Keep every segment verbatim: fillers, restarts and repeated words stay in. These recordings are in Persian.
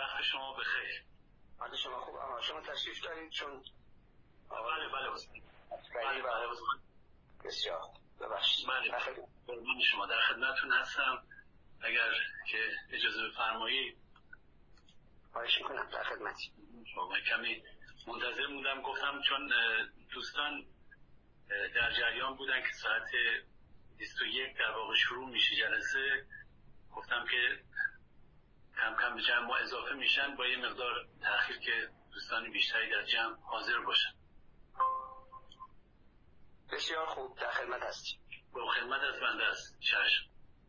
وقت شما بخیر. حال شما خوب؟ آها شما تشریف دارید چون بله بله استاد. بله بله استاد. بسیار ببخشید. بله قربان شما، در خدمتتون هستم. اگر که اجازه بفرمایید. خواهش میکنم، در خدمتی. شما کمی منتظر موندم، گفتم چون دوستان در جریان بودن که ساعت بیست و یک در واقع شروع میشه جلسه، گفتم که کم کم به جمع ما اضافه میشن با یه مقدار تأخیر که دوستان بیشتری در جمع حاضر باشن. بسیار خوب، در خدمت هستیم. با خدمت از بنده است. چشم.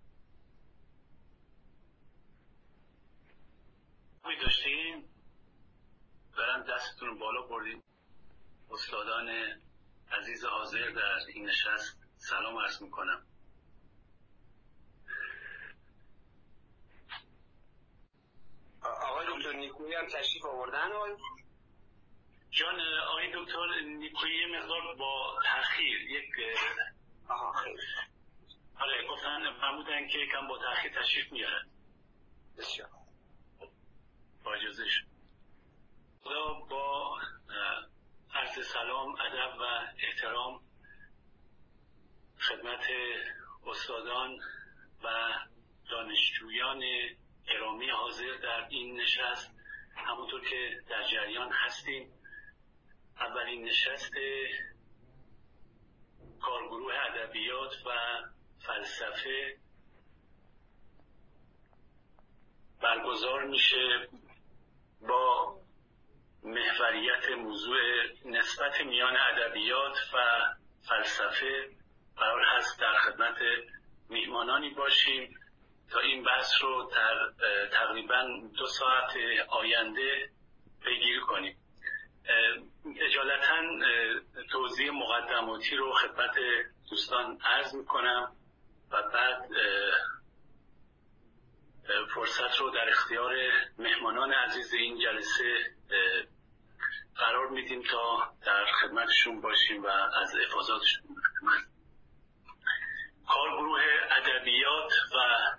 می داشتیم برم دستتون رو بالا بردیم. استادان عزیز حاضر در این نشست سلام عرض میکنم. آقای دکتر نیکویی هم تشریف آوردن آقای جان؟ آقای دکتر نیکویی یه مقدار با تأخیر یک آها خیلی آره گفتن فرمودن که کم با تأخیر تشریف میارن. بسیار با اجازه شما با عرض سلام ادب و احترام خدمت استادان و دانشجویان گرامی حاضر در این نشست، همونطور که در جریان هستیم اولین نشست کارگروه ادبیات و فلسفه برگزار میشه با محوریت موضوع نسبت میان ادبیات و فلسفه. قرار هست در خدمت میهمانانی باشیم تا این بحث رو در تقریبا دو ساعت آینده پیگیری کنیم. اجالتا توضیح مقدماتی رو خدمت دوستان عرض میکنم و بعد فرصت رو در اختیار مهمانان عزیز این جلسه قرار میدیم تا در خدمتشون باشیم و از افاضاتشون بخدمت. کارگروه ادبیات و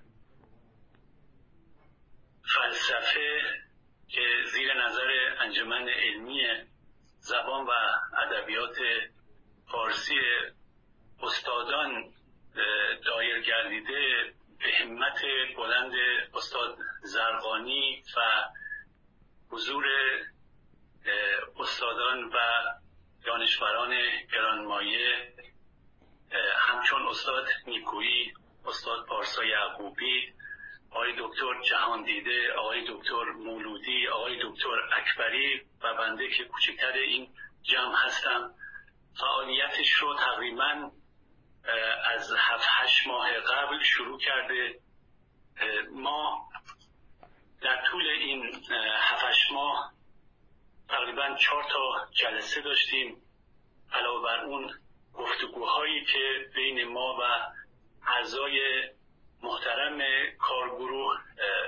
فلسفه که زیر نظر انجمن علمی زبان و ادبیات فارسی استادان دایر گردیده به همت بلند استاد زرقانی و حضور استادان و دانشوران گرانمایه همچون استاد نیکویی، استاد پارسا یعقوبی، آقای دکتر جهاندیده، آقای دکتر مولودی، آقای دکتر اکبری و بنده که کوچکتر این جمع هستم، فعالیتش رو تقریباً از هفت هشت ماه قبل شروع کرده. ما در طول این هفت هشت ماه تقریباً چهار تا جلسه داشتیم، علاوه بر اون گفتگوهایی که بین ما و اعضای محترم کارگروه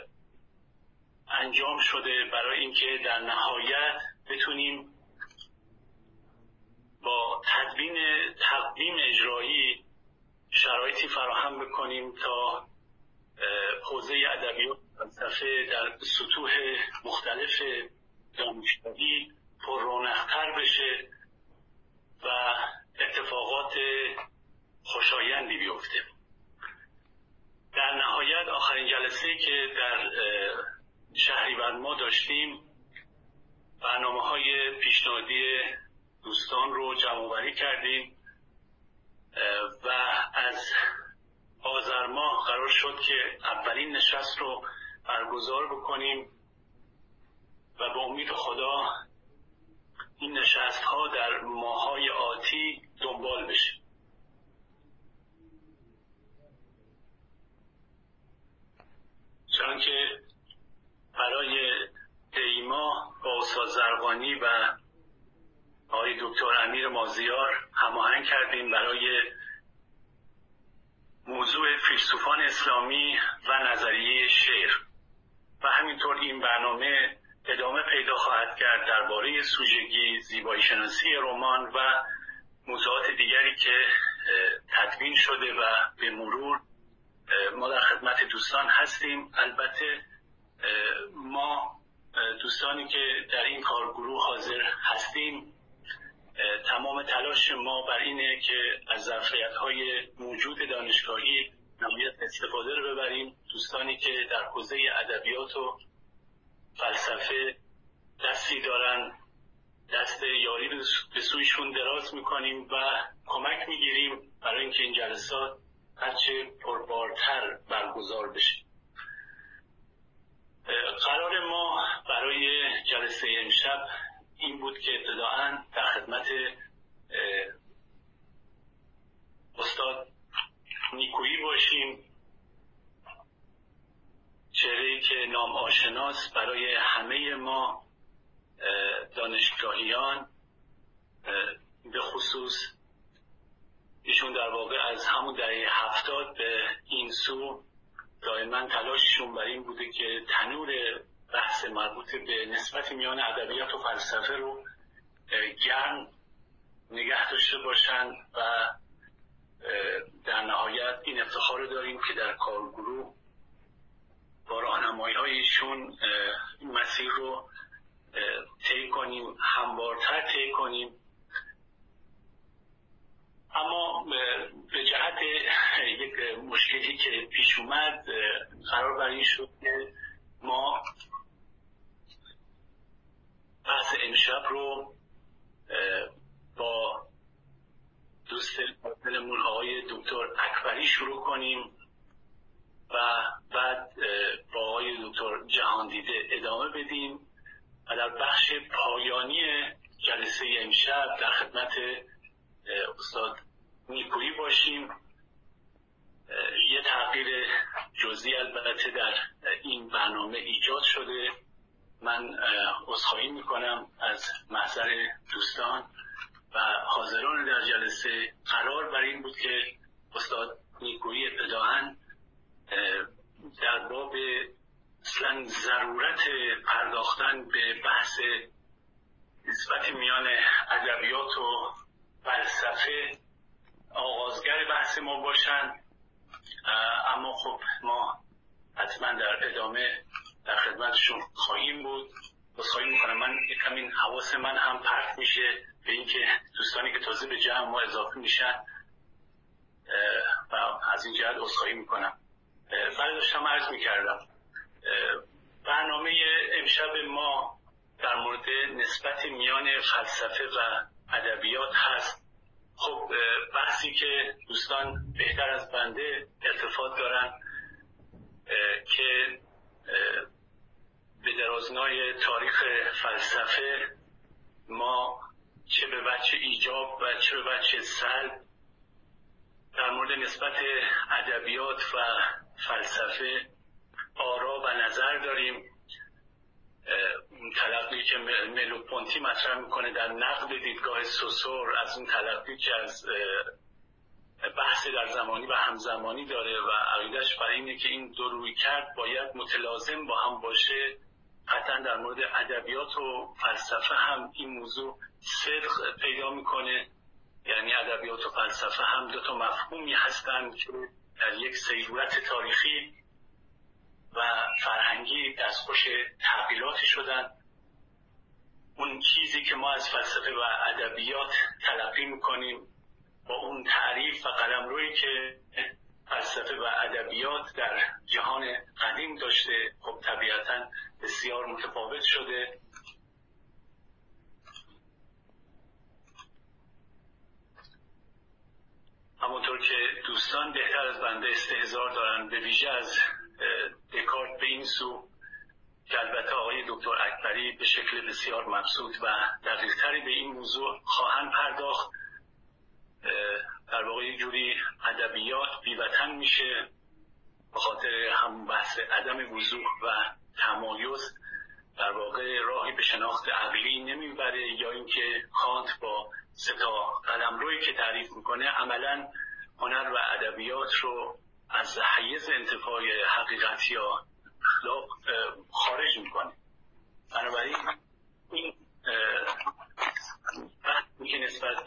انجام شده برای اینکه در نهایت بتونیم با تدوین تقویم اجرایی شرایطی فراهم بکنیم تا حوزه ادبیات و فلسفه در سطوح مختلف دانشگاهی پر رونق‌تر بشه و اتفاقات خوشایندی بیفته. در نهایت آخرین جلسه که در شهریور ما داشتیم برنامه‌های پیشنهادی دوستان رو جمع‌آوری کردیم و از آذر ماه قرار شد که اولین نشست رو برگزار بکنیم و به امید خدا این نشست ها در ماه‌های آتی دنبال بشه. چنانکه برای دیما با استاد زرقانی و آقای دکتر امیر مازیار هماهنگ کردیم برای موضوع فیلسوفان اسلامی و نظریه شعر و همینطور این برنامه ادامه پیدا خواهد کرد درباره سوژگی، زیبایی شناسی رمان و موضوعات دیگری که تدوین شده و به مرور ما در خدمت دوستان هستیم. البته ما دوستانی که در این کارگروه حاضر هستیم، تمام تلاش ما بر اینه که از ظرفیت‌های موجود دانشگاهی نهایت استفاده رو ببریم. دوستانی که در حوزه ادبیات و فلسفه دستی دارن، دست یاری به سویشون دراز میکنیم و کمک میگیریم برای اینکه این جلسات هرچه پربارتر برگزار بشه. قرار ما برای جلسه امشب این بود که ابتداءً در خدمت استاد نیکویی باشیم، چهره‌ای که نام آشناس برای همه ما دانشگاهیان، به خصوص ایشون در واقع از همون دهه هفتاد به این سو دائما تلاششون بر این بوده که تنور بحث مربوط به نسبت میان ادبیات و فلسفه رو گرم نگه داشته باشن و در نهایت این افتخار رو داریم که در کارگروه با راهنمایی‌های ایشون این مسیر رو طی کنیم، هموارتر طی کنیم. اما به جهت یک مشکلی که پیش اومد قرار بر این شد که ما بحث امشب رو با دوست دلمون آقای دکتر اکبری شروع کنیم و بعد با آقای دکتر جهاندیده ادامه بدیم و در بخش پایانی جلسه امشب در خدمت استاد نیکویی باشیم. یه تغییر جزئی البته در این برنامه ایجاد شده. من عذرخواهی میکنم از محضر دوستان و حاضران در جلسه. قرار بر این بود که استاد نیکویی ابتداءً در باب اصلا ضرورت پرداختن به بحث نسبت میان ادبیات و فلسفه آغازگر بحث ما باشن، اما خب ما حتما در ادامه در خدمتشون خواهیم بود. بسخواهی میکنم، من یکم این حواس من هم پرت میشه به اینکه دوستانی که تازه به جمع ما اضافه میشن و از این جهت بسخواهی میکنم. بعد داشتم عرض میکردم برنامه امشب ما در مورد نسبت میان فلسفه و ادبیات هست. خب بحثی که دوستان بهتر از بنده ارتفاع دارن که به درازنای تاریخ فلسفه ما چه به وجه ایجاب و چه به وجه سلب در مورد نسبت ادبیات و فلسفه آرا و نظر داریم. تلقی که ملو پونتی مطرح میکنه در نقد دیدگاه سوسور، از اون تلقی که از بحث در زمانی و همزمانی داره و عقیدش برای اینه که این دو روی کرد باید متلازم با هم باشه. قطعا در مورد ادبیات و فلسفه هم این موضوع صدق پیدا میکنه، یعنی ادبیات و فلسفه هم دو تا مفهومی هستند که در یک سیرورت تاریخی و فرهنگی دستخوش تغییرات شدن. اون چیزی که ما از فلسفه و ادبیات تلقی میکنیم با اون تعریف و قلمرویی که فلسفه و ادبیات در جهان قدیم داشته، خب طبیعتاً بسیار متفاوت شده. همونطور که دوستان بهتر از بنده استحضار دارن، به ویژه از دکارت به این سو که البته آقای دکتر اکبری به شکل بسیار مبسوط و دقیق‌تری به این موضوع خواهند پرداخت. در واقع یک جوری ادبیات بی‌وطن میشه به خاطر هم بحث عدم وضوح و تمایز، در واقع راهی به شناخت عقلی نمیبره، یا اینکه کانت با سه تا قلمرویی که تعریف میکنه عملاً هنر و ادبیات رو از حیز انتفاع حقیقت یا اخلاق خارج میکنه. بنابراین این بحثی که نسبت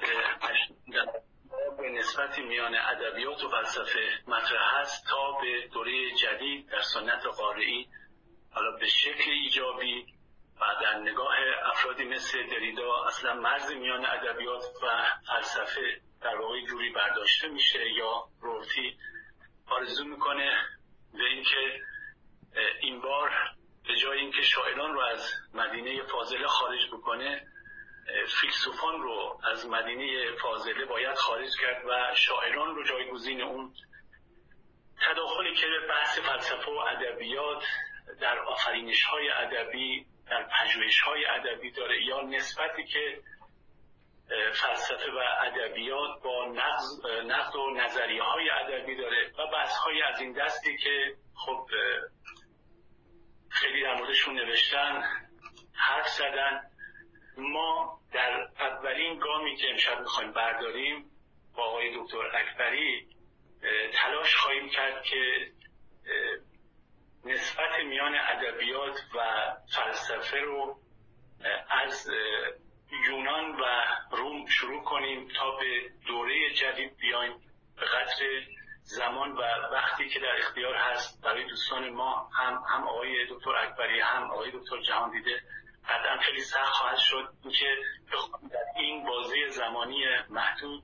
به نسبت میان ادبیات و فلسفه مطرح هست تا به دوره جدید در سنت قارئی حالا به شکل ایجابی و در نگاه افرادی مثل دریدا اصلا مرز میان ادبیات و فلسفه در واقع جوری برداشته میشه، یا رورتی آرزو میکنه به اینکه این بار به جای اینکه شاعران رو از مدینه فاضله خارج بکنه، فیلسوفان رو از مدینه فاضله باید خارج کرد و شاعران رو جایگزین اون. تداخلی که بحث فلسفه و ادبیات در آفرینش‌های ادبی، در پژوهش‌های ادبی داره، یا نسبتی که فلسفه و ادبیات با نقد نقد و نظریه‌های ادبی داره و بحث‌های از این دستی که خب خیلی در موردشون نوشتن، حرف زدن. ما در اولین گامی که امشب می‌خوایم برداریم با آقای دکتر اکبری تلاش خواهیم کرد که نسبت میان ادبیات و فلسفه رو از یونان و روم شروع کنیم تا به دوره جدید بیایم. به قدر زمان و وقتی که در اختیار هست برای دوستان ما، هم هم آقای دکتر اکبری هم آقای دکتر جهاندیده، قطعا خیلی سخت خواهد شد اینکه در این بازه زمانی محدود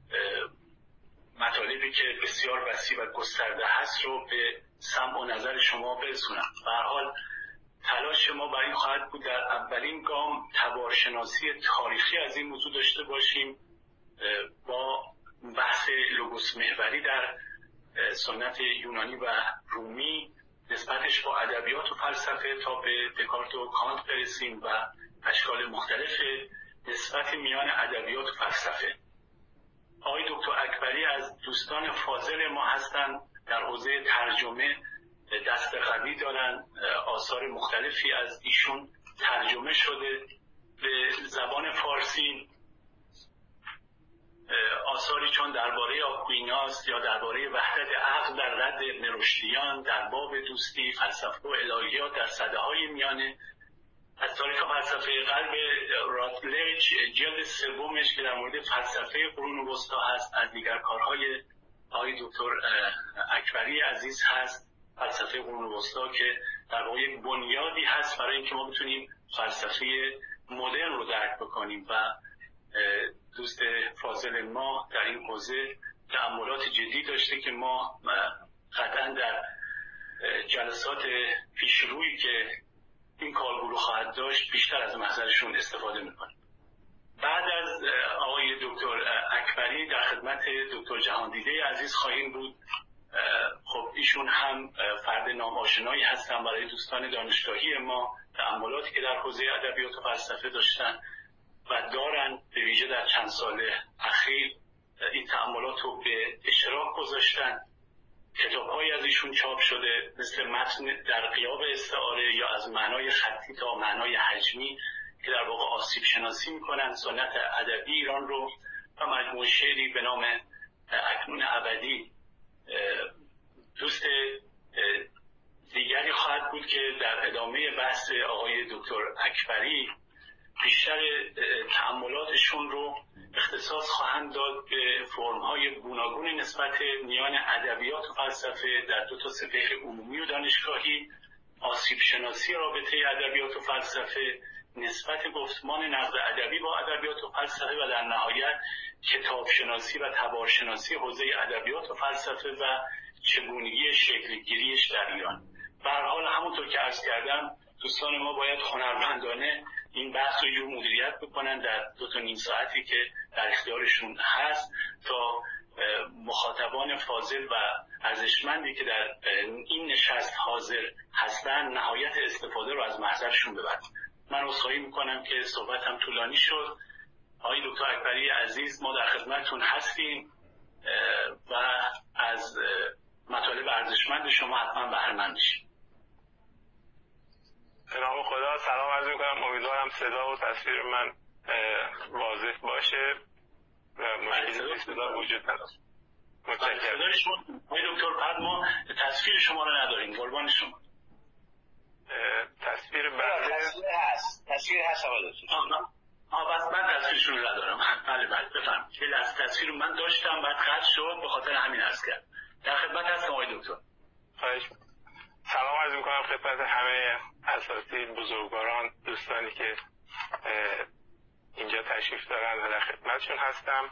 مطالبی که بسیار وسیع و گسترده هست رو به سمع و نظر شما برسونم. به هر حال تلاش ما برای این خواهد بود در اولین گام تبارشناسی تاریخی از این موضوع داشته باشیم با بحث لوگوس محوری در سنت یونانی و رومی، نسبتش با ادبیات و فلسفه تا به دکارت و کانت برسیم و اشکال مختلف نسبت میان ادبیات و فلسفه. آقای دکتر اکبری از دوستان فاضل ما هستند، در حوزه ترجمه دست قوی دارن، آثار مختلفی از ایشون ترجمه شده به زبان فارسی، آثاری چون درباره آکویناس یا درباره وحدت عقل در رد ابن رشدیان، در باب دوستی، فلسفه و الهیات در سده‌های میانه، از تاریخ فلسفه غرب راتلج جلد سومش که در مورد فلسفه قرون وسطی هست، از دیگر کارهای آقای دکتر اکبری عزیز هست، فلسفه قرون وسطی که در واقع یک بنیادی هست برای اینکه ما بتونیم فلسفه مدرن رو درک بکنیم. و دوست فاضل ما در این حوزه تأملات جدی داشته که ما قطعا در جلسات پیشرویی که این کارگروه خواهد داشت بیشتر از محضرشون استفاده میکنیم. بعد از آقای دکتر اکبری در خدمت دکتر جهاندیده عزیز خواهیم بود. خب ایشون هم فرد نام‌آشنایی هستن برای دوستان دانشگاهی ما، تأملاتی که در حوزه ادبیات و فلسفه داشتن و دارن، به ویژه در چند سال اخیر این تأملات رو به اشتراک گذاشتن. کتاب‌های از ایشون چاپ شده مثل متن در غیاب استعاره یا از معنای خطی تا معنای حجمی که در واقع آسیب شناسی میکنن سنت ادبی ایران رو، و مجموعه شعری به نام اکنون ابدی. دوست دیگری خواهد بود که در ادامه بحث آقای دکتر اکبری بیشتر تأملاتشون رو اختصاص خواهند داد به فرم‌های گوناگون نسبت میان ادبیات و فلسفه در دو تا سپهر عمومی و دانشگاهی، آسیب شناسی رابطه ادبیات و فلسفه، نسبت گفتمان نقد ادبی با ادبیات و فلسفه، و در نهایت کتاب شناسی و تبارشناسی حوزه ادبیات و فلسفه و چگونگی شکل‌گیریش در ایران. به هر حال همونطور که عرض کردم دوستان ما باید هنرمندانه این بحث رو جور مدیریت بکنن در دو تا نیم ساعتی که در اختیارشون هست تا مخاطبان فاضل و ارزشمندی که در این نشست حاضر هستن نهایت استفاده رو از محضرشون ببرن. من عذرخواهی میکنم که صحبتم طولانی شد. آقای دکتر اکبری عزیز ما در خدمتتون هستیم و از مطالب ارزشمند شما حتما بهره مند بشید. به نام خدا سلام عرض میکنم. امیدوارم صدا و تصویر من واضح باشه و مشکلی صدا وجود نداره. متشکرم. آقای دکتر بعد ما تصویر شما رو نداریم، قربان شما. تصویر بله تصویر هست تصویر هست آقای دکتر. آه بس من تصویرشون رو ندارم. بله بله بفرمایید. که از تصویر من داشتم بعد قطع شد، به خاطر همین عرض کردم. در خدمت هستم آقای دکتر. خواهش. سلام عرض میکنم خدمت همه اساتید هستید، بزرگواران، دوستانی که اینجا تشریف دارن و در خدمتشون هستم.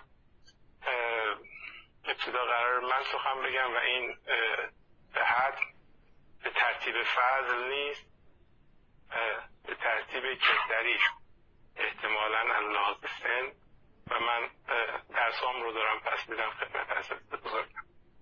ابتدا قرار من سخن بگم و این به حد به ترتیب فضل نیست، به ترتیب کسری احتمالاً لحاظ سن و من درسام رو دارم پس میدم خدمت اساتید بزرگم.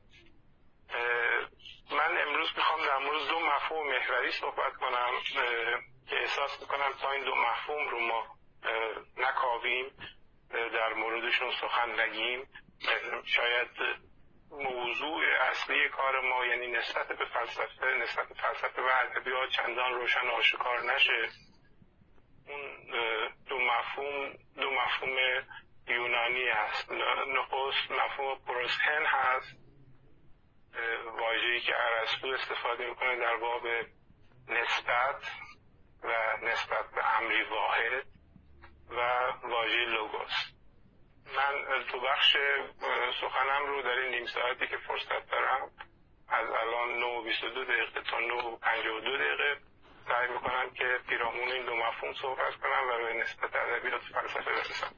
من امروز میخوام در مورد دو مفهوم محوری صحبت کنم که احساس میکنم تا این دو مفهوم رو ما نکاویم در موردشون سخن نگیم شاید موضوع اصلی کار ما، یعنی نسبت به فلسفه نسبت به فلسفه و ادبیات چندان روشن آشکار نشه. اون دو مفهوم دو مفهوم یونانی هست. نخست مفهوم پروسهن هست، واژه‌ای که ارسطو استفاده میکنه در باب نسبت و نسبت به امری واحد، و واژه لوگوس. من تو بخش سخنم رو در این نیم ساعتی که فرصت دارم از الان نه و بیست و دو دقیقه تا نه و پنجاه و دو دقیقه سعی میکنم که پیرامون این دو مفهوم صحبت کنم و به نسبت ادبیات فلسفه برسم.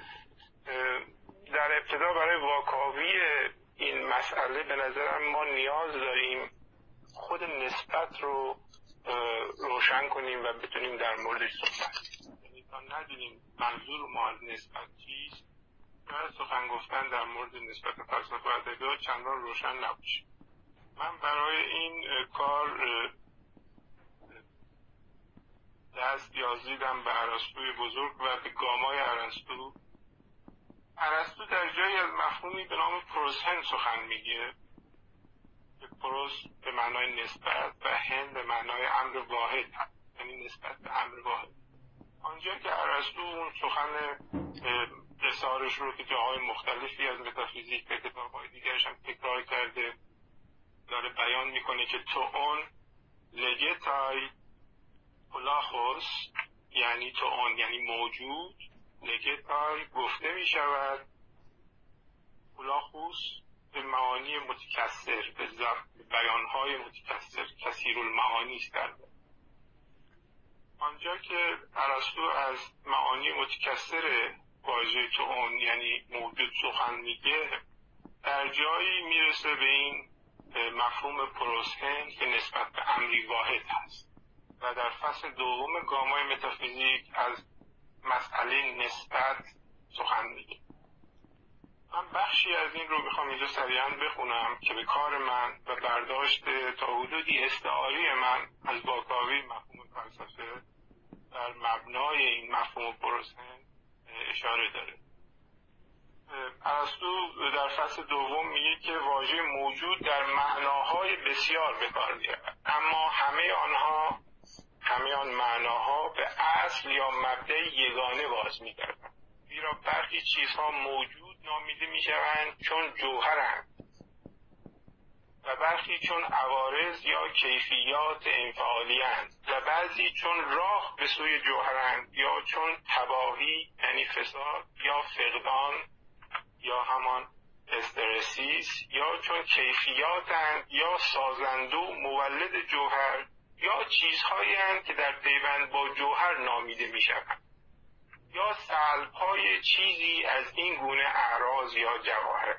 در ابتدا برای واکاوی این مسئله به نظرم ما نیاز داریم خود نسبت رو روشن کنیم و بتونیم در موردش صحبت کنیم. یعنی تا ندونیم منظور ما از نسبت چیست، شاید سخن گفتن در مورد نسبت فلسفه و ادبیات چندان روشن نباشه. من برای این کار دست یازیدم به ارسطوی بزرگ و به گامای ارسطو. ارسطو در جایی از مفهومی به نام پروسهن سخن میگه که پروس به معنای نسبت و هن به معنای امر واحد هست، یعنی نسبت به امر واحد. آنجا که ارسطو اون سخن قصارش رو که جاهای مختلفی از متافیزیک به کتاب‌های دیگرش هم تکرار کرده داره بیان میکنه که تو اون لگتای هولاخوس، یعنی تو اون یعنی موجود، لگتای گفته میشود، هولاخوس به معانی متکثر، به بیانهای متکثر، کثیر المعانی است. در آنجا که ارسطو از معانی متکثر واژه تو اون یعنی موجود سخن میگه، در جایی میرسه به این مفهوم پروسهن که نسبت به امری واحد هست و در فصل دوم گامای متافیزیک از مسئله نسبت سخن میگه. من بخشی از این رو میخوام اینجا سریعا بخونم که به کار من و برداشت تا حدودی استعاری من از واکاوی مفهوم فلسفه در مبنای این مفهوم پروسهن اشاره داره. ارسطو در فصل دوم میگه که واژه موجود در معناهای بسیار به کار میرود، اما همه آنها همه آن معناها به اصل یا مبدأ یگانه باز میگردند، زیرا برخی چیزها موجود نامیده میشوند چون جوهرند و برخی چون عوارض یا کیفیات انفعالی‌اند و بعضی چون راه به سوی جوهرند یا چون تباهی یعنی فساد یا فقدان یا همان استرسیس یا چون کیفیاتند یا سازندو مولد جوهر یا چیزهایی اند که در پیوند با جوهر نامیده میشوند یا سلب‌های چیزی از این گونه اعراض یا جواهر.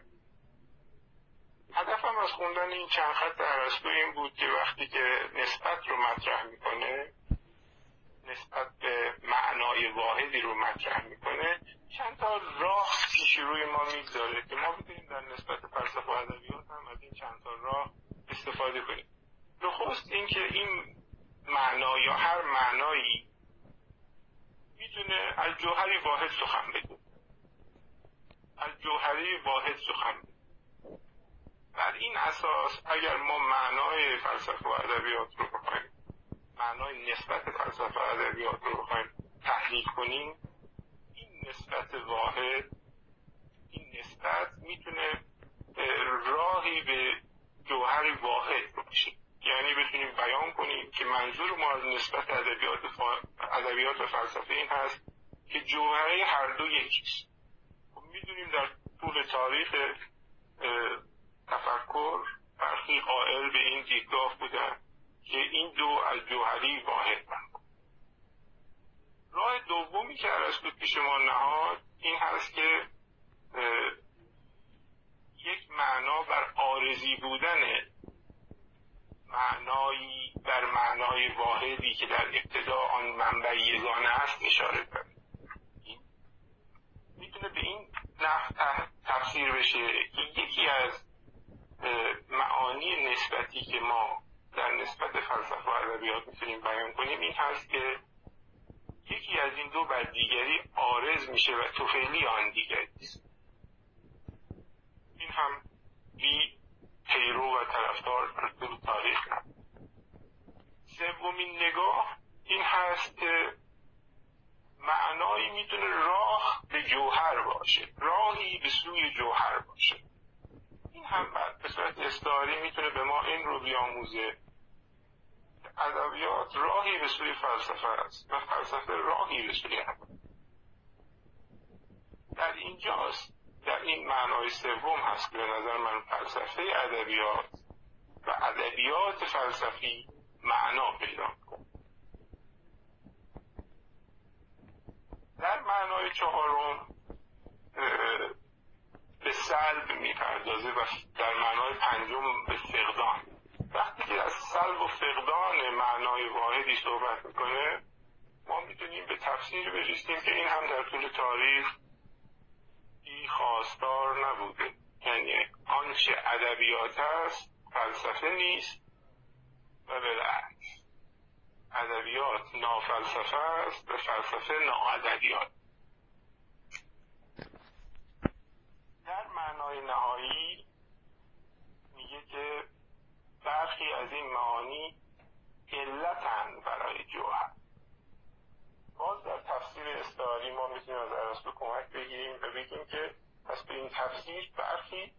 هدفم از خوندن این چند خط ارسطو این بود که وقتی که نسبت رو مطرح میکنه، نسبت به معنای واحدی رو مطرح میکنه، چند تا راه پیش روی ما میگذاره که ما بتونیم در نسبت فلسفه و ادبیات هم از این چند تا راه استفاده کنیم. نخست این که این معنا یا هر معنایی میتونه از جوهری واحد سخن بگه، از جوهری واحد سخن بگه. بر این اساس اگر ما معنای فلسفه و ادبیات رو بخوایم، معنای نسبت فلسفه و ادبیات رو بخوایم تحلیل کنیم، این نسبت واحد، این نسبت میتونه راهی به جوهر واحد باشه. یعنی بتونیم بیان کنیم که منظور ما از نسبت ادبیات ادبیات و فلسفه این هست که جوهره هر دو یکیست. خب میدونیم در طول تاریخ تفکر برخی قائل به این دیدگاه بودن که این دو از جوهری واحد بند. شما نهاد این هست که یک معنا بر عارضی بودن معنایی بر معنای واحدی که در ابتدا آن منبع یگانه است اشاره کرد. میتونه به این نحو تفسیر بشه که یکی از معانی نسبتی که ما در نسبت فلسفه و ادبیات میتونیم بیان کنیم این هست که یکی از این دو بر دیگری عارض میشه و طفیلی آن دیگری است. این هم بی پیرو و طرفدار در طول تاریخ هم. سومین نگاه این هست که معنایی میتونه راه به جوهر باشه، راهی به سوی جوهر باشه. این هم به صورت استعاری میتونه به ما این رو بیاموزه ادبیات راهی به سوی فلسفه است و فلسفه راهی به سوی ادبیات. در اینجاست، در این معنای سوم هست که به نظر من فلسفه ادبیات و ادبیات فلسفی معنا پیدا می‌کنه. در معنای چهارم به سلب میپردازه و در معنای پنجم به فقدان. وقتی که از سلب و فقدان معنای واحدی صحبت میکنه ما میتونیم به تفسیر برسیم که این هم در طول تاریخ ای خواستار نبوده، یعنی آنچه ادبیات است فلسفه نیست و بالعکس ادبیات نافلسفه است و فلسفه ناادبیات. در معنای نهایی میگه که برخی از این معانی علتن برای جوهر. باز در تفسیر استعاری ما میتونیم از ارسطو کمک بگیریم و بگیم که پس به این تفسیر برخی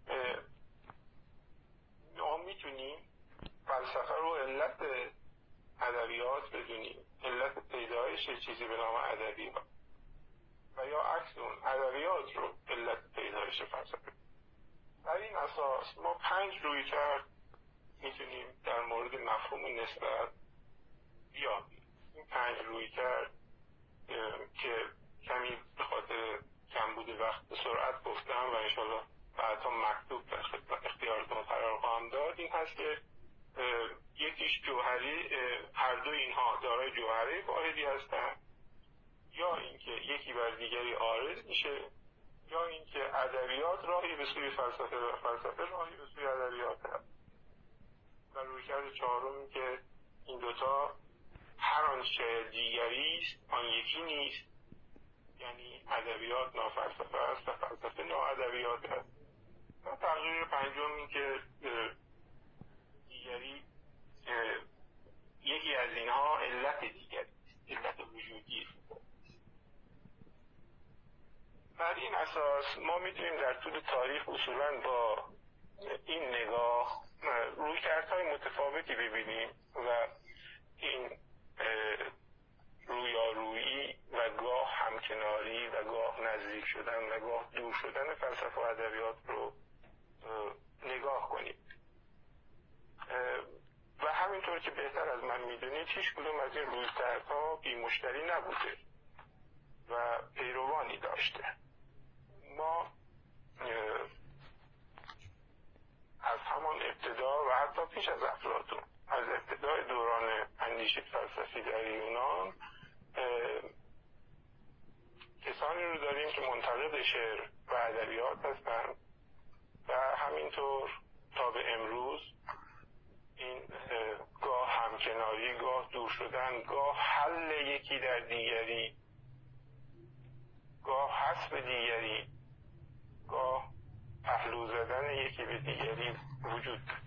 ما میتونیم فلسفه رو علت ادبیات بدونیم، علت پیدایش چیزی به نام ادبیات، و یا عکس اون ادبیات رو علت پیدایش فلسفه. در این اساس ما پنج رویکرد میتونیم در مورد مفهوم نسبت بیابیم. این پنج رویکرد که کمی به خاطر کمبود وقت به سرعت گفتم و انشاءالله بعدا مکتوب در اختیارتون قرار خواهم داد، این هست که یکیش جوهری، هر دو اینها دارای جوهری واحدی هستند، یا اینکه یکی بر دیگری عارض میشه، یا اینکه ادبیات راهی به سوی فلسفه و فلسفه راهی به سوی ادبیات هست. و رویکرد چهارم که این دوتا هر آنچه دیگری است آن یکی نیست، یعنی ادبیات نافلسفه است و فلسفه ناادبیات است. و تغییر پنجم این که دیگری یکی از اینها علت دیگری علت وجودی. بر این اساس ما میتونیم در طول تاریخ اصولاً با این نگاه رویکردهای متفاوتی ببینیم و این رویارویی و گاه همکناری و گاه نزدیک شدن و گاه دور شدن فلسفه و ادبیات رو نگاه کنیم. و همینطور که بهتر از من میدونید هیچ کدوم از این رویکردها بی مشتری نبوده و پیروانی داشته. ما از همان ابتدا و حتی پیش از افلاطون، از ابتدای دوران اندیشه فلسفی در یونان، کسانی رو داریم که منتقد شعر و ادبیات هستند و همینطور تا به امروز این گاه همکناری، گاه دور شدن، گاه حل یکی در دیگری، گاه حذف دیگری، گاه پهلو زدن یکی به دیگری وجود دارد.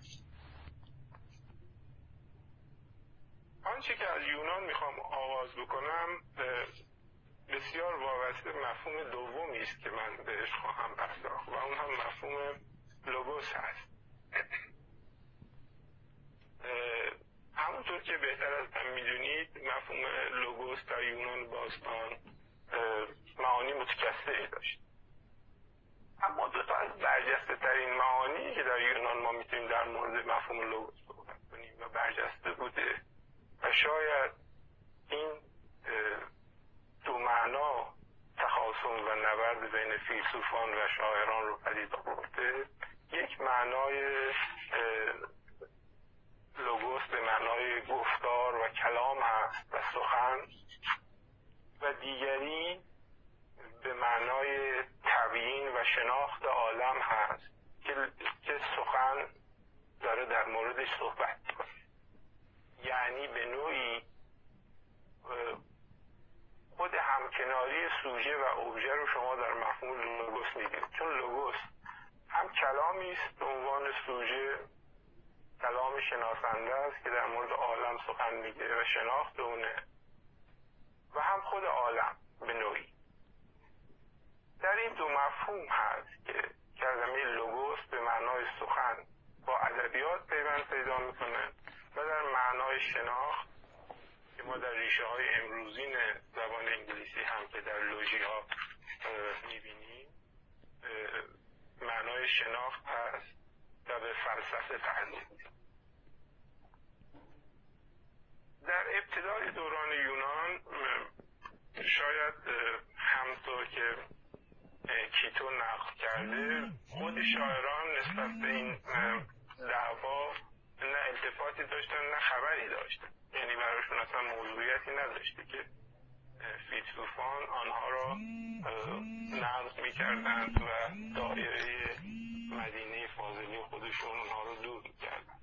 آنچه که از یونان میخوام آغاز بکنم بسیار وابسته مفهوم دومی است که من بهش خواهم پرداخت و اون هم مفهوم لوگوس هست. همونطور که بهتر از من میدونید مفهوم لوگوس در یونان باستان معانی متکثری داشت، اما دو تا از برجسته ترین معانی که در یونان ما میتونیم در مورد مفهوم لوگوس صحبت کنیم و برجسته بوده و شاید این دو معنا نبرد بین فیلسوفان و شاعران رو پدید آورده. یک معنای لوگوس به معنای گفتار و کلام هست و سخن، و دیگری به معنای تبیین و شناخت عالم هست که سخن داره در موردش صحبت کنه. یعنی به نوعی خود همکناری سوژه و ابژه رو شما در مفهوم لوگوس میگید، چون لوگوس هم کلامی است به عنوان سوژه، کلام شناسنده است که در مورد عالم سخن میگه و شناخت اونه، و هم خود عالم به نوعی. در این دو مفهوم هست که کلمه لوگوس به معنای سخن با ادبیات پیوند پیدا میکنه و در معنای شناخت که ما در ریشه های امروزین زبان انگلیسی هم که در لوژی ها میبینیم معنای شناخت هست و به فلسفه تعلق میده. در ابتدای دوران یونان شاید همطور که کیتو نقل کرده خود شاعران نسبت به این دعوا نه التفاتی داشتن نه خبری داشتن، یعنی برایشون اصلا موضوعیتی نداشته که فیلسوفان آنها را نقد میکردند و دایره مدینه فاضلی خودشون آنها را دور میکردند.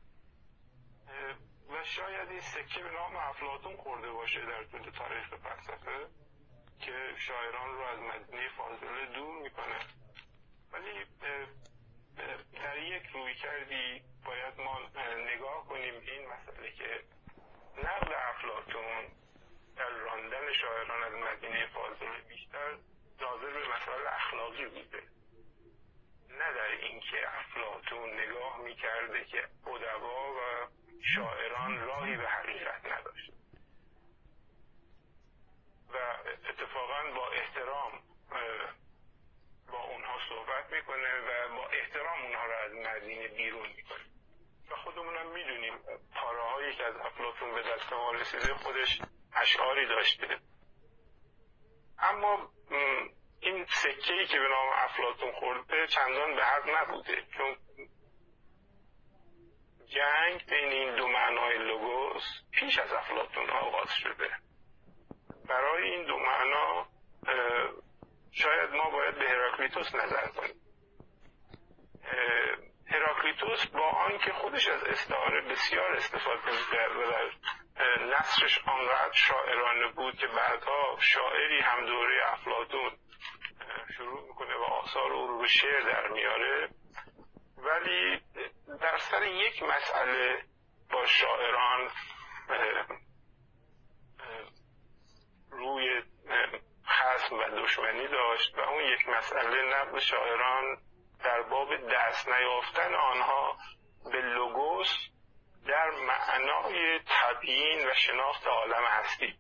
و شاید این سکه به نام افلاطون خورده باشه در طول تاریخ فلسفه که شاعران رو از مدینه فاضله دور میکنه. ولی در یک روی کردی باید ما نگاه کنیم این مسئله که نقد افلاطون در راندن شاعران از مدینه فاضله بیشتر ناظر به مسائل اخلاقی بوده، نه در اینکه افلاطون نگاه میکرده که ادبا و شاعران راهی به حقیقت نداشت و اتفاقا با احترام با اونها صحبت میکنه و با احترام اونها رو از مدینه بیرون میکنه. و خودمونم میدونیم پاره هایی که از افلاطون به دست ما رسیده خودش اشعاری داشته. اما این سکه‌ای که به نام افلاطون خورده چندان به حق نبوده، چون جنگ بین این دو معنای لوگوس پیش از افلاطون آغاز شده. برای این دو معنا شاید ما باید به هراکلیتوس نظر کنیم. هراکلیتوس با آنکه خودش از استعاره بسیار استفاده می‌کرد و در نثرش آنقدر شاعرانه بود که بعدها شاعری هم دوره افلاطون شروع میکنه و آثار او رو به شعر در میاره، ولی در سر یک مسئله با شاعران روی خصم و دشمنی داشت و اون یک مسئله نقد شاعران در باب دست نیافتن آنها به لوگوس در معنای تبیین و شناخت عالم هستی،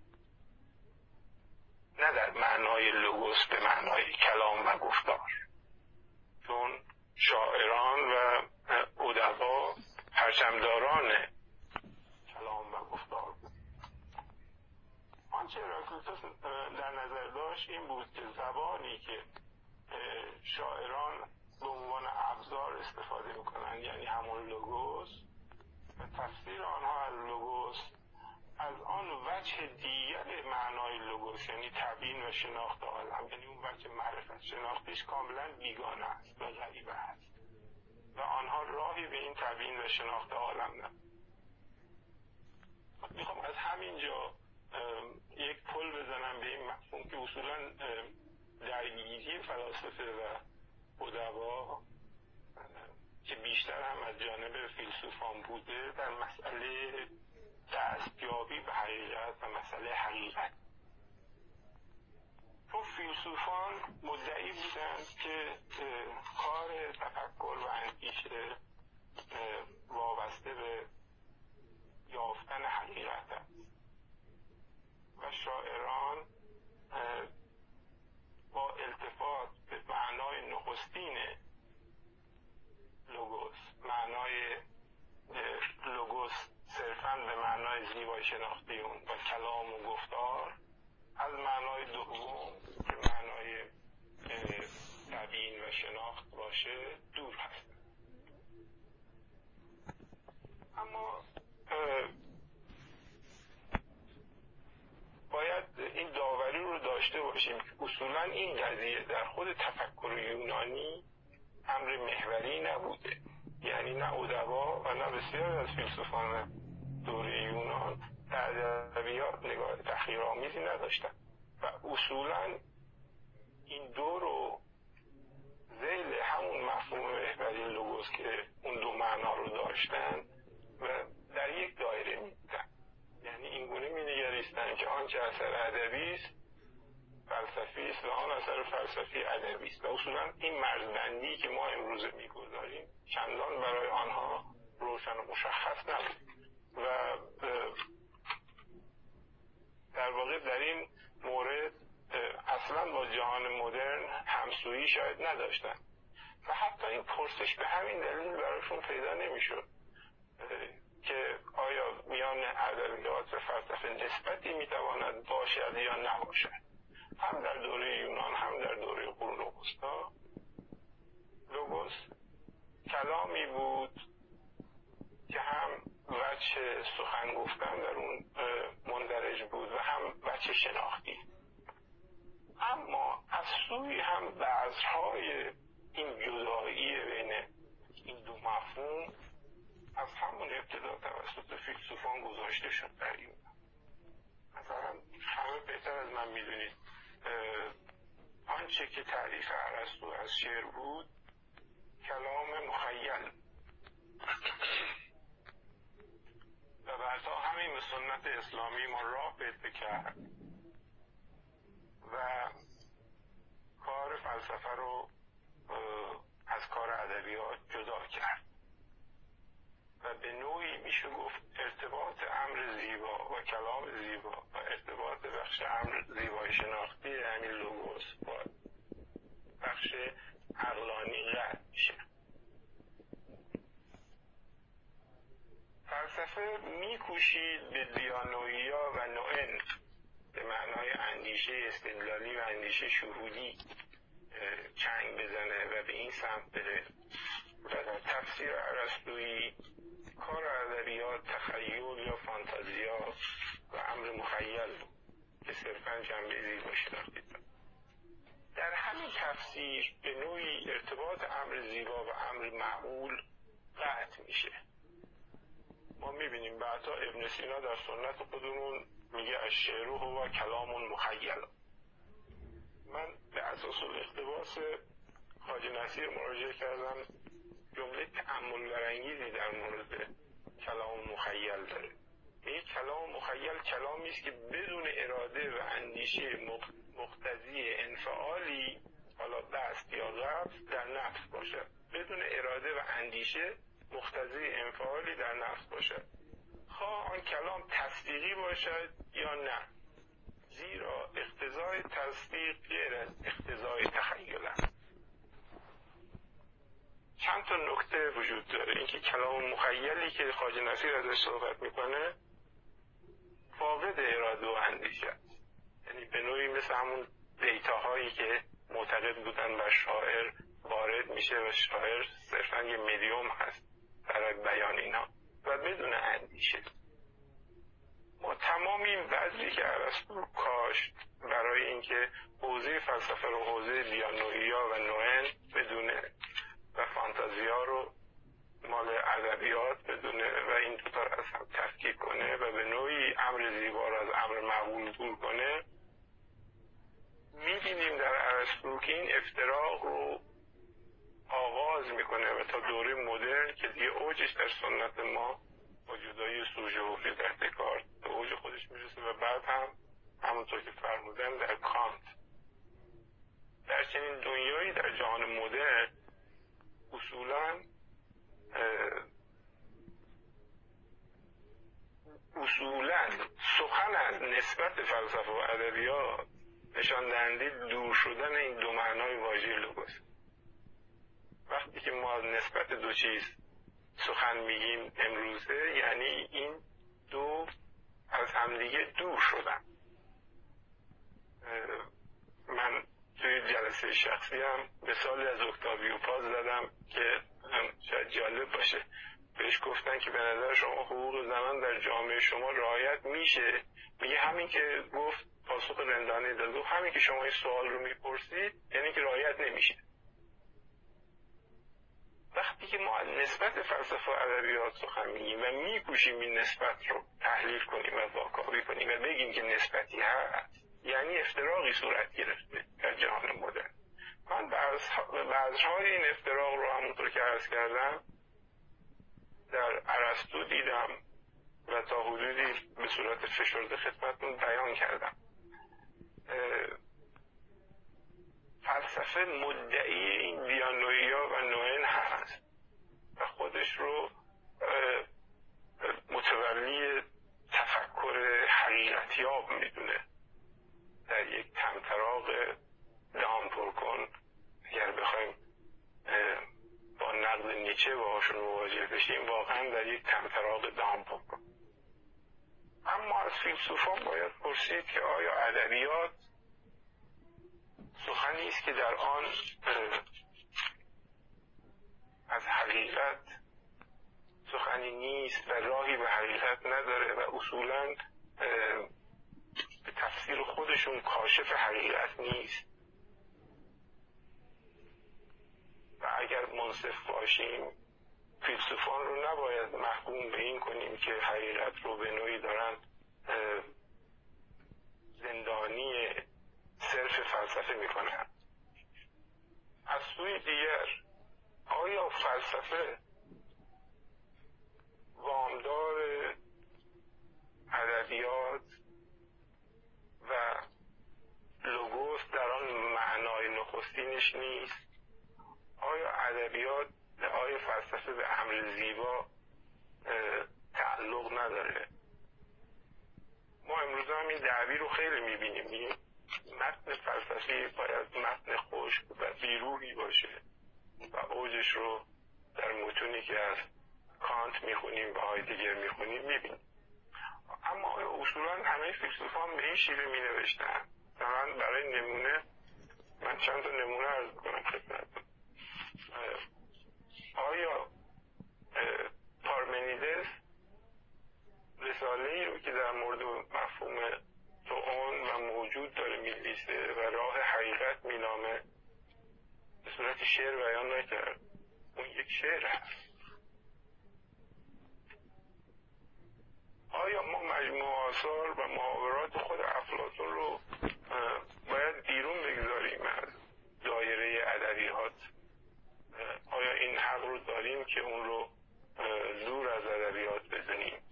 نه در معنای لوگوس به معنای کلام و گفتار، چون شاعران و ادبا پرچمداران کلام و گفتار بود. آنچه هراکلیتوس در نظر داشت این بود که زبانی که شاعران به عنوان ابزار استفاده میکنن، یعنی همون لوگوس، و تفسیر آنها از لوگوس از آن وجه دیگر معنای لوگوس، یعنی تبیین و شناخت عالم، یعنی اون وجه معرفت شناختیش کاملا بیگانه است و غریبه است و آنها راهی به این تبیین و شناخت عالم ندارند. میخوام از همینجا یک پل بزنم به این مفهوم که اصولا درگیری فلاسفه و ادبا که بیشتر هم از جانب فیلسوفان بوده در مسئله دستیابی به حقیقت و مسئله حقیقت. چون فیلسوفان مدعی بودند که کار تفکر و اندیشه وابسته به یافتن حقیقت است و شاعران با التفات به معنای نخستین لوگوس، معنای لوگوس صرفاً به معنای زیبایی شناختی اون و کلام و گفتار، از معنای دوم که معنای داشته باشیم که اصولا این قضیه در خود تفکر یونانی امر محوری نبوده. یعنی نه ادبا و نه بسیار از فیلسوفان دوره یونان در ادبیات نگاه تحقیرآمیزی نداشتن و اصولا این دو رو ذیل همون مفهوم محوری لوگوس که اون دو معنا رو داشتن و در یک دایره میدن. یعنی اینگونه مینگریستن که آنچه اثر ادبی است فلسفی است و آن اثر فلسفی ادبی است و اصولا این مرزبندی که ما امروزه میگذاریم چندان برای آنها روشن و مشخص نبود و در واقع در این مورد اصلا با جهان مدرن همسویی شاید نداشتن و حتی این پرسش به همین دلیل برایشون پیدا نمیشد که آیا میان ادبیات و فلسفه نسبتی میتواند باشد یا نباشد. هم در دوره یونان هم در دوره قرون وسطا لوگوس کلامی بود که هم وجه سخن گفتن در اون مندرج بود و هم وجه شناختی. اما از سوی هم بذرهای این جدایی بین این دو مفهوم از همون ابتدا توسط فیلسوفان گذاشته شد در این. مثلا همه بهتر از من میدونید آنچه که تعریف ارسطو از شعر بود کلام مخیل و بعدها همین سنت اسلامی ما راه پیدا کرد و کار فلسفه رو از کار ادبیات جدا کرد و به نوعی میشه گفت ارتباط امر زیبا و کلام زیبا و ارتباط بخش امر زیبای شناختی همین لوگوس با بخش عقلانی قطع میشه. فلسفه میکوشید به دیانویا و نوئن به معنای اندیشه استدلالی و اندیشه شهودی چنگ بزنه و به این سمت بره و در تفسیر ارسطویی کار ادبیات تخیل یا فانتازیا و امر مخیل که صرفا جنبه زیبا شناختی دارد. در همین تفسیر به نوعی ارتباط امر زیبا و امر معقول قطع میشه. ما میبینیم بعدا ابن سینا در سنت خودمون میگه الشعر هو کلام مخیل. من به اساس الاقتباس خواجه نصیر مراجعه کردم، جمله تأمل برانگیزی در مورد کلام مخیل داره. این کلام مخیل کلامی است که بدون اراده و اندیشه مقتضی انفعالی، حالا بست یا قبض، در نفس باشد. بدون اراده و اندیشه مقتضی انفعالی در نفس باشد، خواه آن کلام تصدیقی باشد یا نه، زیرا اقتضای تصدیق غیر از اقتضای تخیل است. چند تا نکته وجود داره. اینکه کلام مخیلی که خواجه نصیر ازش صحبت میکنه فاقد اراده و اندیشه است، یعنی به نوعی مثل همون دیتاهایی که معتقد بودن بر شاعر وارد میشه و شاعر صرفا یه مدیوم هست برای بیان اینا و بدون اندیشه. ما تمام این بذری که ارسطو کاشت برای اینکه حوزه فلسفه رو حوزه دیانویا و نوئن بدونه و فانتازیا رو مال ادبیات بدونه و این دوتا رو از هم تفکیک کنه و به نوعی امر زیبا رو از امر معقول دور کنه، میبینیم در ارسطو که این افتراق رو آغاز میکنه و تا دوره مدرن که دیگه اوجش در سنت ما با جدایی سوژه و در دکارت به اوج خودش میرسه و بعد هم همونطور که فرمودن در کانت. در چنین دنیایی در جهان مدرن اصولاً اصولاً سخن از نسبت فلسفه و ادبیات نشان دهنده دور شدن این دو معنای واژه لوگوس. وقتی که ما نسبت دو چیز سخن میگیم امروزه، یعنی این دو از همدیگه دور شدن. من توی جلسه شخصی هم مثالی از اکتاویو پاز زدم که شاید جالب باشه. بهش گفتن که به نظر شما حقوق زنان در جامعه شما رعایت میشه؟ میگه همین که گفت پاسخ رندانه داد. گفت همین که شما این سوال رو میپرسید یعنی که رعایت نمیشه. وقتی که ما نسبت فلسفه و ادبیات سخن میگیم و میکوشیم این نسبت رو تحلیل کنیم و واکاوی کنیم و بگیم که نسبتی هست، یعنی افتراقی صورت گرفته در جهان مدرن. من بذرهای این افتراق رو همونطور که عرض کردم در ارسطو دیدم و تا حدودی به صورت فشرده خدمتتون بیان کردم. فلسفه مدعی این دیانویا و نوئن هست و خودش رو متولی تفکر حقیقتیاب میدونه. در یک طمطراق دهان پر کن اگر بخوایم با نقد نیچه باهاشون مواجه بشیم، واقعا در یک طمطراق دهان پر کن. اما از فیلسوفان باید پرسید که آیا ادبیات سخنی است که در آن از حقیقت سخنی نیست و راهی به حقیقت نداره و اصولاً به تفسیر خودشون کاشف حقیقت نیست؟ و اگر منصف باشیم فیلسوفان رو نباید محکوم به این کنیم که حقیقت رو به نوعی دارن زندانی صرف فلسفه میکنن. از سوی دیگر آیا فلسفه وامدار ادبیات و لوگوس در آن معنای نخستینش نیست؟ آیا ادبیات آیا فلسفه به امر زیبا تعلق نداره؟ ما امروز هم این دعوی رو خیلی میبینیم. میگیم متن فلسفی باید متن خشک و بیروحی باشه و اوجش رو در متونی که از کانت میخونیم و هایدگر میخونیم میبینیم. اما آیا اصولا همه فیلسوفان به این شیوه مینوشتن؟ مثلا برای نمونه من چند تا نمونه عرض کنم خدمتتون. آیا پارمنیدس رساله ای رو که در مورد مفهوم توئون و موجود داره می‌نویسه و راه حقیقت مینامه به صورت شعر بیان نکرد؟ اون یک شعر هست. آیا ما مجموع آثار و محاورات خود افلاطون رو باید بیرون بگذاریم از دایره ادبیات؟ آیا این حق رو داریم که اون رو دور از ادبیات بدونیم؟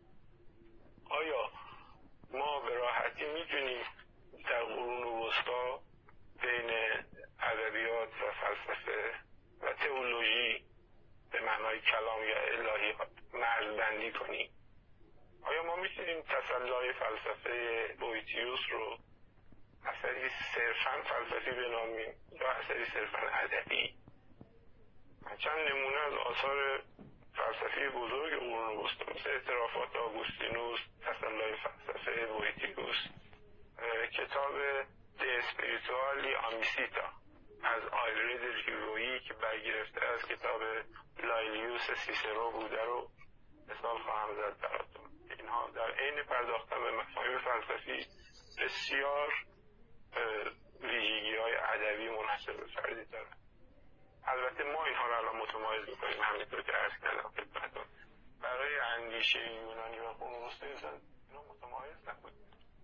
آیا ما به راحتی میتونیم در قرون وسطا بین ادبیات و فلسفه و تئولوژی به معنای کلام یا الهیات مرزبندی کنیم؟ آیا ما میتونیم تسلای فلسفه بویتیوس رو اثری صرفاً فلسفی بنامیم یا اثری صرفاً ادبی؟ من چند نمونه از آثار فلسفی بزرگ قرون وسطا مثل اعترافات آگوستینوس، تسلای فلسفه بویتیوس، کتاب د اسپریتوالی آمیسیتا از آیلرد ریویی که برگرفته از کتاب لایلیوس سیسرو بوده رو مثال خواهم زد براتون. اینها در عین پرداختن به مفاهیم فلسفی بسیار ویژگی‌های ادبی منحصر به فردی دارن. البته ما اینها رو الان متمایز می‌کنیم، همینطور که عرض کردم خدمتتون. برای اندیشه یونانی و قرون وسطی اینا متمایز نبود.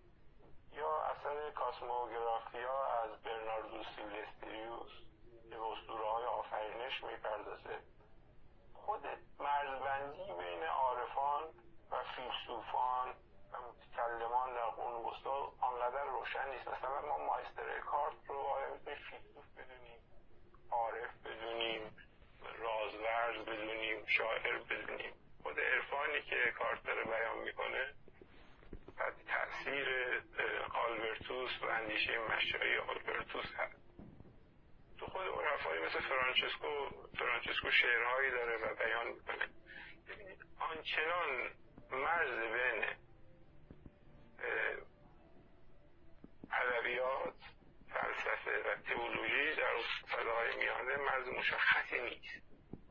یا اثر کاسموگرافیا از برناردو سیلوستریوس که به اسطوره‌های آفرینش می‌پردازه. خود مرزبندی بین عارفان و فیلسوفان و متکلمان در قرون وسطی آنقدر روشن نیست. مثلا ما مایستر کارت رو آیا میتونیم فیلسوف بدونیم، عارف بدونیم، رازورز بدونیم، شاعر بدونیم؟ خود عرفانی که کارت داره بیان میکنه تحت تأثیر آلبرتوس و اندیشه مشایی آلبرتوس هست. تو خود عرفایی مثل فرانچسکو فرانچسکو شعرهایی داره و بیان میکنه. ببینید آنچنان مرز بین ادبیات، فلسفه و تئولوژی در فضای میانه مرز مشخصی نیست.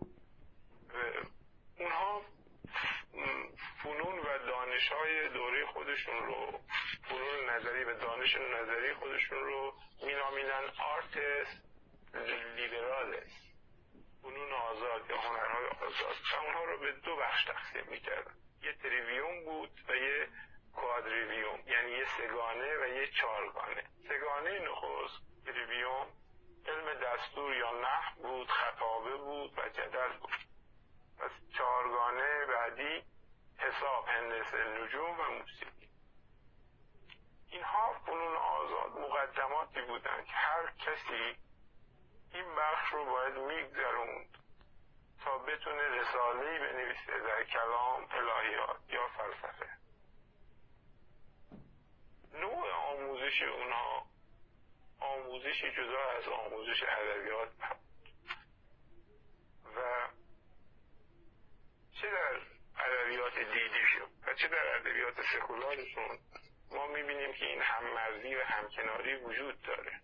اونها فنون و دانش‌های دوره خودشون رو، فنون نظری و دانش نظری خودشون رو مینامیدن آرتس لیبرالس، فنون آزاد یا هنرهای آزاد، و اونها رو به دو بخش تقسیم میکردن. یه تریویوم بود و یه کوادریویوم، یعنی یه سگانه و یه چارگانه. سگانه نخست تریویوم علم دستور یا نحو بود، خطابه بود و جدل بود. پس چارگانه بعدی حساب، هندسه نجوم و موسیقی. اینها فنون آزاد مقدماتی بودن که هر کسی این بخش رو باید میگذروند تا بتونه رساله‌ای بنویسه در کلام، الهیات یا فلسفه. نوع آموزش اونها آموزشی جدا از آموزش ادبیات و چه در ادبیات دیدیشون و چه در ادبیات سکولارشون ما میبینیم که این هممرزی و همکناری وجود داره.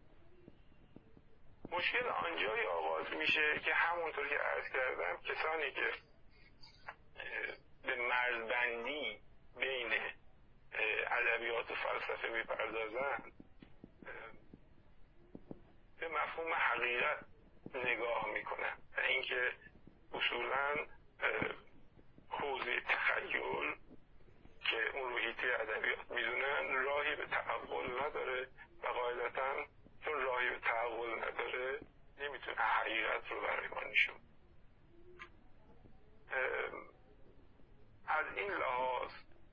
مشکل آنجایی آغاز میشه که همونطور که عرض کردم کسانی که به مرزبندی بین ادبیات و فلسفه میپردازن به مفهوم حقیقت نگاه میکنن و اینکه اصولاً حوزه تخیل که اون رو حیطه ادبیات میدونن راهی به تعقل نداره و قاعدتاً چون راهی به تعقل نداره نمیتونه حقیقت رو برای ما نشون. از این لحاظ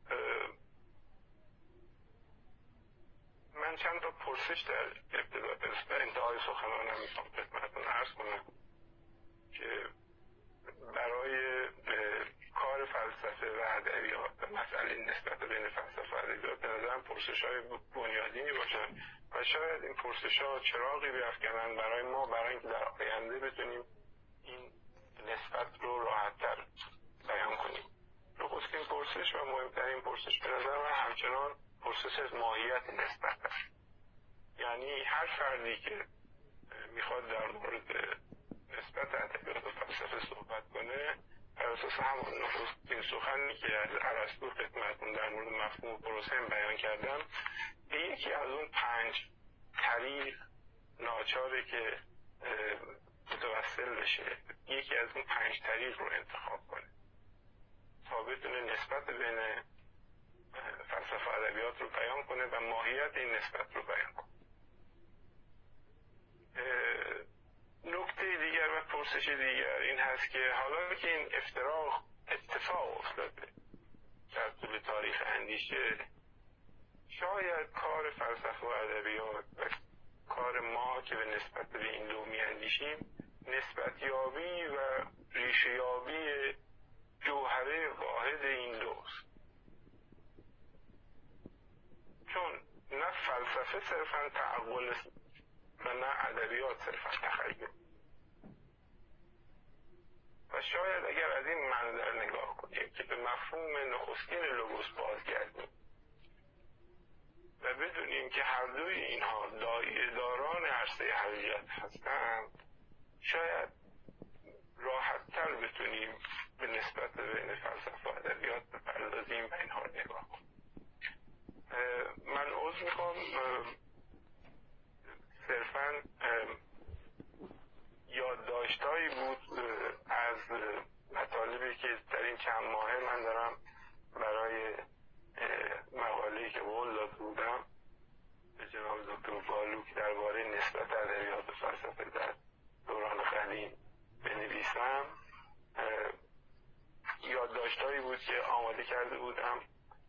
من چند تا پرسش در ابتدا در انتهای سخنانم میخوام خدمتتون عرض کنم که برای کار فلسفه و ادبیات و مسئله نسبت بین فلسفه و ادبیات به نظرم پرسش‌های بنیادینی باشن و شاید این پرسش‌ها چراغی بیفکنن برای ما، برای اینکه در آینده بتونیم این نسبت رو راحت‌تر بیان کنیم. نخستین پرسش و مهمترین پرسش به نظر من همچنان پرسش ماهیت نسبت است. یعنی هر فردی که میخواد در مورد نسبت ادبیات و فلسفه صحبت کنه بر اساس همون نخستین سخنی که از ارسطو خدمتتون در مورد مفهوم پروسم بیان کردم به یکی از اون پنج طریق ناچاره که متوسل بشه، یکی از اون پنج طریق رو انتخاب کنه تا بتونه نسبت بین فلسفه و ادبیات رو بیان کنه و ماهیت این نسبت رو بیان کنه. نکته دیگر و پرسش دیگر این هست که حالا که این افتراق اتفاق افتاده در طول تاریخ اندیشه، شاید کار فلسفه و ادبیات و کار ما که به نسبت به این دو می اندیشیم نسبت یابی و ریشه یابی جوهره واحد این دوست، چون نه فلسفه صرفا تعقل و نه ادبیات صرفا تخیل. و شاید اگر از این منظر نگاه کنیم که به مفهوم نخستین لوگوس بازگردیم و بدونیم که هر دوی اینها داران عرصه حقیقت هستند، شاید راحت‌تر بتونیم به نسبت بین فلسفه و ادبیات بپردازیم و اینها رو نگاه کنیم. من عذر میخوام صرفاً یادداشتایی بود از مطالبی که در این چند ماهه من دارم برای مقاله‌ای که قول داده بودم به جناب دکتر بالوک درباره نسبت ادبیات و فلسفه در دوران قدیم بنویسم، یادداشتایی بود که آماده کرده بودم.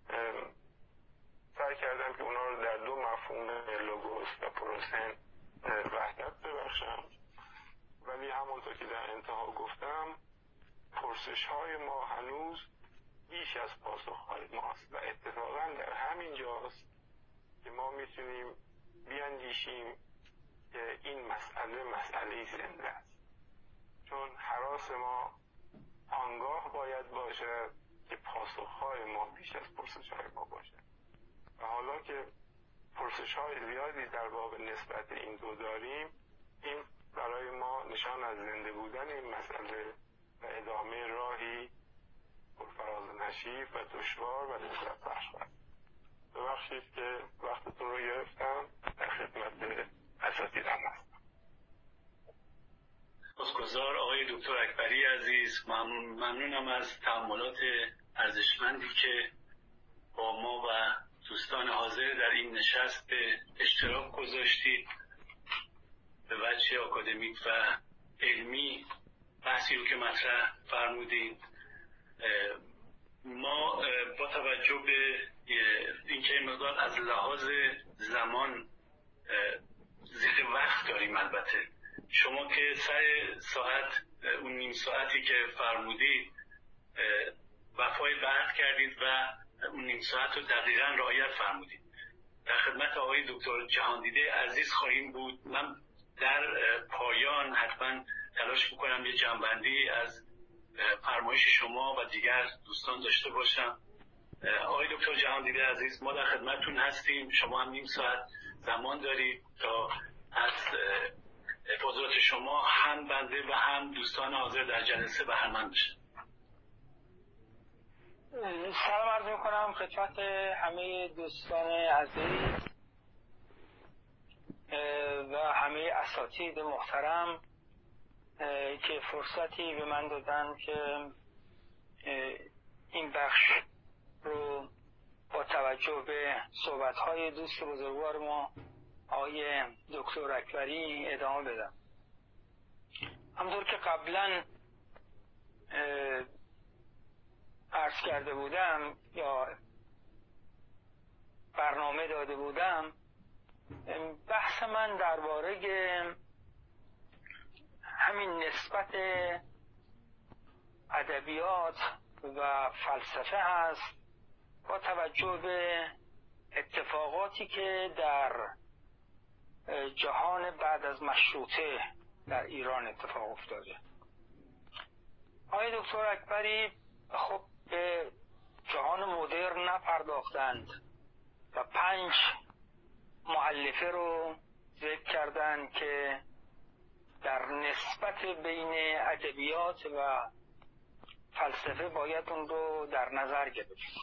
سعی کردم که اونا رو در دو مفهوم لوگوس و پروسن وحدت ببخشم، ولی همونطور که در انتها گفتم پرسش های ما هنوز بیش از پاسخ های ماست و اتفاقا در همین جاست که ما میتونیم بیاندیشیم که این مسئله مسئله زنده است، چون هراس ما آنگاه باید باشد که پاسخ های ما بیش از پرسش های ما باشد. و حالا که پرسش های زیادی در باب نسبت این دو داریم، این برای ما نشان از زنده بودن این مسئله و ادامه راهی پرفراز و نشیب و دشوار و لذت بخش است. ببخشید که ممنونم از تأملات ارزشمندی که با ما و دوستان حاضر در این نشست به اشتراک گذاشتید. به وجه آکادمیک و علمی بحثی رو که مطرح فرمودید، ما با توجه به اینکه مقدار از لحاظ زمان زیر وقت داریم، البته شما که سر ساعت اون نیم ساعتی که فرمودید وفای بعد کردید و اون نیم ساعت رو دقیقاً رعایت فرمودید. در خدمت آقای دکتر جهاندیده عزیز خواهیم بود. من در پایان حتما تلاش میکنم یه جنبندی از فرمایش شما و دیگر دوستان داشته باشم. آقای دکتر جهاندیده عزیز، ما در خدمتتون هستیم. شما هم نیم ساعت زمان دارید تا از حضرات شما هم بنده و هم دوستان حاضر در جلسه بهره‌مند بشن. سلام عرض میکنم خدمت همه دوستان عزیز و همه اساتید محترم که فرصتی به من دادن که این بخش رو با توجه به صحبت‌های دوست بزرگوار ما آقای دکتر اکبری ادامه بدم. همونطور که قبلا عرض کرده بودم یا برنامه داده بودم، بحث من درباره همین نسبت ادبیات و فلسفه هست با توجه به اتفاقاتی که در جهان بعد از مشروطه در ایران اتفاق افتاده. آقای دکتر اکبری خب به جهان مدرن نپرداختند و پنج مؤلفه رو ذکر کردند که در نسبت بین ادبیات و فلسفه باید اون رو در نظر گرفت.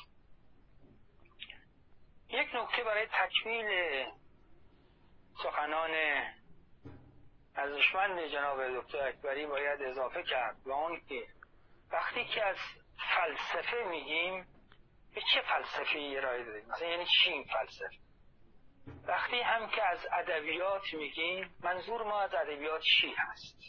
یک نکته برای تکمیل سخنان ارزشمند جناب دکتر اکبری باید اضافه کرد و اون که وقتی که از فلسفه میگیم به چه فلسفه‌ای ارائه داریم؟ مثلا یعنی چی این فلسفه؟ وقتی هم که از ادبیات میگیم منظور ما از ادبیات چی هست؟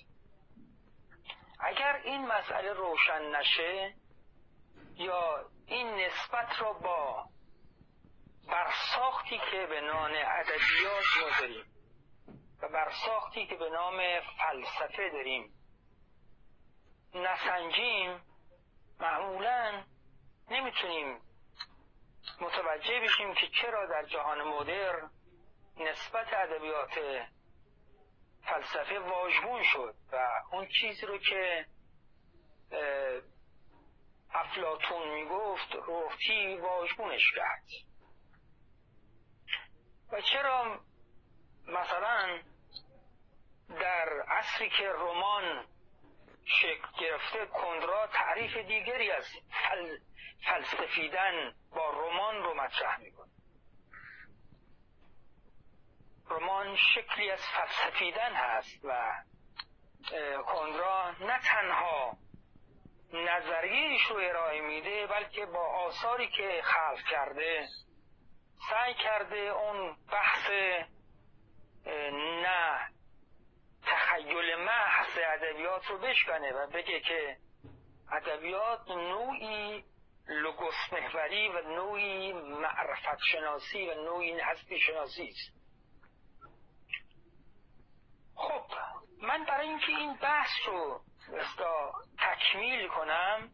اگر این مسئله روشن نشه یا این نسبت را با برساختی که به نام ادبیات ما داریم و برساختی که به نام فلسفه داریم نسنجیم، معمولاً نمیتونیم متوجه بشیم که چرا در جهان مدرن نسبت ادبیات فلسفه واژگون شد و اون چیزی رو که افلاطون میگفت روحی واژگونش کرد. و چرا مثلا در عصری که رمان شکل گرفته کنراد تعریف دیگری از فل... فلسفیدن با رمان رو مطرح میکنه. رمان شکلی از فلسفیدن هست و کنراد نه تنها نظریه‌اش رو ارائه میده بلکه با آثاری که خلق کرده سعی کرده اون بحث نه تخیل محض ادبیات رو بشکنه و بگه که ادبیات نوعی لوگوس محوری و نوعی معرفت شناسی و نوعی هستی شناسی است. خب من برای اینکه این بحث رو بستا تکمیل کنم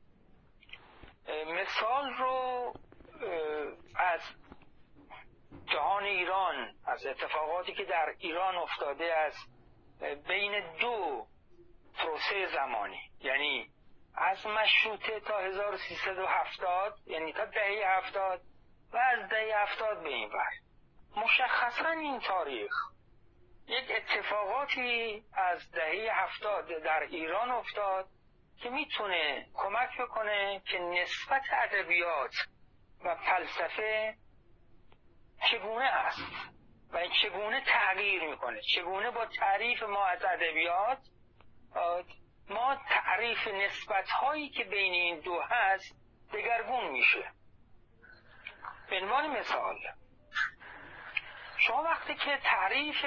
مثال رو از جهان ایران، از اتفاقاتی که در ایران افتاده از بین دو پروسه زمانی، یعنی از مشروطه تا هزار و سیصد و هفتاد، یعنی تا دهه هفتاد و از دهه هفتاد به این ور، مشخصا این تاریخ یک اتفاقاتی از دهه هفتاد در ایران افتاد که میتونه کمک بکنه که نسبت ادبیات و فلسفه چگونه است و این چگونه تغییر میکنه، چگونه با تعریف ما از ادبیات ما تعریف نسبت هایی که بین این دو هست دگرگون میشه. به عنوان مثال شما وقتی که تعریف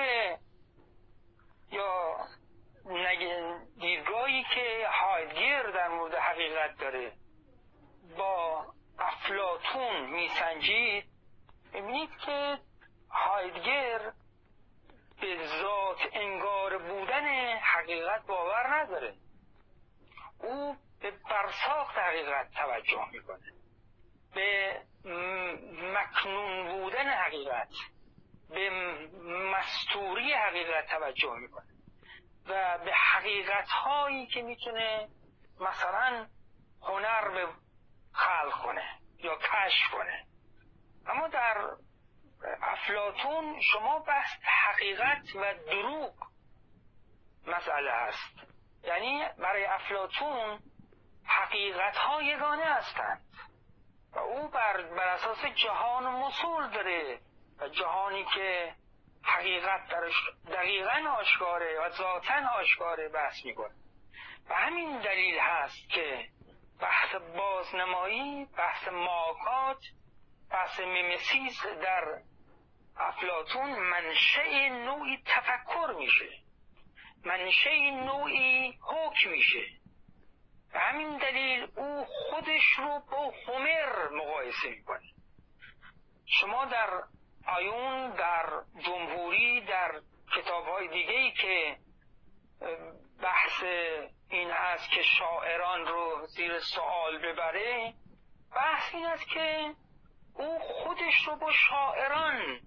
یا دیدگاهی که هایدگر در مورد حقیقت داره با افلاطون میسنجید، میبینید که هایدگر به ذات انگار بودن حقیقت باور نداره. او به برساخت حقیقت توجه میکنه، به مکنون بودن حقیقت، به مستوری حقیقت توجه میکنه و به حقیقت هایی که میتونه مثلا هنر به خلق کنه یا کشف کنه. اما در افلاطون شما بحث حقیقت و دروغ مسئله هست. یعنی برای افلاطون حقیقت ها یگانه هستند و او بر, بر اساس جهان مسول داره و جهانی که حقیقت درش دقیقاً آشکاره و ذاتاً آشکاره بحث میکنه. و همین دلیل هست که بحث بازنمایی، بحث ماکات، بحث میمسیس در افلاطون منشأ نوعی تفکر میشه، منشأ نوعی حکم میشه. و همین دلیل او خودش رو با هومر مقایسه میکنه. شما در آیون، در جمهوری، در کتاب‌های دیگه‌ای که بحث این هست که شاعران رو زیر سوال ببره، بحث این است که او خودش رو با شاعران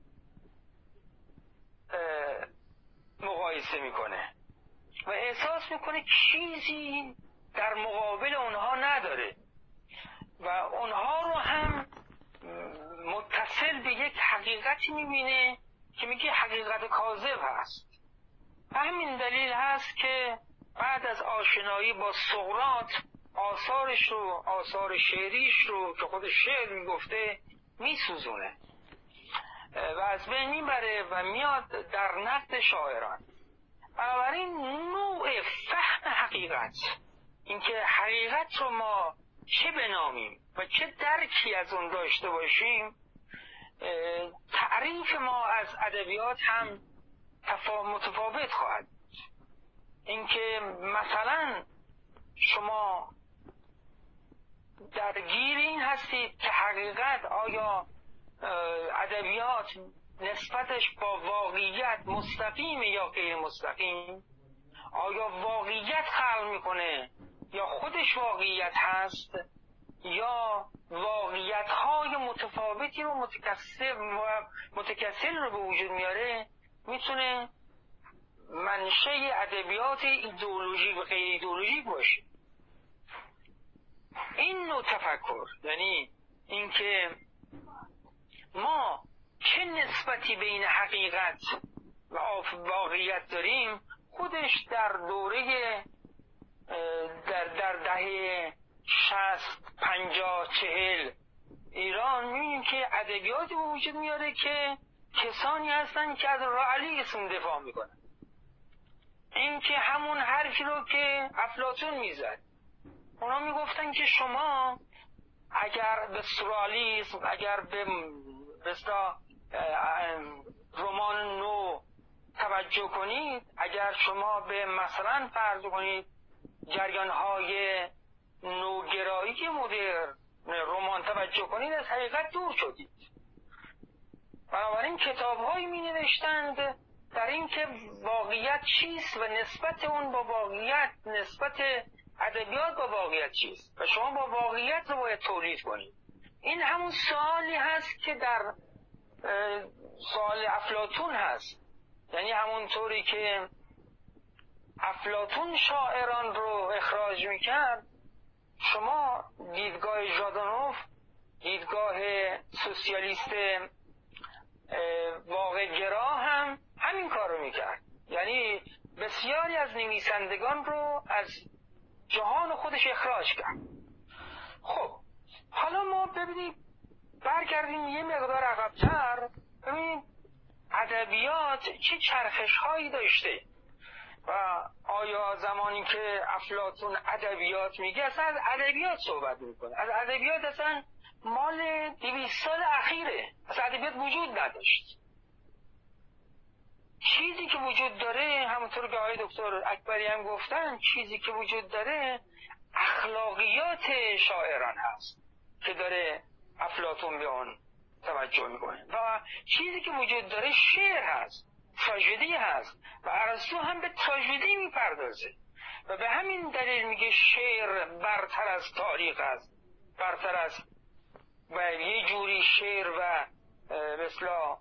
مقایسه میکنه و احساس میکنه چیزی در مقابل اونها نداره و اونها رو هم متصل به یک حقیقتی میبینه که میگه حقیقت کاذب هست. همین دلیل هست که بعد از آشنایی با سقراط آثارش رو، آثار شعریش رو که خود شعر میگفته میسوزونه و از بین میبره و میاد در نقد شاعران. بنابراین نوع فهم حقیقت، اینکه حقیقت رو ما چه بنامیم و چه درکی از اون داشته باشیم، تعریف ما از ادبیات هم متفاوت خواهد. اینکه مثلا شما درگیر این هستید که حقیقت آیا ادبیات نسبتش با واقعیت مستقیم یا غیر مستقیم، آیا واقعیت خلق میکنه یا خودش واقعیت هست، یا واقعیت های متفاوتی رو متکثر و متکثر رو به وجود میاره، میتونه منشأ ادبیات ایدئولوژیک و غیر ایدئولوژیک باشه. این نوع تفکر، یعنی اینکه ما چه نسبتی بین حقیقت و واقعیت داریم، خودش در دوره در در دهه شصت پنجاه چهل ایران میبینیم که ادبیاتی به وجود میاره که کسانی هستن که از رئالیسم دفاع میکنن. این که همون حرفی رو که افلاطون میزد، اونا میگفتن که شما اگر به سورئالیسم، اگر به بستا رمان نو توجه کنید، اگر شما به مثلا فرض کنید جریان‌های نوگرایی مدرن رمان توجه کنید، از حقیقت دور شدید. بنابراین کتاب‌هایی می‌نوشتند در این که واقعیت چیست و نسبت اون با واقعیت، نسبت ادبیات با واقعیت چیست و شما با واقعیت رو باید تولید کنید. این همون سوالی هست که در سوال افلاطون هست. یعنی همون طوری که افلاطون شاعران رو اخراج میکرد، شما دیدگاه ژادانوف، دیدگاه سوسیالیست واقع‌گرا هم همین کار رو میکرد. یعنی بسیاری از نویسندگان رو از جهان خودش اخراج کرد. خب حالا ما ببینیم، برگردیم یه مقدار عقب‌تر، ببینیم ادبیات چه چرخش هایی داشته و آیا زمانی که افلاطون ادبیات میگه اصلا از ادبیات صحبت میکنه؟ از ادبیات اصلا مال دویست سال اخیره، اصلا ادبیات وجود نداشت. چیزی که وجود داره، همونطور که آقای دکتر اکبری هم گفتن، چیزی که وجود داره اخلاقیات شاعران هست که داره افلاطون به اون توجه میکنه، و چیزی که وجود داره شعر هست، تراژدی هست، و ارسطو هم به تراژدی میپردازه و به همین دلیل میگه شعر برتر از تاریخ است، برتر از، و یه جوری شعر و مثلا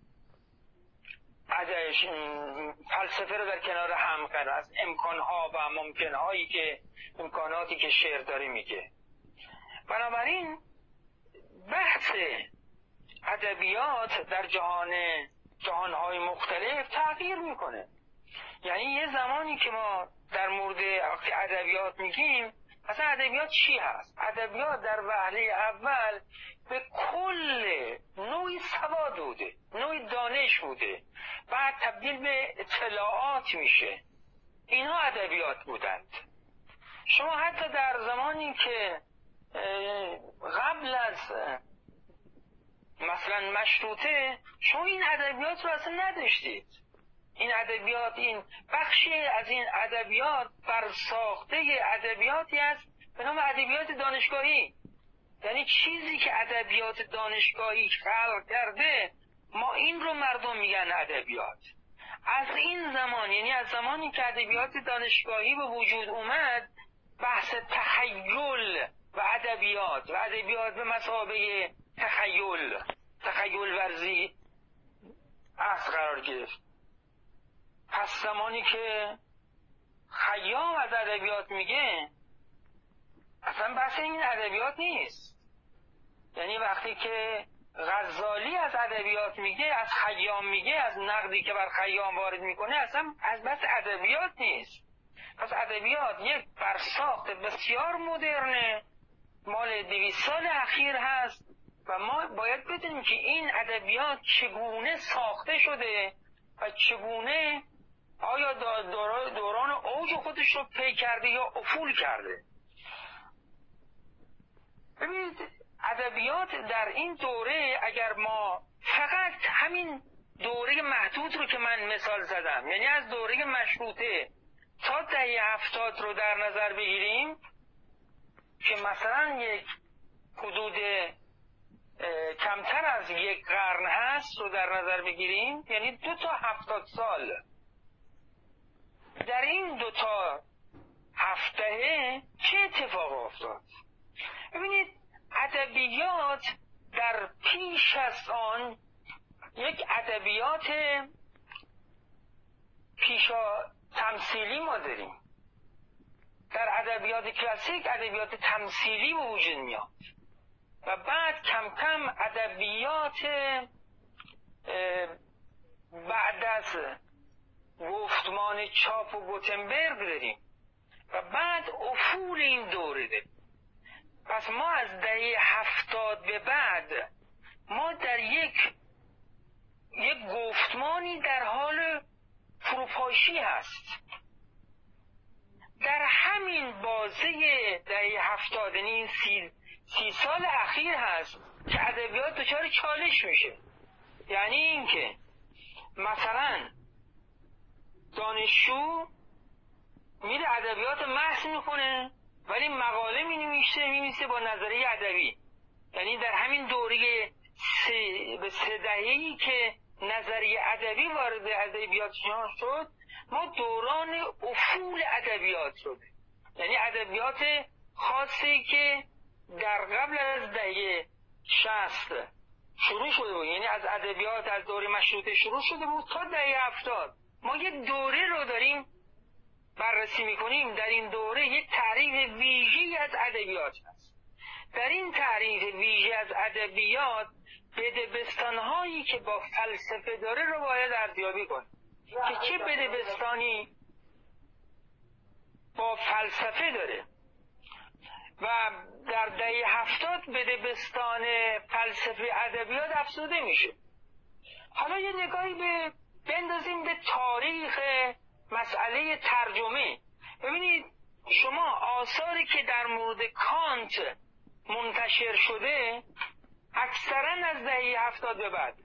ادش فلسفه رو در کنار هم کرد، از امکانها و ممکنهایی که امکاناتی که شعر داره میگه. بنابراین بحث ادبیات در جهان جهانهای مختلف تغییر میکنه. یعنی یه زمانی که ما در مورد ادبیات میگیم اصلا ادبیات چی هست؟ ادبیات در وهله اول به کل نوعی سواد بوده، نوعی دانش بوده، بعد تبدیل به اطلاعات میشه. اینها ادبیات بودند. شما حتی در زمانی که قبل از مثلا مشروطه شما این ادبیات رو اصلا نداشتید. این ادبیات، این بخشی از این ادبیات بر ساخته ادبیاتی است به نام ادبیات دانشگاهی. یعنی چیزی که ادبیات دانشگاهی خلق کرده، ما این رو مردم میگن ادبیات. از این زمان، یعنی از زمانی که ادبیات دانشگاهی به وجود اومد، بحث تخیل و ادبیات و ادبیات به مثابه تخیل تخیل ورزی اصل قرار گرفت. پس زمانی که خیام از ادبیات میگه اصلا بحث این ادبیات نیست. یعنی وقتی که غزالی از ادبیات میگه، از خیام میگه، از نقدی که بر خیام وارد میکنه، اصلا از بحث ادبیات نیست. پس ادبیات یک برساخت بسیار مدرنه، مال دویست سال اخیر هست و ما باید بدونیم که این ادبیات چگونه ساخته شده و چگونه، آیا دوران اوج خودش رو پی کرده یا افول کرده. ببینید ادبیات در این دوره، اگر ما فقط همین دوره محدود رو که من مثال زدم، یعنی از دوره مشروطه تا دهه هفتاد رو در نظر بگیریم که مثلا یک حدود کمتر از یک قرن هست رو در نظر بگیریم، یعنی دو تا هفتاد سال، در این دو تا هفته چه اتفاق افتاد؟ ببینید ادبیات در پیش از آن یک ادبیات پیشا تمثیلی ما داریم. در ادبیات کلاسیک ادبیات تمثیلی به وجود میاد و بعد کم کم ادبیات بعد از گفتمان چاپ و گوتنبرگ داریم و بعد افول این دوره داریم. پس ما از دهه هفتاد به بعد ما در یک یک گفتمانی در حال فروپاشی هست. در همین بازه دهه هفتاد، یعنی این سی, سی سال اخیر هست که ادبیات دچار چالش میشه. یعنی اینکه مثلا دانشجو میره ادبیات محض میکنه ولی مقاله مینویسه مینویسه با نظریه ادبی. یعنی در همین دوره سه به سه دهه‌ای که نظریه ادبی وارد ادبیات شد، ما دوران افول ادبیات شد. یعنی ادبیات خاصی که در قبل از دهه شصت شروع شده بود، یعنی از ادبیات از دوره مشروطه شروع شده بود تا دهه هفتاد، ما یک دوره رو داریم بررسی میکنیم. در این دوره یک تعریف ویژه‌ای از ادبیات هست. در این تعریف ویژه از ادبیات بدبستان‌هایی که با فلسفه داره رو باید ارزیابی کنیم که چه بدبستانی با فلسفه داره و در دهه هفتاد بدبستان فلسفه ادبیات افزوده میشه. حالا یه نگاهی به بندازیم به تاریخ مسئله ترجمه. ببینید شما آثاری که در مورد کانت منتشر شده اکثرا از دهه هفتاد به بعد،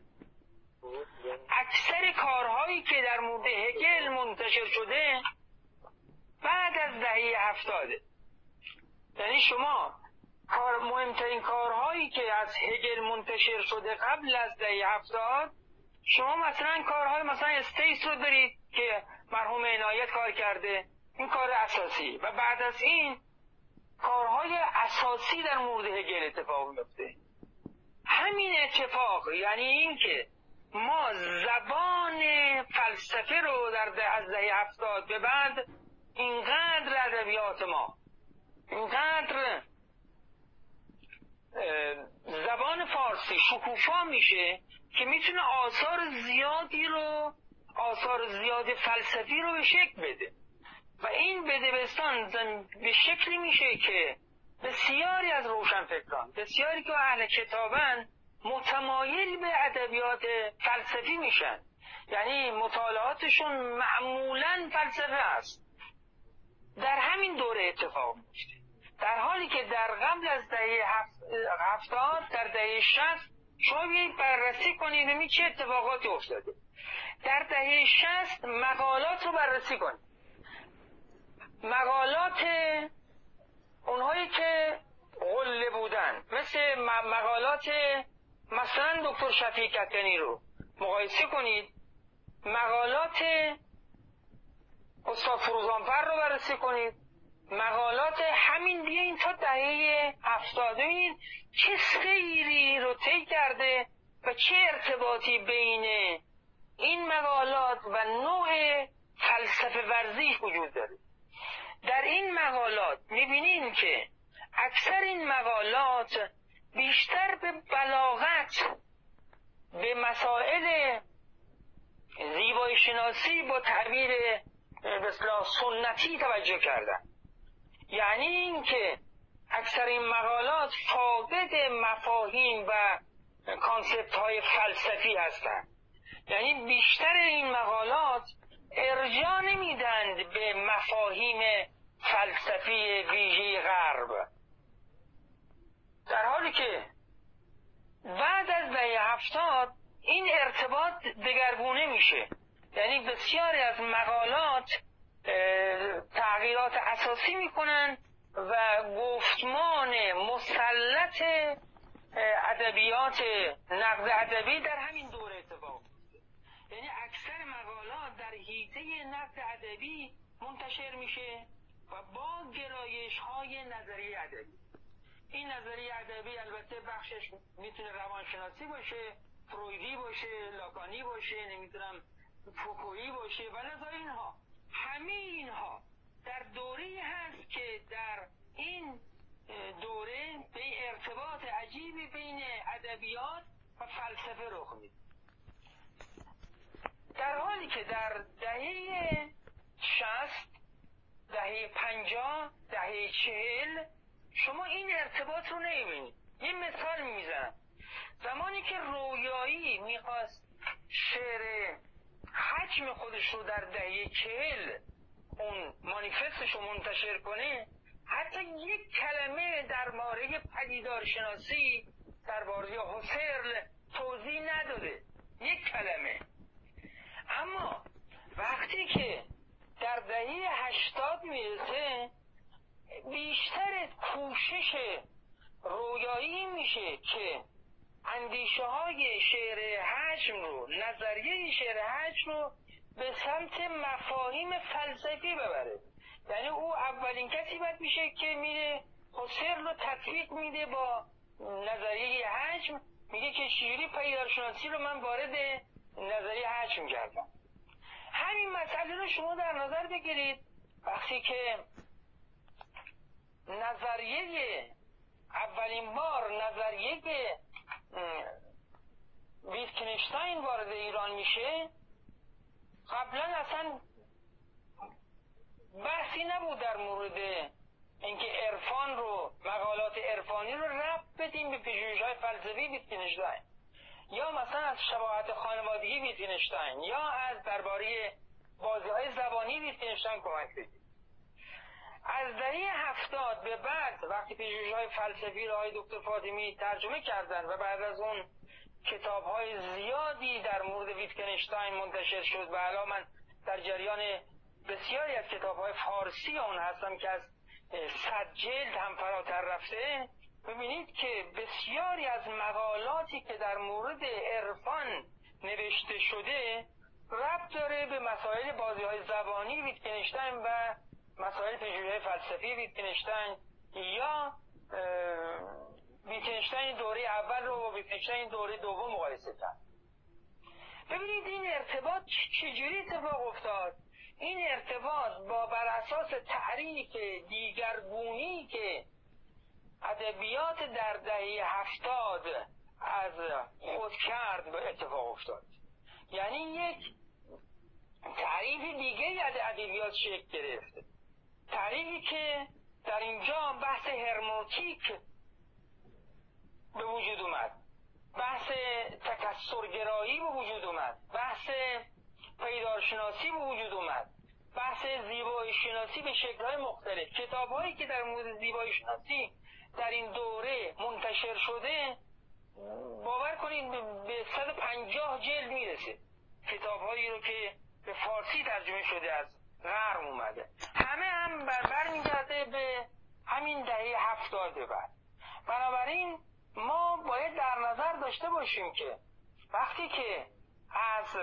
اکثر کارهایی که در مورد هگل منتشر شده بعد از دهه هفتاده. یعنی شما کار مهمترین کارهایی که از هگل منتشر شده قبل از دهه هفتاد، شما مثلا کارهای مثلا استیس رو دارید که مرحوم عنایت کار کرده، این کار اساسی، و بعد از این کارهای اساسی در مورد هگل اتفاق میفته. همین اتفاق یعنی این که ما زبان فلسفه رو در ده از دهه هفتاد به بعد اینقدر ادبیات ما، اینقدر زبان فارسی شکوفا میشه که میتونه آثار زیادی رو آثار زیاد فلسفی رو به شکل بده، و این بدبستان به شکلی میشه که بسیاری از روشنفکران، بسیاری که اهل کتابن، متمایل به ادبیات فلسفی میشن. یعنی مطالعاتشون معمولاً فلسفه است. در همین دوره اتفاق میفته، در حالی که در قبل از دهه هفتاد، در دهه شصت شما بیایید بررسی کنید ببینید چه اتفاقاتی افتاده. در دهه شصت مقالات رو بررسی کنید، مقالات اونهایی که غله بودن، مثل مقالات مثلا دکتر شفیع کتانی رو مقایسه کنید، مقالات استاد فروزانفر رو بررسی کنید، مقالات همین بیاین تا دهه هفتاد، ببینید چه سیری رو طی کرده و چه ارتباطی بین این مقالات و نوع فلسفه ورزی وجود داره. در این مقالات میبینیم که اکثر این مقالات بیشتر به بلاغت، به مسائل زیبایی شناسی با تعبیر مثلا سنتی توجه کردن. یعنی این که اکثر این مقالات فاقد مفاهیم و کانسپت های فلسفی هستند. یعنی بیشتر این مقالات ارجاع نمیدند به مفاهیم فلسفی ویژه غرب، در حالی که بعد از دهه هفتاد این ارتباط دگرگونه میشه. یعنی بسیاری از مقالات تغییرات اساسی میکنن و گفتمان مسلط ادبیات نقد ادبی در همین دوره اتفاق میفته. یعنی اکثر مقالات در حیطه نقد ادبی منتشر میشه و با گرایش های نظریه ادبی. این نظریه ادبی البته بخشش میتونه روانشناسی باشه، فرویدی باشه، لاکانی باشه، نمیتونم فوکویی باشه، و لذا اینها همه اینها در دوره‌ای هست که در این دوره به ارتباط عجیبی بین ادبیات و فلسفه رخ میده. در حالی که در دهه شصت، دهه پنجاه، دهه چهل شما این ارتباط رو نمیبینید. یه مثال میزنم. زمانی که رویایی میخواست شعر حجم خودش رو در دهه چهل اون مانیفستش رو منتشر کنه، حتی یک کلمه درباره پدیدارشناسی، درباره هوسرل توضیح نداده، یک کلمه. اما وقتی که در دهه هشتاد میرسه، بیشتر کوشش رویایی میشه که اندیشه های شعر حجم رو، نظریه شعر حجم رو به سمت مفاهیم فلسفی ببره. یعنی او اولین کسی باید میشه که میره هوسرل رو تطبیق میده با نظریه حجم، میگه که چجوری پدیدارشناسی رو من وارد نظریه حجم کردم. همین مسئله رو شما در نظر بگیرید وقتی که نظریه اولین بار نظریه ویتکنشتاین وارد ایران میشه، قبلا اصلا بحثی نبود در مورد اینکه عرفان رو، مقالات عرفانی رو ربط بدیم به پژوهش‌های فلسفی ویتکنشتاین، یا مثلا از شباهت خانوادگی ویتکنشتاین، یا از درباره بازی‌های زبانی ویتگنشتاین کمک بگیرید. از دهه هفتاد به بعد وقتی پژوهش‌های فلسفی رو آقای دکتر فاطمی ترجمه کردن و بعد از اون کتاب‌های زیادی در مورد ویتگنشتاین منتشر شد و الان من در جریان بسیاری از کتاب‌های فارسی اون هستم که از صد جلد هم فراتر رفته، ببینید که بسیاری از مقالاتی که در مورد عرفان نوشته شده ربط داره به مسائل بازی‌های زبانی ویتگنشتاین و مسائل پژوهش‌های فلسفی ویتگنشتاین یا ویتگنشتاین دوره اول رو با ویتگنشتاین دوره دوم مقایسه کرد. ببینید این ارتباط چجوری اتفاق افتاد. این ارتباط با بر اساس تعریف دیگرگونی که ادبیات در دهه هفتاد از خود کرد به اتفاق افتاد. یعنی یک تعریف دیگه از ادبیات شکل گرفت، تعریفی که در اینجا بحث هرمنوتیک به وجود اومد، بحث تکثرگرایی به وجود اومد، بحث پیدارشناسی به وجود اومد، بحث زیبایی شناسی به شکل‌های مختلف. کتاب‌هایی که در مورد زیبایی شناسی در این دوره منتشر شده باور کنید به صد و پنجاه جلد میرسه، کتاب‌هایی رو که به فارسی ترجمه شده از غرب اومده، همه هم بر برمیگرده به همین دهه هفتاد بعد. بنابراین ما باید در نظر داشته باشیم که وقتی که از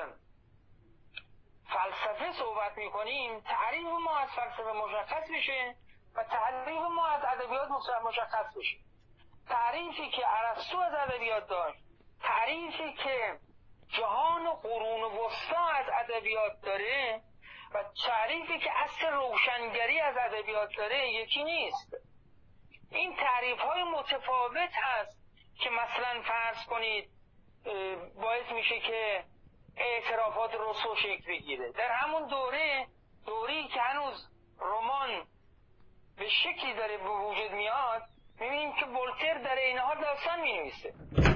فلسفه صحبت میکنیم تعریف ما از فلسفه مشخص بشه و تعریف ما از ادبیات مشخص بشه. تعریفی که ارسطو از ادبیات داشت، تعریفی که جهان و قرون وسطا از ادبیات داره و تعریفی که اصل روشنگری از ادبیات داره یکی نیست. این تعریف های متفاوت هست که مثلا فرض کنید باعث میشه که اعترافات روسو شکل بگیره. در همون دوره دوری که هنوز رمان به شکلی داره به وجود میاد، میبینیم که ولتر در این حال داستان مینویسه.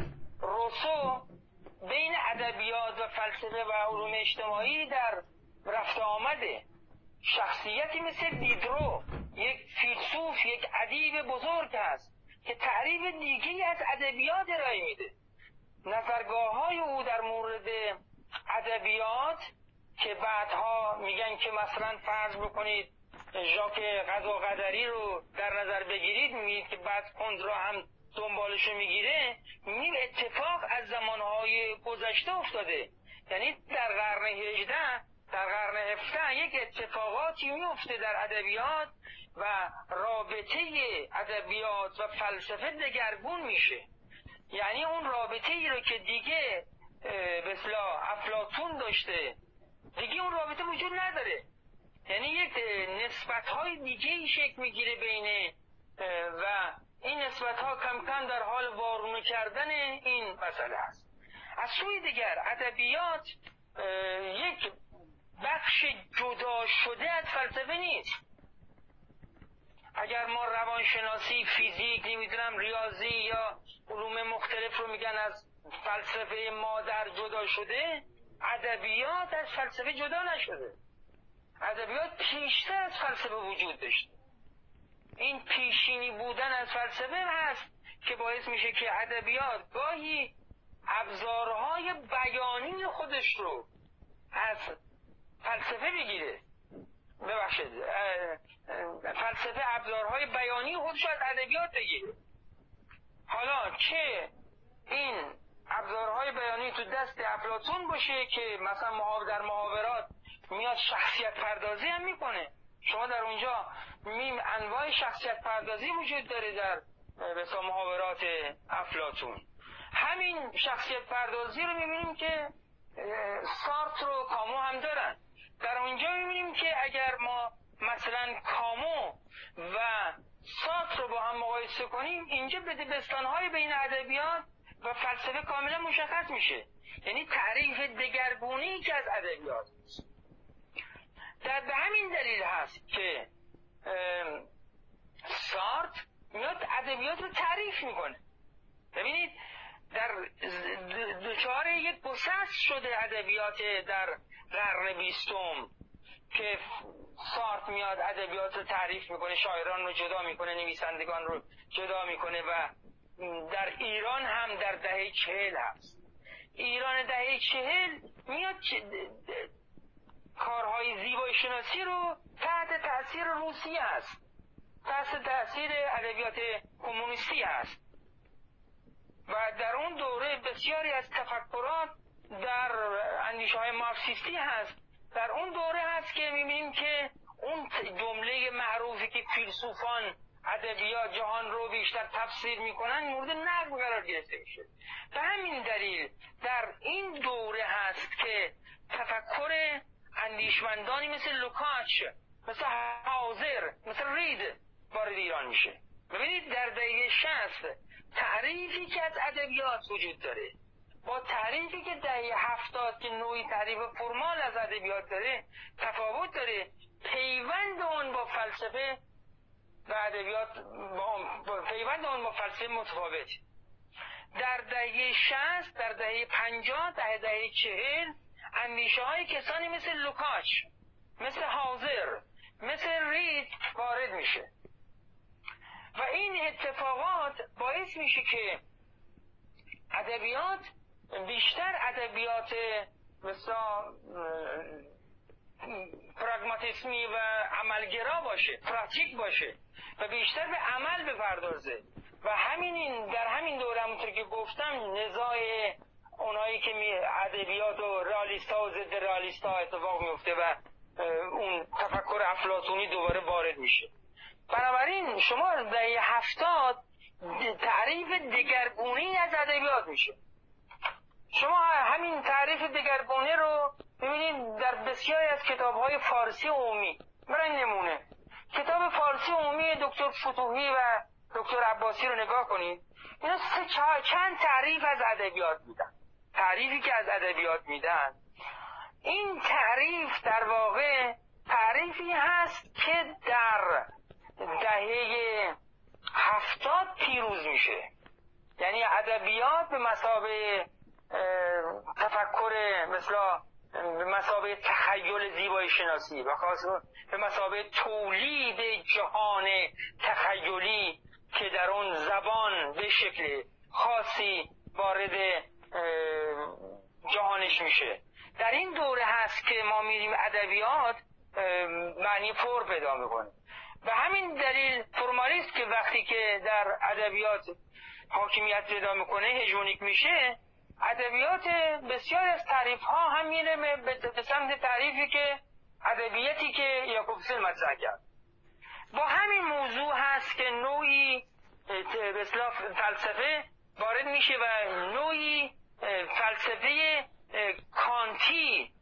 روسو بین ادبیات و فلسفه و علوم اجتماعی در رفت آمده. شخصیتی مثل دیدرو، یک فیلسوف، یک ادیب بزرگ هست که تعریف دیگری از ادبیات ارائه میده. نظرگاه‌های او در مورد ادبیات که بعدها میگن که مثلا فرض بکنید ژاک قضا قدری رو در نظر بگیرید، میبینید که بعد کندرا هم دنبالشو میگیره، میبینید اتفاق از زمانهای گذشته افتاده. یعنی در قرن هجده، در قرن هفده یک اتفاقاتی میفته در ادبیات و رابطه ادبیات و فلسفه دگرگون میشه. یعنی اون رابطه ای رو که دیگه به اصطلاح افلاطون داشته دیگه اون رابطه وجود نداره. یعنی یک نسبت‌های دیگه‌ای شکل میگیره بین و این نسبت‌ها کم کم در حال وارونه کردن این مسئله است. از سوی دیگر ادبیات یک بخش جدا شده از فلسفه نیست. اگر ما روانشناسی، فیزیک، نمیدونم ریاضی یا علوم مختلف رو میگن از فلسفه مادر جدا شده، ادبیات از فلسفه جدا نشده. ادبیات پیشتر از فلسفه وجود داشته. این پیشینی بودن از فلسفه هست که باعث میشه که ادبیات گاهی ابزارهای بیانی خودش رو از فلسفه بگیره. ببخشید فلسفه ابزارهای بیانی خودش از ادبیات بگیره. حالا چه این ابزارهای بیانی تو دست افلاطون باشه که مثلا محاور در محاورات میاد شخصیت پردازی هم میکنه. شما در اونجا میم انواع شخصیت پردازی وجود داره در مثلا محاورات افلاطون. همین شخصیت پردازی رو میبینیم که سارتر و کامو هم دارن. در اونجا میبینیم که اگر ما مثلا کامو و سارتر رو با هم مقایسه کنیم، اینجا بدبستان‌های بین ادبیات و فلسفه کاملا مشخص میشه. یعنی تعریف دگرگونی که از ادبیات است. در به همین دلیل هست که سارتر میاد ادبیات رو تعریف میکنه. ببینید در دچار یک گسست شده ادبیات در قرن بیستم که سارت میاد ادبیات رو تعریف میکنه، شاعران رو جدا میکنه، نویسندگان رو جدا میکنه و در ایران هم در دهه چهل هست. ایران دهه چهل میاد کارهای زیبایی شناسی رو تحت تأثیر روسیه هست، تحت تأثیر ادبیات کمونیستی هست و در اون دوره بسیاری از تفکرات در اندیشه های مارکسیستی هست. در اون دوره هست که میبینیم که اون جمله معروفی که فیلسوفان ادبیات جهان رو بیشتر تفسیر میکنن مورد نقد قرار گرفته میشه. به همین دلیل در این دوره هست که تفکر اندیشمندانی مثل لوکاچ، مثل هاوزر، مثل رید وارد ایران میشه. ببینید در دهه شصت تعریفی که از ادبیات وجود داره با تعریفی که دهه هفتاد که نوعی تعریف فرمال از ادبیات داره تفاوت داره. پیوند اون با فلسفه و ادبیات با پیوند اون با فلسفه متفاوت. در دهه شصت، در دهه پنجاه، در دهه چهل اندیشه های کسانی مثل لوکاچ، مثل هاوزر، مثل رید وارد میشه و این اتفاقات باعث میشه که ادبیات بیشتر ادبیات مثلا پراگماتیسمی و عملگرا باشه، پراتیک باشه و بیشتر به عمل بپردازه و همین در همین دوره همونطور که گفتم نزاع اونایی که می ادبیات و رئالیست ها و ضد رئالیست ها اتفاق میفته و اون تفکر افلاطونی دوباره وارد میشه. بنابراین شما دهه هفتاد تعریف دگرگونی از ادبیات میشه. شما همین تعریف دگرگونه رو ببینید در بسیاری از کتاب‌های فارسی عمومی. برای نمونه کتاب فارسی عمومی دکتر فتوحی و دکتر عباسی رو نگاه کنید. اینا سه چند تعریف از ادبیات میدن. تعریفی که از ادبیات میدن این تعریف در واقع تعریفی هست که در دهه هفتاد پیروز میشه. یعنی ادبیات به مثابه تفکر مثلا به مثابه تخیل زیبایی شناسی و خاصه به مثابه تولید جهان تخیلی که در اون زبان به شکل خاصی وارد جهانش میشه. در این دوره هست که ما میریم ادبیات معنی فور پیدا میکنه. و همین دلیل فرمالیست که وقتی که در ادبیات حاکمیت پیدا میکنه، هژمونیک میشه، ادبیات بسیار از تعریف ها هم میره به سمت تعریفی که ادبیاتی که یاکوبسن مطرح کرد. با همین موضوع هست که نوعی به اصطلاح فلسفه وارد میشه و نوعی فلسفه کانتی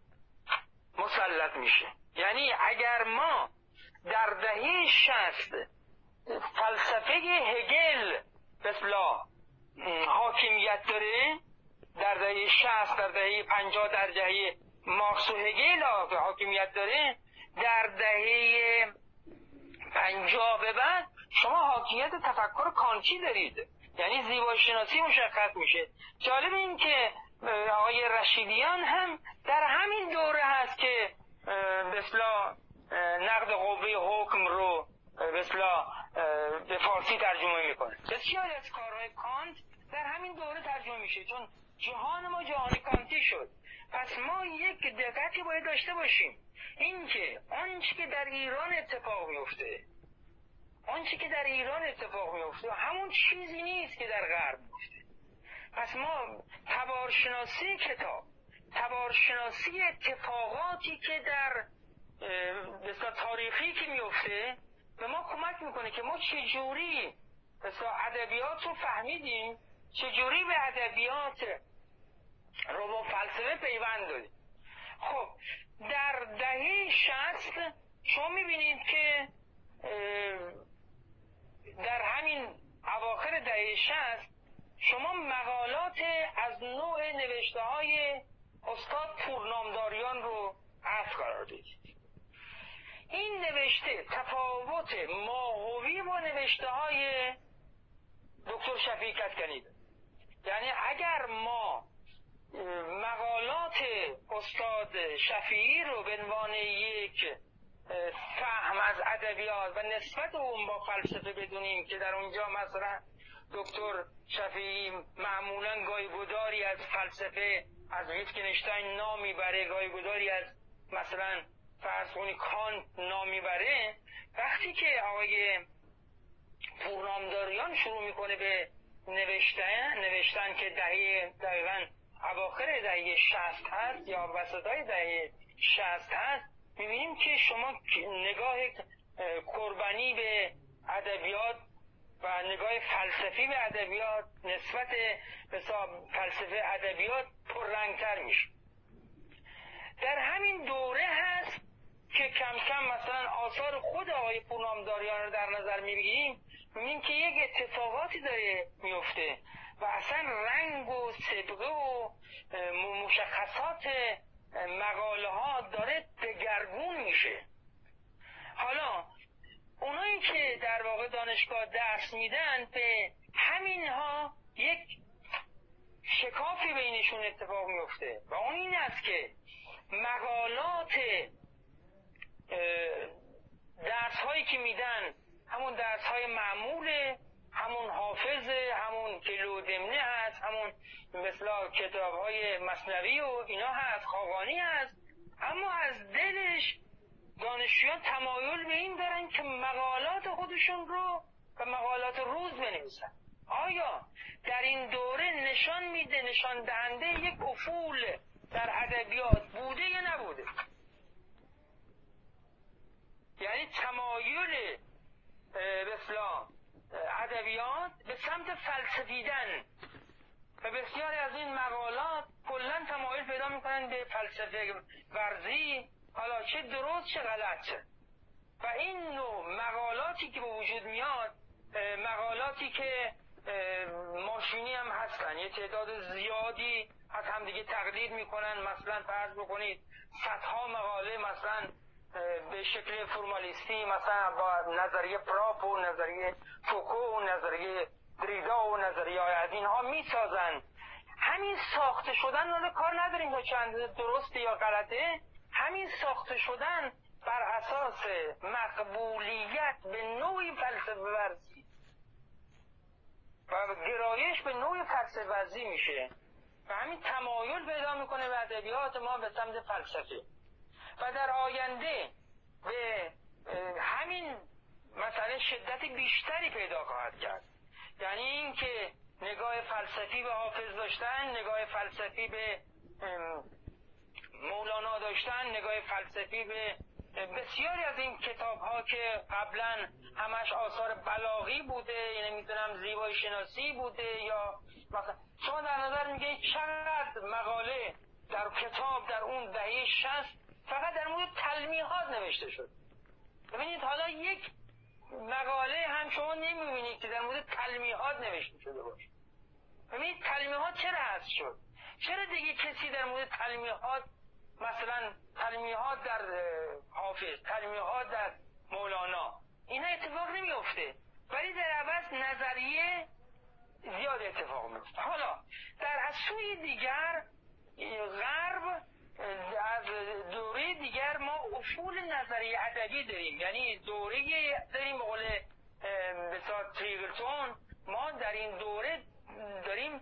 مسلط میشه. یعنی اگر ما در دهه شصت فلسفه هگل به اصطلاح حاکمیت داره، در دهه شصت در دهه پنجاه در دهه مارکس و هگل حاکمیت داره، در دهه پنجاه به بعد شما حاکمیت تفکر کانتی دارید، یعنی زیبایی شناسی مشخص میشه. جالب این که آقای رشیدیان هم در همین دوره هست که به اصطلاح نقد قوه حکم رو به اصطلاح به فارسی ترجمه میکنه. بسیاری از کارهای کانت در همین دوره ترجمه میشه، چون جهان ما جهان کانتی شد. پس ما یک دقتی باید داشته باشیم، این که آنچه که در ایران اتفاق میفته آنچه که در ایران اتفاق میفته همون چیزی نیست که در غرب میفته. پس ما تبارشناسی کتاب، تبارشناسی اتفاقاتی که در مثلا تاریخی که میفته به ما کمک میکنه که ما چجوری مثلا ادبیات رو فهمیدیم، چجوری به ادبیات رو با فلسفه پیوند دادیم. خب در دهه شصت شما میبینید که در همین اواخر دهه شصت شما مقالات از نوع نوشته های استاد پورنامداریان رو اصل قرار دادید. این نوشته تفاوت ماهوی با نوشته های دکتر شفیع کدکنی داره. یعنی اگر ما مقالات استاد شفیعی رو به عنوان یک فهم از ادبیات و نسبت اون با فلسفه بدونیم که در اونجا مثلا دکتر شفیعی معمولا گایگداری از فلسفه از ویتگنشتاین نام میبره، گایگداری از مثلا فرض کنید کانت نام میبره. وقتی که آقای پورنامداریان شروع میکنه به نوشتن نوشتن که دهه دقیقاً اواخر دهه شصت هست یا وسطای دهه شصت هست، میبینیم که شما نگاه قربانی به ادبیات و نگاه فلسفی به ادبیات نسبت به فلسفه ادبیات پررنگتر میشه. در همین دوره هست که کم کم مثلا آثار خود آقای پورنامداریان رو در نظر میبینیم، میبینیم که یک اتفاقاتی داره میفته و اصلا رنگ و سبقه و مشخصات مقاله ها داره دگرگون میشه. حالا اونایی که در واقع دانشگاه درس میدن به همینها یک شکافی بینشون اتفاق میفته و اون این است که مقالات درس هایی که میدن همون درس های معموله، همون حافظه، همون کلودمنه هست، همون مثلا کتاب های مثنوی و اینا هست، خاقانی هست، اما از دلش دانشجویان تمایل به این دارن که مقالات خودشون رو و مقالات روز بنویسن. آیا در این دوره نشان میده، نشان دهنده یک افول در ادبیات بوده یا نبوده؟ یعنی تمایل به اصطلاح ادبیات به سمت فلسفیدن و بسیاری از این مقالات کلا تمایل پیدا میکنن به فلسفه ورزی، حالا چه درست چه غلط. و این نوع مقالاتی که به وجود میاد، مقالاتی که ماشینی هم هستن، یه تعداد زیادی از همدیگه تقلید میکنن، مثلا فرض بکنید صدها مقاله مثلا به شکل فرمالیستی مثلا با نظریه پراپ و نظریه فوکو و نظریه دریدا و نظریه های از اینها میسازن. همین ساخته شدن رو کار نداریم تا چند درسته یا غلطه، همین ساخته شدن بر اساس مقبولیت به نوعی فلسفه ورزی و گرایش به نوعی فلسفه ورزی میشه و همین تمایل پیدا میکنه به ادبیات ما به سمت فلسفه و در آینده به همین مسئله شدت بیشتری پیدا خواهد کرد. یعنی این که نگاه فلسفی به حافظ داشتن، نگاه فلسفی به مولانا داشتن، نگاه فلسفی به بسیاری از این کتاب ها که قبلا همش آثار بلاغی بوده، یعنی میتونم زیبایی شناسی بوده، یا مثلا شما در نظر میگه چقدر مقاله در کتاب در اون دهه شصت فقط در مورد تلمیحات نوشته شد. ببینید حالا یک مقاله هم شما نمیبینید که در مورد تلمیحات نوشته شده باشه. ببینید تلمیحات چرا هست شد؟ چرا دیگه کسی در مورد تلمیحات، مثلا تلمیحات در حافظ، تلمیحات در مولانا، اینا اتفاق نمیفته، ولی در عوض نظریه زیاد اتفاق میفته. حالا در از سوی دیگر غرب از دوره دیگر ما افول نظریه ادبی داریم، یعنی دوره داریم به قول بسیار تریگلتون، ما در این دوره داریم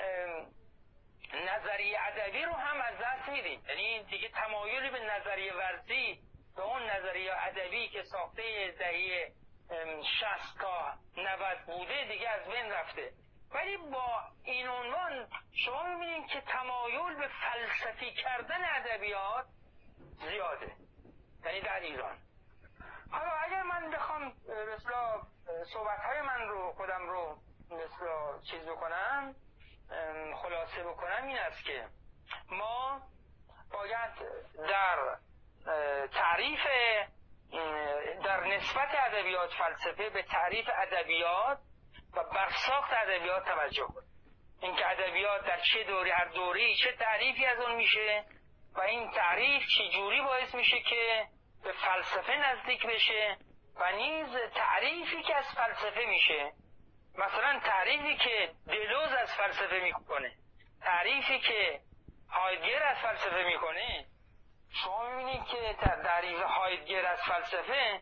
نظریه ادبی رو هم از دست میدیم، یعنی دیگه تمایلی به نظریه ورزی به اون نظریه ادبی که ساخته دهه شصت تا نود بوده دیگه از بین رفته. ولی با این عنوان شما میبینید که تمایل به فلسفی کردن ادبیات زیاده، یعنی در ایران. حالا اگر من بخوام مثلا صحبت‌های من رو خودم رو مثلا چیز بکنم، خلاصه بکنم، این است که ما باید در تعریف، در نسبت ادبیات فلسفه به تعریف ادبیات و برساخت ادبیات توجه کنیم. اینکه ادبیات در چه دوری، هر دوره‌ای چه تعریفی از اون میشه و این تعریف چه جوری باعث میشه که به فلسفه نزدیک بشه و نیز تعریفی که از فلسفه میشه، مثلا تعریفی که دلوز از فلسفه میکنه، تعریفی که هایدگر از فلسفه میکنه، شما میبینید که در تعریف هایدگر از فلسفه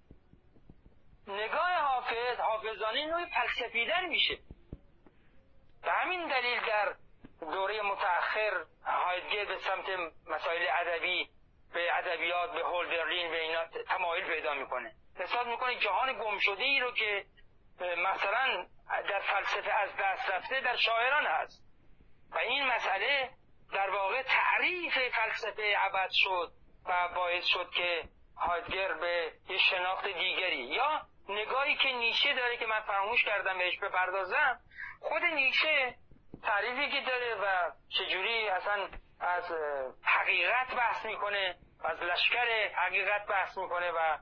نگاه حافظ حافظانه نوعی فلسفیدن میشه. به همین دلیل در دوره متأخر هایدگر به سمت مسائل ادبی، به ادبیات، به هولدرلین، به اینا تمایل پیدا میکنه. احساس میکنه جهان گمشده ای رو که مثلا در فلسفه از دست رفته در شاعران هست و این مسئله در واقع تعریف فلسفه عوض شد و باعث شد که هایدگر به یه شناخت دیگری، یا نگاهی که نیشه داره که من فراموش کردم بهش بپردازم. خود نیشه تعریفی که داره و چجوری اصلا از حقیقت بحث میکنه، از لشکر حقیقت بحث میکنه و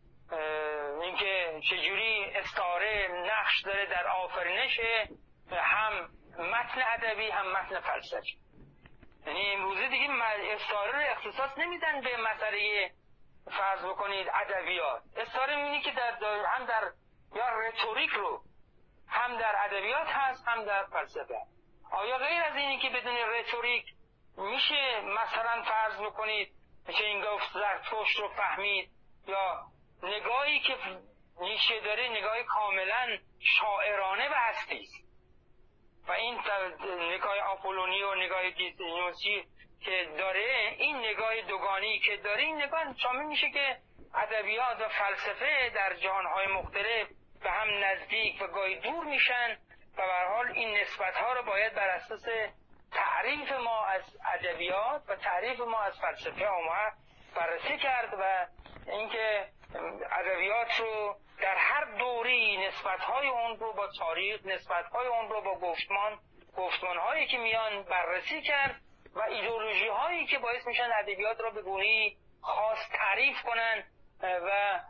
اینکه چجوری استعاره نقش داره در آفرینش هم متن ادبی هم متن فلسفی. یعنی امروزه دیگه استعاره رو اختصاص نمیدن به مسئله فرض بکنید ادبیات. استعاره میبینی که در هم در یا رتوریک رو هم در ادبیات هست هم در فلسفه. آیا غیر از اینی که بدون رتوریک میشه مثلا فرض بکنید میشه این گفت زرتشت رو فهمید، یا نگاهی که نیشه داره نگاهی کاملا شاعرانه به هستی است و این نگاه آپولونی و نگاه دیونیسوسی که داره، این نگاه دوگانی که داره، این نگاه شامل میشه که ادبیات و فلسفه در جهانهای مختلف به هم نزدیک و گاهی دور میشن و به هر حال این نسبت‌ها رو باید بر اساس تعریف ما از ادبیات و تعریف ما از فلسفه عموما بررسی کرد و اینکه ادبیات رو در هر دوری نسبت‌های اون رو با تاریخ، نسبت‌های اون رو با گفتمان، گفتمان‌هایی که میان بررسی کرد و ایدئولوژی‌هایی که باعث میشن ادبیات رو به گونه‌ای خاص تعریف کنن و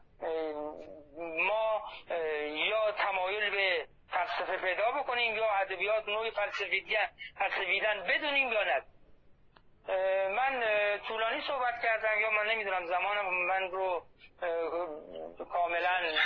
ما یا تمایل به فلسفه پیدا بکنیم یا ادبیات نوعی فلسفیدن بدونیم یا نه. من طولانی صحبت کردم یا من نمیدونم زمان من رو کاملا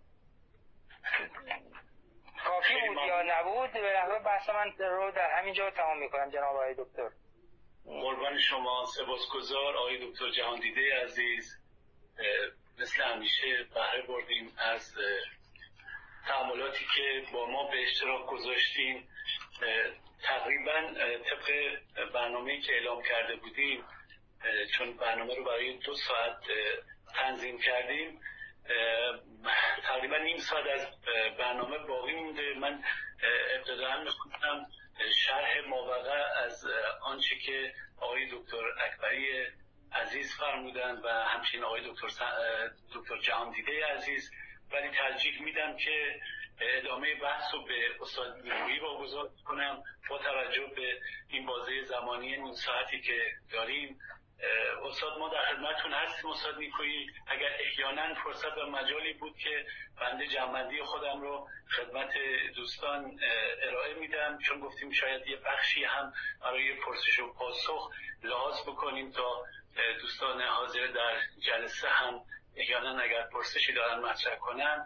کافی بود یا نبود. به نحوه بحث من رو در همین جا تمام میکنم جناب آقای دکتر. قربان شما، سپاسگزار آقای دکتر جهاندیده عزیز. مثل همیشه بهره بردیم از تعاملاتی که با ما به اشتراک گذاشتیم. تقریبا طبق برنامه‌ای که اعلام کرده بودیم، چون برنامه رو برای دو ساعت تنظیم کردیم، تقریبا نیم ساعت از برنامه باقی مونده. من ابتداً می‌خواستم شرح ماوقع از آنچه که آقای دکتر اکبری عزیز فرمودن و همچنین آقای دکتر دکتر جهاندیده عزیز، ولی ترجیح میدم که ادامه بحث رو به استاد نیکویی واگذار کنم با توجه به این بازه زمانی نیم ساعتی که داریم. استاد ما در خدمتتون هستیم. استاد نیکویی، اگر احیانا فرصت و مجالی بود که بنده جمع‌بندی خودم رو خدمت دوستان ارائه میدم، چون گفتیم شاید یه بخشی هم برای پرسش و پاسخ لحاظ بکنیم تا دوستان حاضر در جلسه هم احیانا اگر پرسشی دارن مطرح کنن.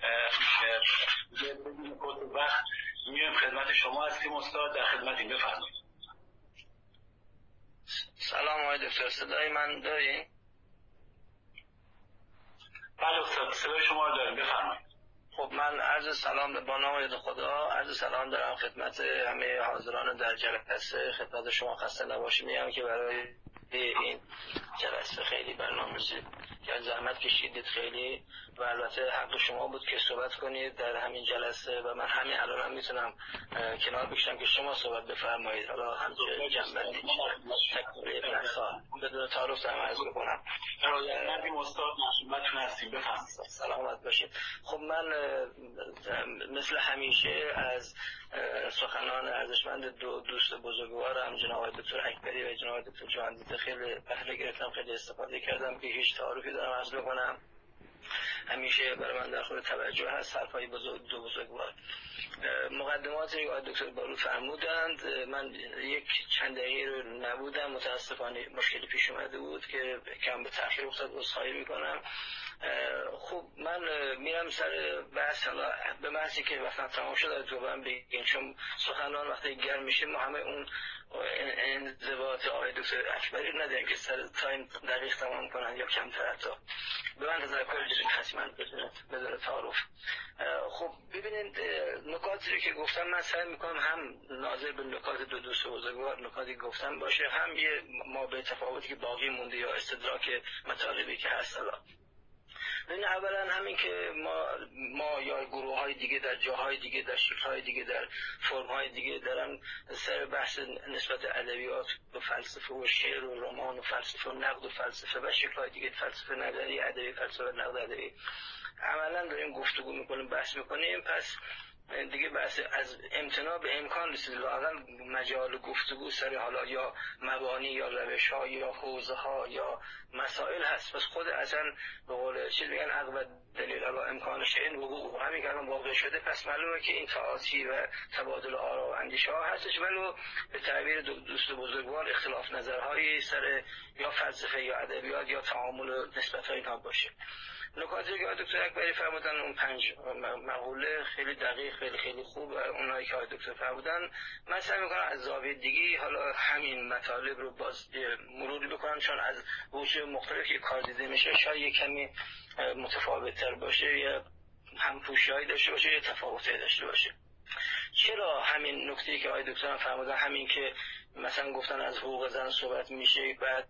بدون وقت میایم خدمت شما هستیم. استاد در خدمتیم، بفرمایید. سلام آقای دکتر، صدای من دارین؟ بله استاد، صدای شما رو داریم، بفرمایید. خب من عرض سلام به نام خدا، عرض سلام دارم خدمت همه حاضران در جلسه. خدمت شما خسته نباشید میگم که برای این جلسه خیلی برنامه‌ریزی که زحمت کشیدید خیلی و البته حق شما بود که صحبت کنید در همین جلسه و من همین الان هم میتونم کنار بکشم که شما صحبت بفرمایید. حالا هم جنبندی تکمیل بحثا بدون تعارف هم عرض بکنم. مردیم استاد خدمتتون هستیم، بفرمایید. سلامت باشید. خب من مثل همیشه از سخنان ارزشمند دو دوست بزرگوارم جناب دکتر اکبری و جناب دکتر جهاندیده خیلی بهره گرفتم، خیلی استفاده کردم. بی هیچ تعارفی دارم عرض بکنم. همیشه برای من در خود توجه هست حرفای بزرگ دو بزرگوار. مقدماتی که دکتر بارو فرمودند، من یک چند دقیقه رو نبودم، متاسفانه مشکلی پیش اومده بود که کم به تأخیر افتاد، عذرخواهی میکنم. خب من میرم سر بحث. حالا به محضی که وقتا تمام شد از جوابم بگین، چون سخنان وقتی گرم میشه ما همه اون انضباط آقای دکتر اکبری نداریم که سر تایم دقیق تمام کنن یا کمتر حتی. به من تذکر بدید حتما بدون تعارف. خب ببینید نکاتی رو که گفتم من سعی میکنم هم ناظر به نکات دو دوست بزرگوار نکاتی گفتم باشه، هم یه ما به تفاوتی که باقی مونده یا استدراک مطالبی که هست. این اولا همین که ما ما یا گروه های دیگه در جاهای دیگه در شکل های دیگه در فرم های دیگه دارن سر بحث نسبت ادبیات و فلسفه و شعر و رمان و فلسفه و نقد و فلسفه و شکل های دیگه فلسفه نظری ادبی فلسفه نقد ادبی عملا داریم گفتگو میکنیم بحث میکنیم. پس دیگه بحث از امتناع به امکان رسید لااقل مجال گفتگو سر حالا یا مبانی یا روش ها یا حوزه ها یا مسائل هست. پس خود اصلا به قول چیز میگن عقب دلیل علی امکان شیء وقوع، همین که الان واقع شده پس معلومه که این تعاطی و تبادل آرا و اندیشه ها هستش، ولو به تعبیر دوست بزرگوار اختلاف نظرهایی سر یا فلسفه یا ادبیات یا تعامل و نسبت ها اینها باشه. نکاتی که دکتر اکبری فرمودن اون پنج مقوله خیلی دقیق خیلی خیلی خوب و اونایی که دکتر فرمودن من سعی میکنم از زاویه دیگه حالا همین مطالب رو باز مرور بکنم، چون از وجه مختلفی کار دیده میشه شاید یک کمی متفاوت تر باشه یا همپوشی‌هایی داشته باشه یا تفاوتی داشته باشه. چرا همین نکته‌ای که آقای دکتر فرمودن، همین که مثلا گفتن از حقوق زن صحبت میشه بعد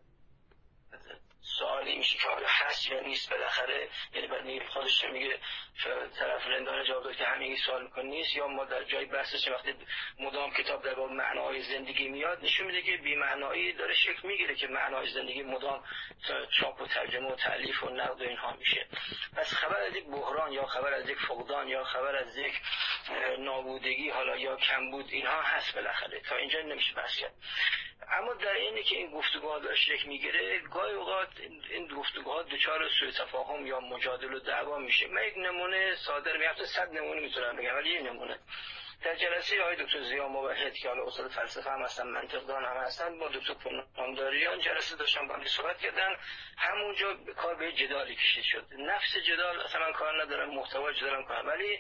سوالی میشه که آیا هست یا نیست بالاخره، یعنی بعد میگه خودش میگه طرف رندانه جواب داد که همین سوال میکنه نیست، یا ما در جای بحثش وقتی مدام کتاب در باب معنای زندگی میاد نشون میده که بی معنایی داره شکل میگیره که معنای زندگی مدام چاپ و ترجمه و تالیف و نقد و اینها میشه. پس خبر از یک بحران یا خبر از یک فقدان یا خبر از یک نابودگی حالا یا کمبود اینها هست بالاخره، تا اینجا نمیشه بحث کرد. اما در اینه که این گفتگوها داره شکل میگیره گاهی اوقات این گفتگوها دچار سوء تفاهم یا مجادله و دعوا میشه. من یک نمونه ساده میگم، صد نمونه میتونم بگم ولی یه نمونه در جلسه آقای دکتر ضیا موحد که حالا استاد فلسفه هم هستن منطقدان هم هستن با دکتر پناهنداریان جلسه داشتن با هم صحبت کردن، همونجا کار به جدالی کشید شد. نفس جدال اصلا کار ندارم، محتوا جدال کنم، ولی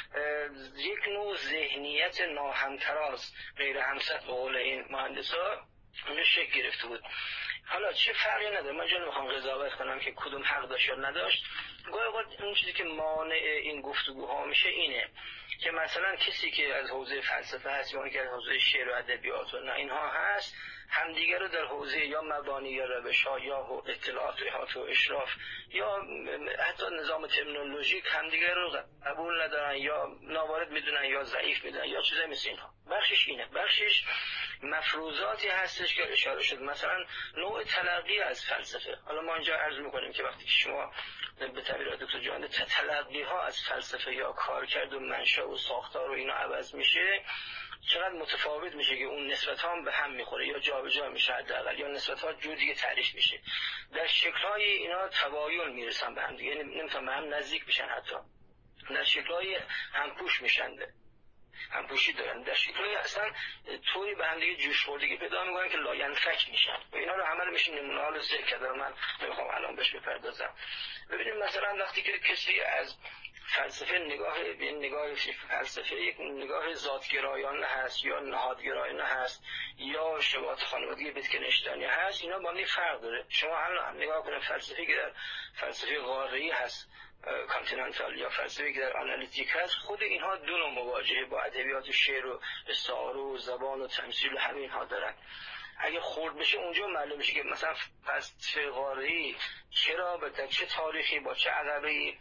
یک نوع ذهنیت ناهمتراز غیر همسط به قول این مهندسا اون شکل گرفته بود. حالا چه فرقی نداره، من جا نمیخوام قضاوت کنم که کدوم حق داشت یا نداشت. گاهی اوقات اون چیزی که مانع این گفتگوها میشه اینه که مثلا کسی که از حوزه فلسفه هست یا اون که از حوزه شعر و ادبیات و نه اینها هست همدیگر رو در حوزه یا مبانی یا روش‌ها یا اطلاعات و احاطه و اشراف یا حتی نظام ترمینولوژیک همدیگر رو قبول ندارن یا ناوارد میدونن یا ضعیف میدونن یا چیزایی مثل اینها. بخشش اینه، بخشش مفروضاتی هستش که اشاره شد، مثلا نوع تلقی از فلسفه. حالا ما اینجا عرض میکنیم که وقتی شما به تعبیر دکتر جهاندی تلقی ها از فلسفه یا کارکرد و منشأ و ساختار و اینا عوض میشه، چقدر متفاوت میشه که اون نسبت ها هم به هم میخوره یا جابجا میشه حداقل، یا نسبت ها جور دیگه تعریف میشه. در شکل های اینا تباین میرسن به هم دیگه، نمیتونن به هم نزدیک بشن، حتی در شکل های همپوش میشن، همپوشی دارن، در شکل‌های اصلا طوری به هم دیگه جوش خوردگی پیدا می‌کنن که لاینفک میشن. و اینا رو همه رو میشه نمونه‌ها رو ذکر کرد، من نمیخوام الان بهش بپردازم. ببینیم مثلا وقتی که کسی از فلسفه نگاه به نگاه فلسفه یک نگاه ذاتگرایانه هست یا نهادگرایانه هست یا شباهت خانوادگی ویتگنشتاینی هست، اینا با هم فرق داره. شما هم نگاه کنید فلسفه که در فلسفه قاره‌ای هست کانتیننتال یا فلسفه که در آنالیتیک هست، خود اینها دو نوع مواجهه با ادبیات شعر و استعاره و زبان و تمثیل و همین ها دارن. اگه خورد بشه اونجا معلوم میشه که مثلا فلسفه قاره‌ای چرا به چه تاریخی با چه عقبه‌ای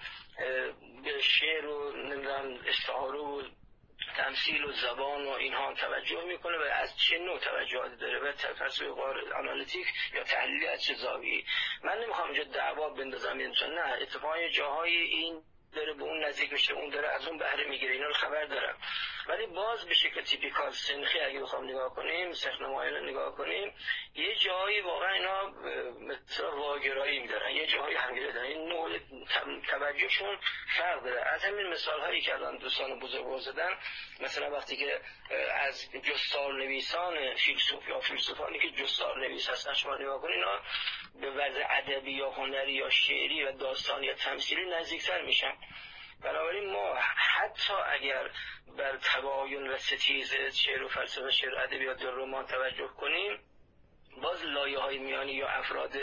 به شعر و نمیدونم استعاره و تمثیل و زبان و اینها توجه میکنه و از چه نوع توجهاتی داره و فلسفه آنالیتیک یا تحلیلی از چه زاویه‌ای. من نمیخوام اینجا دعوا بندازم، نه اتفاقا جاهای این داره به اون نزدیک میشه، اون داره از اون بهره میگیره، اینا رو خبر دارم. ولی باز به شکل تیپیکال سنخی اگه بخوام نگاه کنیم، سخنمایانه نگاه کنیم، یه جایی واقعا اینا مثلا واگرایی میدارن، یه جایی همگرایی دارن، این نوع توجهشون فرق داره. از همین مثال هایی که الان دوستان بزرگوار زدن، مثلا وقتی که از جستار نویسان فیلسوف یا فیلسوفانی که جستار نویس هستن شما نگاه کنید، اینا به وضع ادبی یا هنری یا شعری و داستانی یا تمثیلی نزدیکتر میشن. بنابراین ما حتی اگر بر تباین و ستیز شعر و فلسفه، شعر و ادبیات یا رمان توجه کنیم، باز لایه های میانی یا افراد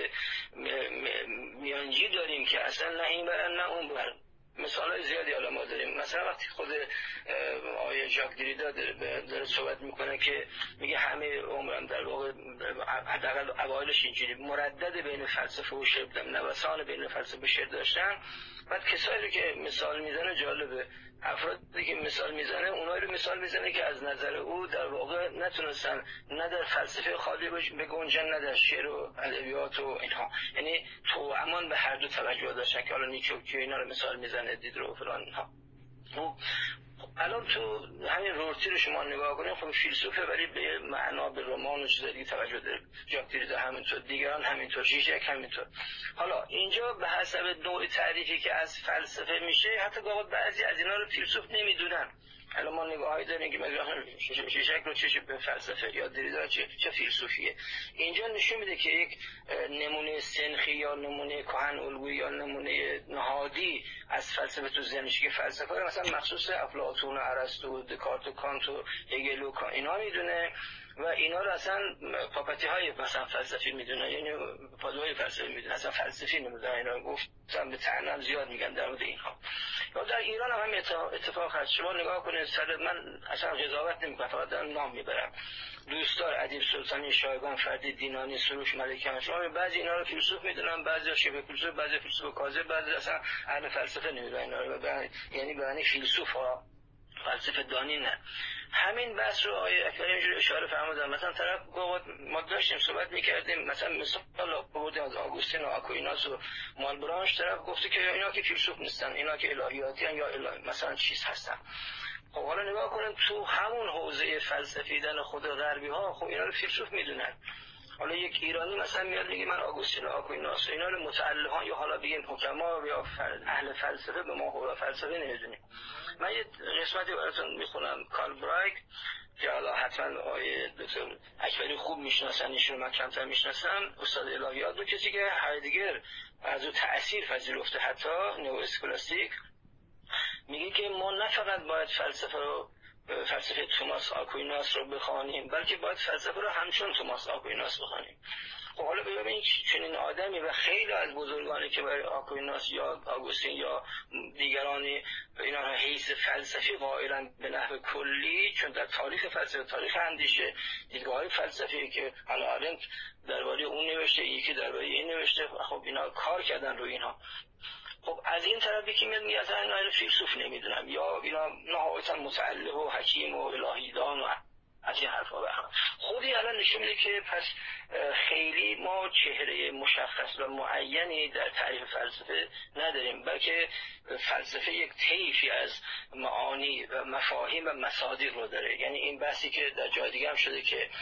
میانجی داریم که اصلا نه این برن نه اون برن. مثال های زیادی حالا ما داریم. مثلا وقتی خود آیه ژاک دریدا داره صحبت میکنه که میگه همه عمرم در واقع حداقل اوایلش اینجوری مردد بین فلسفه و شعر بودم، نوسان بین فلسفه و شعر داشتم. بعد کسایی رو که مثال میزنه جالبه، افرادی که مثال میزنه اونایی رو مثال میزنه که از نظر او در واقع نتونستن نه در فلسفه خالی بگنجن نه در شعر و ادبیات و اینها، یعنی تو امان به هر دو توجه داشتن که حالا نیچه که اینا رو مثال میزنه، دیدرو و فلان اینها. الان تو همین رورتی رو شما نگاه کنید، خب فیلسوفه ولی به معنا به رمان و چیزای دیگه توجه داره. ژاک دریدا همینطور، دیگران همینطور، ژیژک همینطور. حالا اینجا به حسب نوع تعریفی که از فلسفه میشه، حتی گاهی بعضی از اینا رو فیلسوف نمیدونن. الان ما نگاهی داریم که مثلا ژیژک رو چه به فلسفه یا دریدا چه چه فیلسوفیه. اینجا نشون میده که یک نمونه سنخی یا نمونه کهن الگویی یا نمونه نهادی از فلسفه تو ذهنش که فلسفه مثلا مخصوص افلاطون و ارسطو و دکارت و کانت و هگل و اینا میدونه و اینا رو اصلا پاپتی های مثلا فلسفی میدونه، یعنی پادوهای فلسفی میدونه، اصلا فلسفی نمیدونه. اینا گفتم به طعنه زیاد میگن در مورد اینها. یا در ایران هم اتفاق هست. شما نگاه کنید، سر من اصلا قضاوت نمیکنم، فقط دارم نام میبرم. دوستدار ادیب سلطانی، شایگان، فردی دینانی، سروش ملکیان، شما بعضی اینا رو فیلسوف میدونن، بعضی شبه فیلسوف، بعضی فیلسوف کاذب، بعضی اصلا اهل فلسفه نمیدونن اینا رو، یعنی به معنی فیلسوف ها، فلسفه دانی نه. همین بحث رو آیه اکبری اینجوری اشاره فرمودن. مثلا طرف گفت ما داشتیم صحبت میکردیم، مثلا مثال بودیم از آگوستین و آکویناس و مالبرانش، طرف گفته که اینا که فیلسوف نیستن، اینا که الهیاتی هن یا الهی مثلا چیز هستن. خب حالا نگاه کنن تو همون حوزه فلسفیدن خود غربی ها، خب اینا رو فیلسوف میدونن. حالا یک ایرانی مثلا میاد میگه من آگوستین و آکویناس اینا رو متعلقان یا حالا بگیم حکما یا اهل فلسفه به ما حول فلسفه نمیدونیم. من یه قسمتی براتون میخونم، کارل برایک که حالا حتما آقای دکتر اکبری خوب میشناسن، ایشون من کمتر میشناسم، استاد الهیات و کسی که هایدگر از او تأثیر پذیرفته، حتی نو اسکولاستیک، میگه که ما نه فقط باید فلسفه رو فلسفه توماس آکویناس رو بخوانیم، بلکه باید فلسفه رو همچون توماس آکویناس بخوانیم. خب حالا ببینید چنین آدمی و خیلی از بزرگانی که برای آکویناس یا آگوستین یا دیگرانی اینا حیث فلسفی قائلن به نحو کلی، چون در تاریخ فلسفه، تاریخ اندیشه، دیدگاه‌های فلسفی که حالا آرنت درباره اون نوشته، یکی درباره این نوشته، خب اینا کار کردن روی اینها. خب از این طرفی که میاد میگه اصلا اینا فیلسوف نمیدونم یا اینا نهایتا متعلق و حکیم و الهیدان و از این حرفا به هم. خودی الان نشون میده که پس خیلی ما چهره مشخص و معینی در تعریف فلسفه نداریم، بلکه فلسفه یک طیفی از معانی و مفاهیم و مصادیق رو داره. یعنی این بحثی که در جای دیگه هم شده که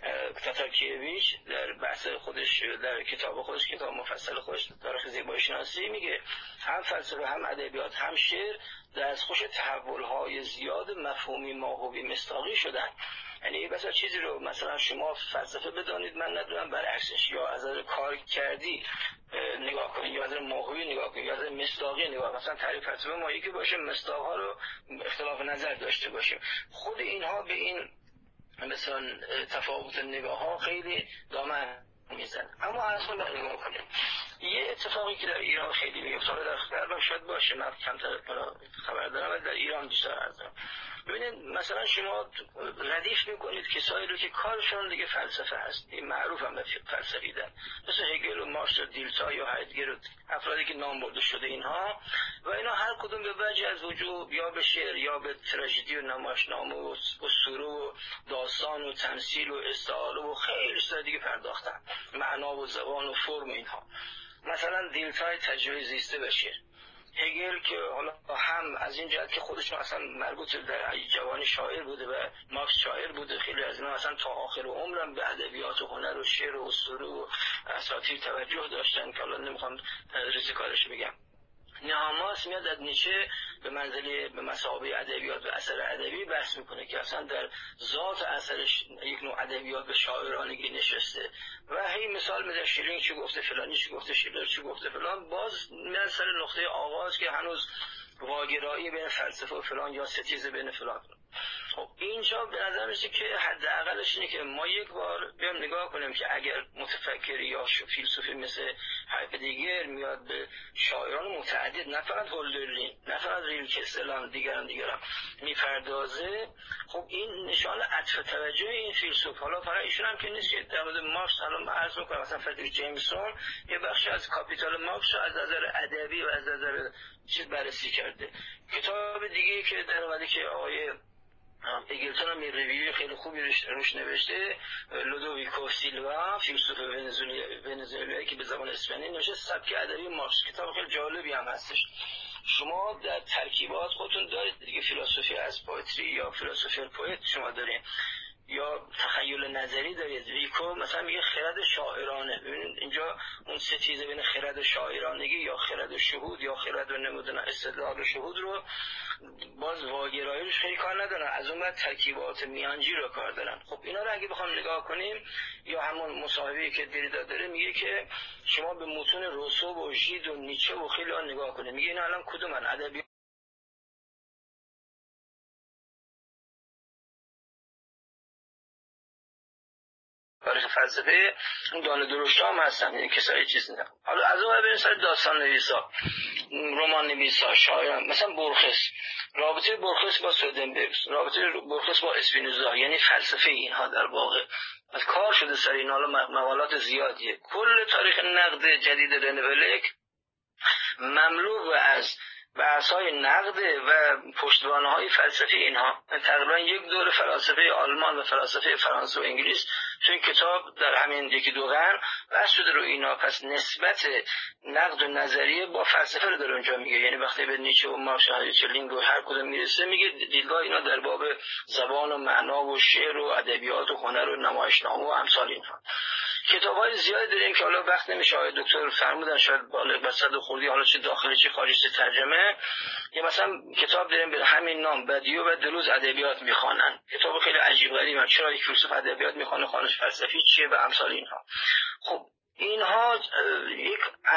تاتارکیویچ در بحث خودش، در کتاب خودش، کتاب مفصل خودش تاریخ زیبایی شناسی، میگه هم فلسفه هم ادبیات هم شعر دستخوش تحول‌های زیاد مفهومی ماهوی مصداقی شدن. یعنی مثلا چیزی رو مثلا شما فلسفه بدانید من ندونم برعکسش، یا از نظر کار کردی نگاه کنید یا از نظر ماهوی نگاه کنید یا از نظر مصداقی نگاه. مثلا تعریف فلسفه ما یکی باشه، مصداق‌ها رو اختلاف نظر داشته باشیم. خود اینها به این مثلا تفاوت نگاه ها خیلی دامن میزن. اما اصلا به نگاه کنیم یه اتفاقی که در ایران خیلی میفته، در غرب شاید باشه، من کمتر خبر دارم ولی در ایران بیشتر هستم. ببینید مثلا شما ردیف میکنید کسایی رو که کارشون دیگه فلسفه هست، این معروف هم به فلسفیدن، مثل هگل و مارکس و دیلتا یا هایدگر و افرادی که نام برده شده اینها، و اینا هر کدوم به وجه از وجود یا به شعر یا به تراژدی و نمایشنامه و اسطوره و داستان و تمثیل و استعاره و خیلی چیزای دیگه پرداختن، معنا و زبان و فرم اینها. مثلا دیلتای تجربه زیسته بشه، هگل که حالا هم از این جهت که خودش اصلا مربوط در جوانی شاعر بوده و مارکس شاعر بوده، خیلی از اینا اصلا تا آخر عمرم به ادبیات و هنر و شعر و اسطوره و اساطیر توجه داشتن که حالا نمیخوام ریزکارش بگم. نهاماس میاد از نیچه به منزله به مثابه ادبیات و اثر ادبی بحث میکنه که اصلا در ذات اثرش یک نوع ادبیات به شاعرانگی نشسته و هی مثال میده، شیرینگ چی گفته، فلانی چی گفته، شیلر چی گفته فلان. باز میاد سر نقطه آغاز که هنوز واگرایی بین فلسفه و فلان یا ستیزه بین فلان. خب اینجا به نظر میشه که حداقلش اینه که ما یک بار بیام نگاه کنیم که اگر متفکری یا فیلسوفی مثل هایدگر میاد به شاعران متعدد، نه فقط هولدرلین، نه فقط ریلکه، سلام دیگران دیگران میپردازه، خب این نشان عطف توجه این فیلسوف. حالا فقط ایشون هم که نیست که در مورد مارکس حالا من عرض می‌کنم مثلا فردریک جیمسون یه بخش از کاپیتال مارکس رو از نظر ادبی و از نظر چیز بررسی کرده. کتاب دیگه که در اومده که آقای اگلتون هم ریویو خیلی خوبی روش نوشته، لودویکو سیلوا، فیلسوف ونزوئلایی که به زبان اسپانیایی نوشته، سبک ادبی مارکس. کتاب خیلی جالبی هم هستش. شما در ترکیبات خودتون دارید دیگه، فیلسوفی از پوئتری یا فیلسوفی پوئت شما دارین، یا تخیل نظری دارید. ریکو مثلا میگه خرد شاعرانه. ببینید اینجا اون ستیزه بین خرد و شاعرانگی یا خرد و شهود یا خرد و نمودن استدلال و شهود رو باز واگراییش خیلی کار ندارن، از اون بعد ترکیبات میانجی رو کار دارن. خب اینا رو اگه بخوام نگاه کنیم، یا همون مصاحبه‌ای که دریدا داره میگه که شما به متون روسو و ژید و نیچه و خیلی ها نگاه کنید، میگه اینا الان کدومن؟ ادبی تاریخ فلسفه اون دانه درشتا هم هستن، این کسایی چیز نه. حالا از اون بریم سر داستان نویسا، رمان نویسا، شاعران، مثلا برخس، رابطه برخس با سودنبرگ، رابطه برخس با اسپینوزا، یعنی فلسفه اینها در واقع از کار شده سر این. حالا مقالات زیادیه. کل تاریخ نقد جدید رنولک مملو از بحث‌های نقد و پشتوانه‌های فلسفی اینها. تقریبا یک دور فلسفه آلمان و فلسفه فرانسه و انگلیس تو این کتاب در همین یکی دو قرن بحث شده رو اینا. پس نسبت نقد و نظریه با فلسفه رو داره اونجا میگه. یعنی وقتی به نیچه و مارکس و هایدگر و هر کدوم میرسه میگه دیدگاه اینا در باب زبان و معنا و شعر و ادبیات و هنر و نمایشنامه و امثال اینها. کتاب‌های زیادی داریم که حالا وقت نمیشه. آقای دکتر فرمودن شاید بالغ به صد خردی، حالا چه داخلی چه خارجی ترجمه. یا مثلا کتاب داریم به همین نام، بدیو و دلوز ادبیات میخوانن. کتاب خیلی عجیب غریبه، چرا یک فیلسوف ادبیات میخونه، خانش فلسفی چیه و امثال اینها. خب اینها یک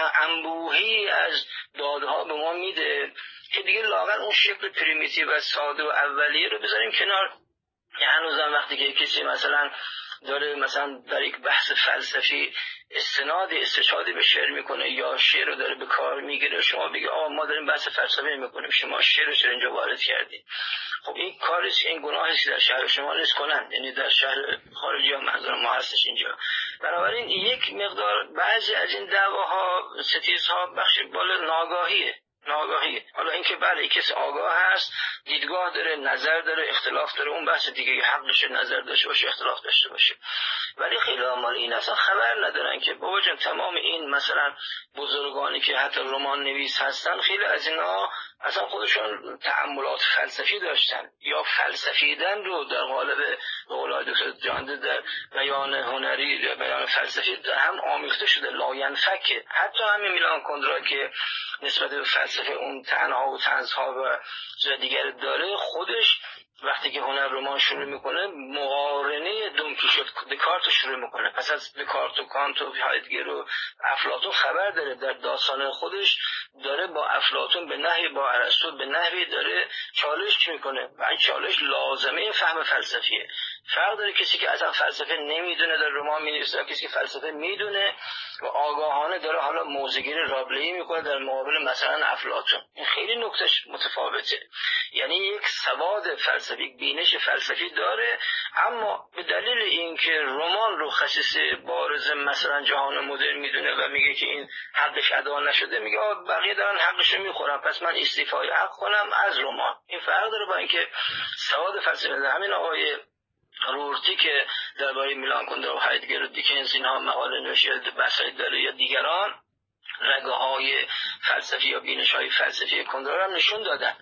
انبوهی از دادها به ما میده که دیگه لااقل اون شکل پریمیتیو و ساده و اولیه رو بذاریم کنار. که هنوزم وقتی که کسی مثلا داره مثلا در یک بحث فلسفی استناد استشهادی به شعر میکنه یا شعر رو داره به کار میگیره، شما بگی آقا ما داریم بحث فلسفی میکنیم، شما شعر رو چرا اینجا وارد کردید؟ خب این کارش، این گناهی در شهر شما نیست کنن، یعنی در شهر خارجی ها منظور ما هستش اینجا. بنابراین یک مقدار بعضی از این دعواها، ستیزها بخش بالا ناگاهیه. ناگاهی. حالا اینکه بله کسی آگاه هست، دیدگاه داره، نظر داره، اختلاف داره، اون بحث دیگه، حقش نظر داشته باشه، اختلاف داشته باشه. ولی خیلی مال این اصلا خبر ندارن که بابا جان تمام این مثلا بزرگانی که حتی رمان نویس هستن، خیلی از اینا اصلا خودشون تأملات فلسفی داشتن یا فلسفیدن رو در قالب به قول دکتر جهاندیده در بیان هنری، بیان فلسفی هم آمیخته شده، لاینفکه. حتی همین میلان کندرا که نسبت به فلسفه اون تنها و طنزها و چیز دیگر داره، خودش وقتی که هنر رمان شروع میکنه مقارنه دونکیشوت دکارت شروع میکنه. پس از دکارت و کانت و هایدگر و افلاطون خبر داره، در داستان خودش داره با افلاطون به نحوی، با ارسطو به نحوی داره چالش میکنه و این چالش لازمه فهم فلسفیه. فرق داره کسی که اصلا فلسفه نمیدونه در رمان مینویسه، کسی که فلسفه میدونه و آگاهانه داره حالا موزگیری رابله‌ای میکنه در مقابل مثلا افلاطون. این خیلی نکتهش متفاوته. یعنی یک سواد فلسفی، بینش فلسفی داره، اما به دلیل اینکه رمان رو خصیص بارز مثلا جهان مدرن میدونه و میگه که این حقش ادا نشده، میگه بقیه دارن حقشو میخورن پس من استیفای حق کنم از رمان. این فرق داره با اینکه سواد فلسفی داره. همین آقای رورتی که درباره میلان کندرا و هایدگر و دیکنز اینها مقاله نوشته بحثی داره یا دیگران، رگه های فلسفی یا بینش های فلسفی کندرا هم نشون دادن.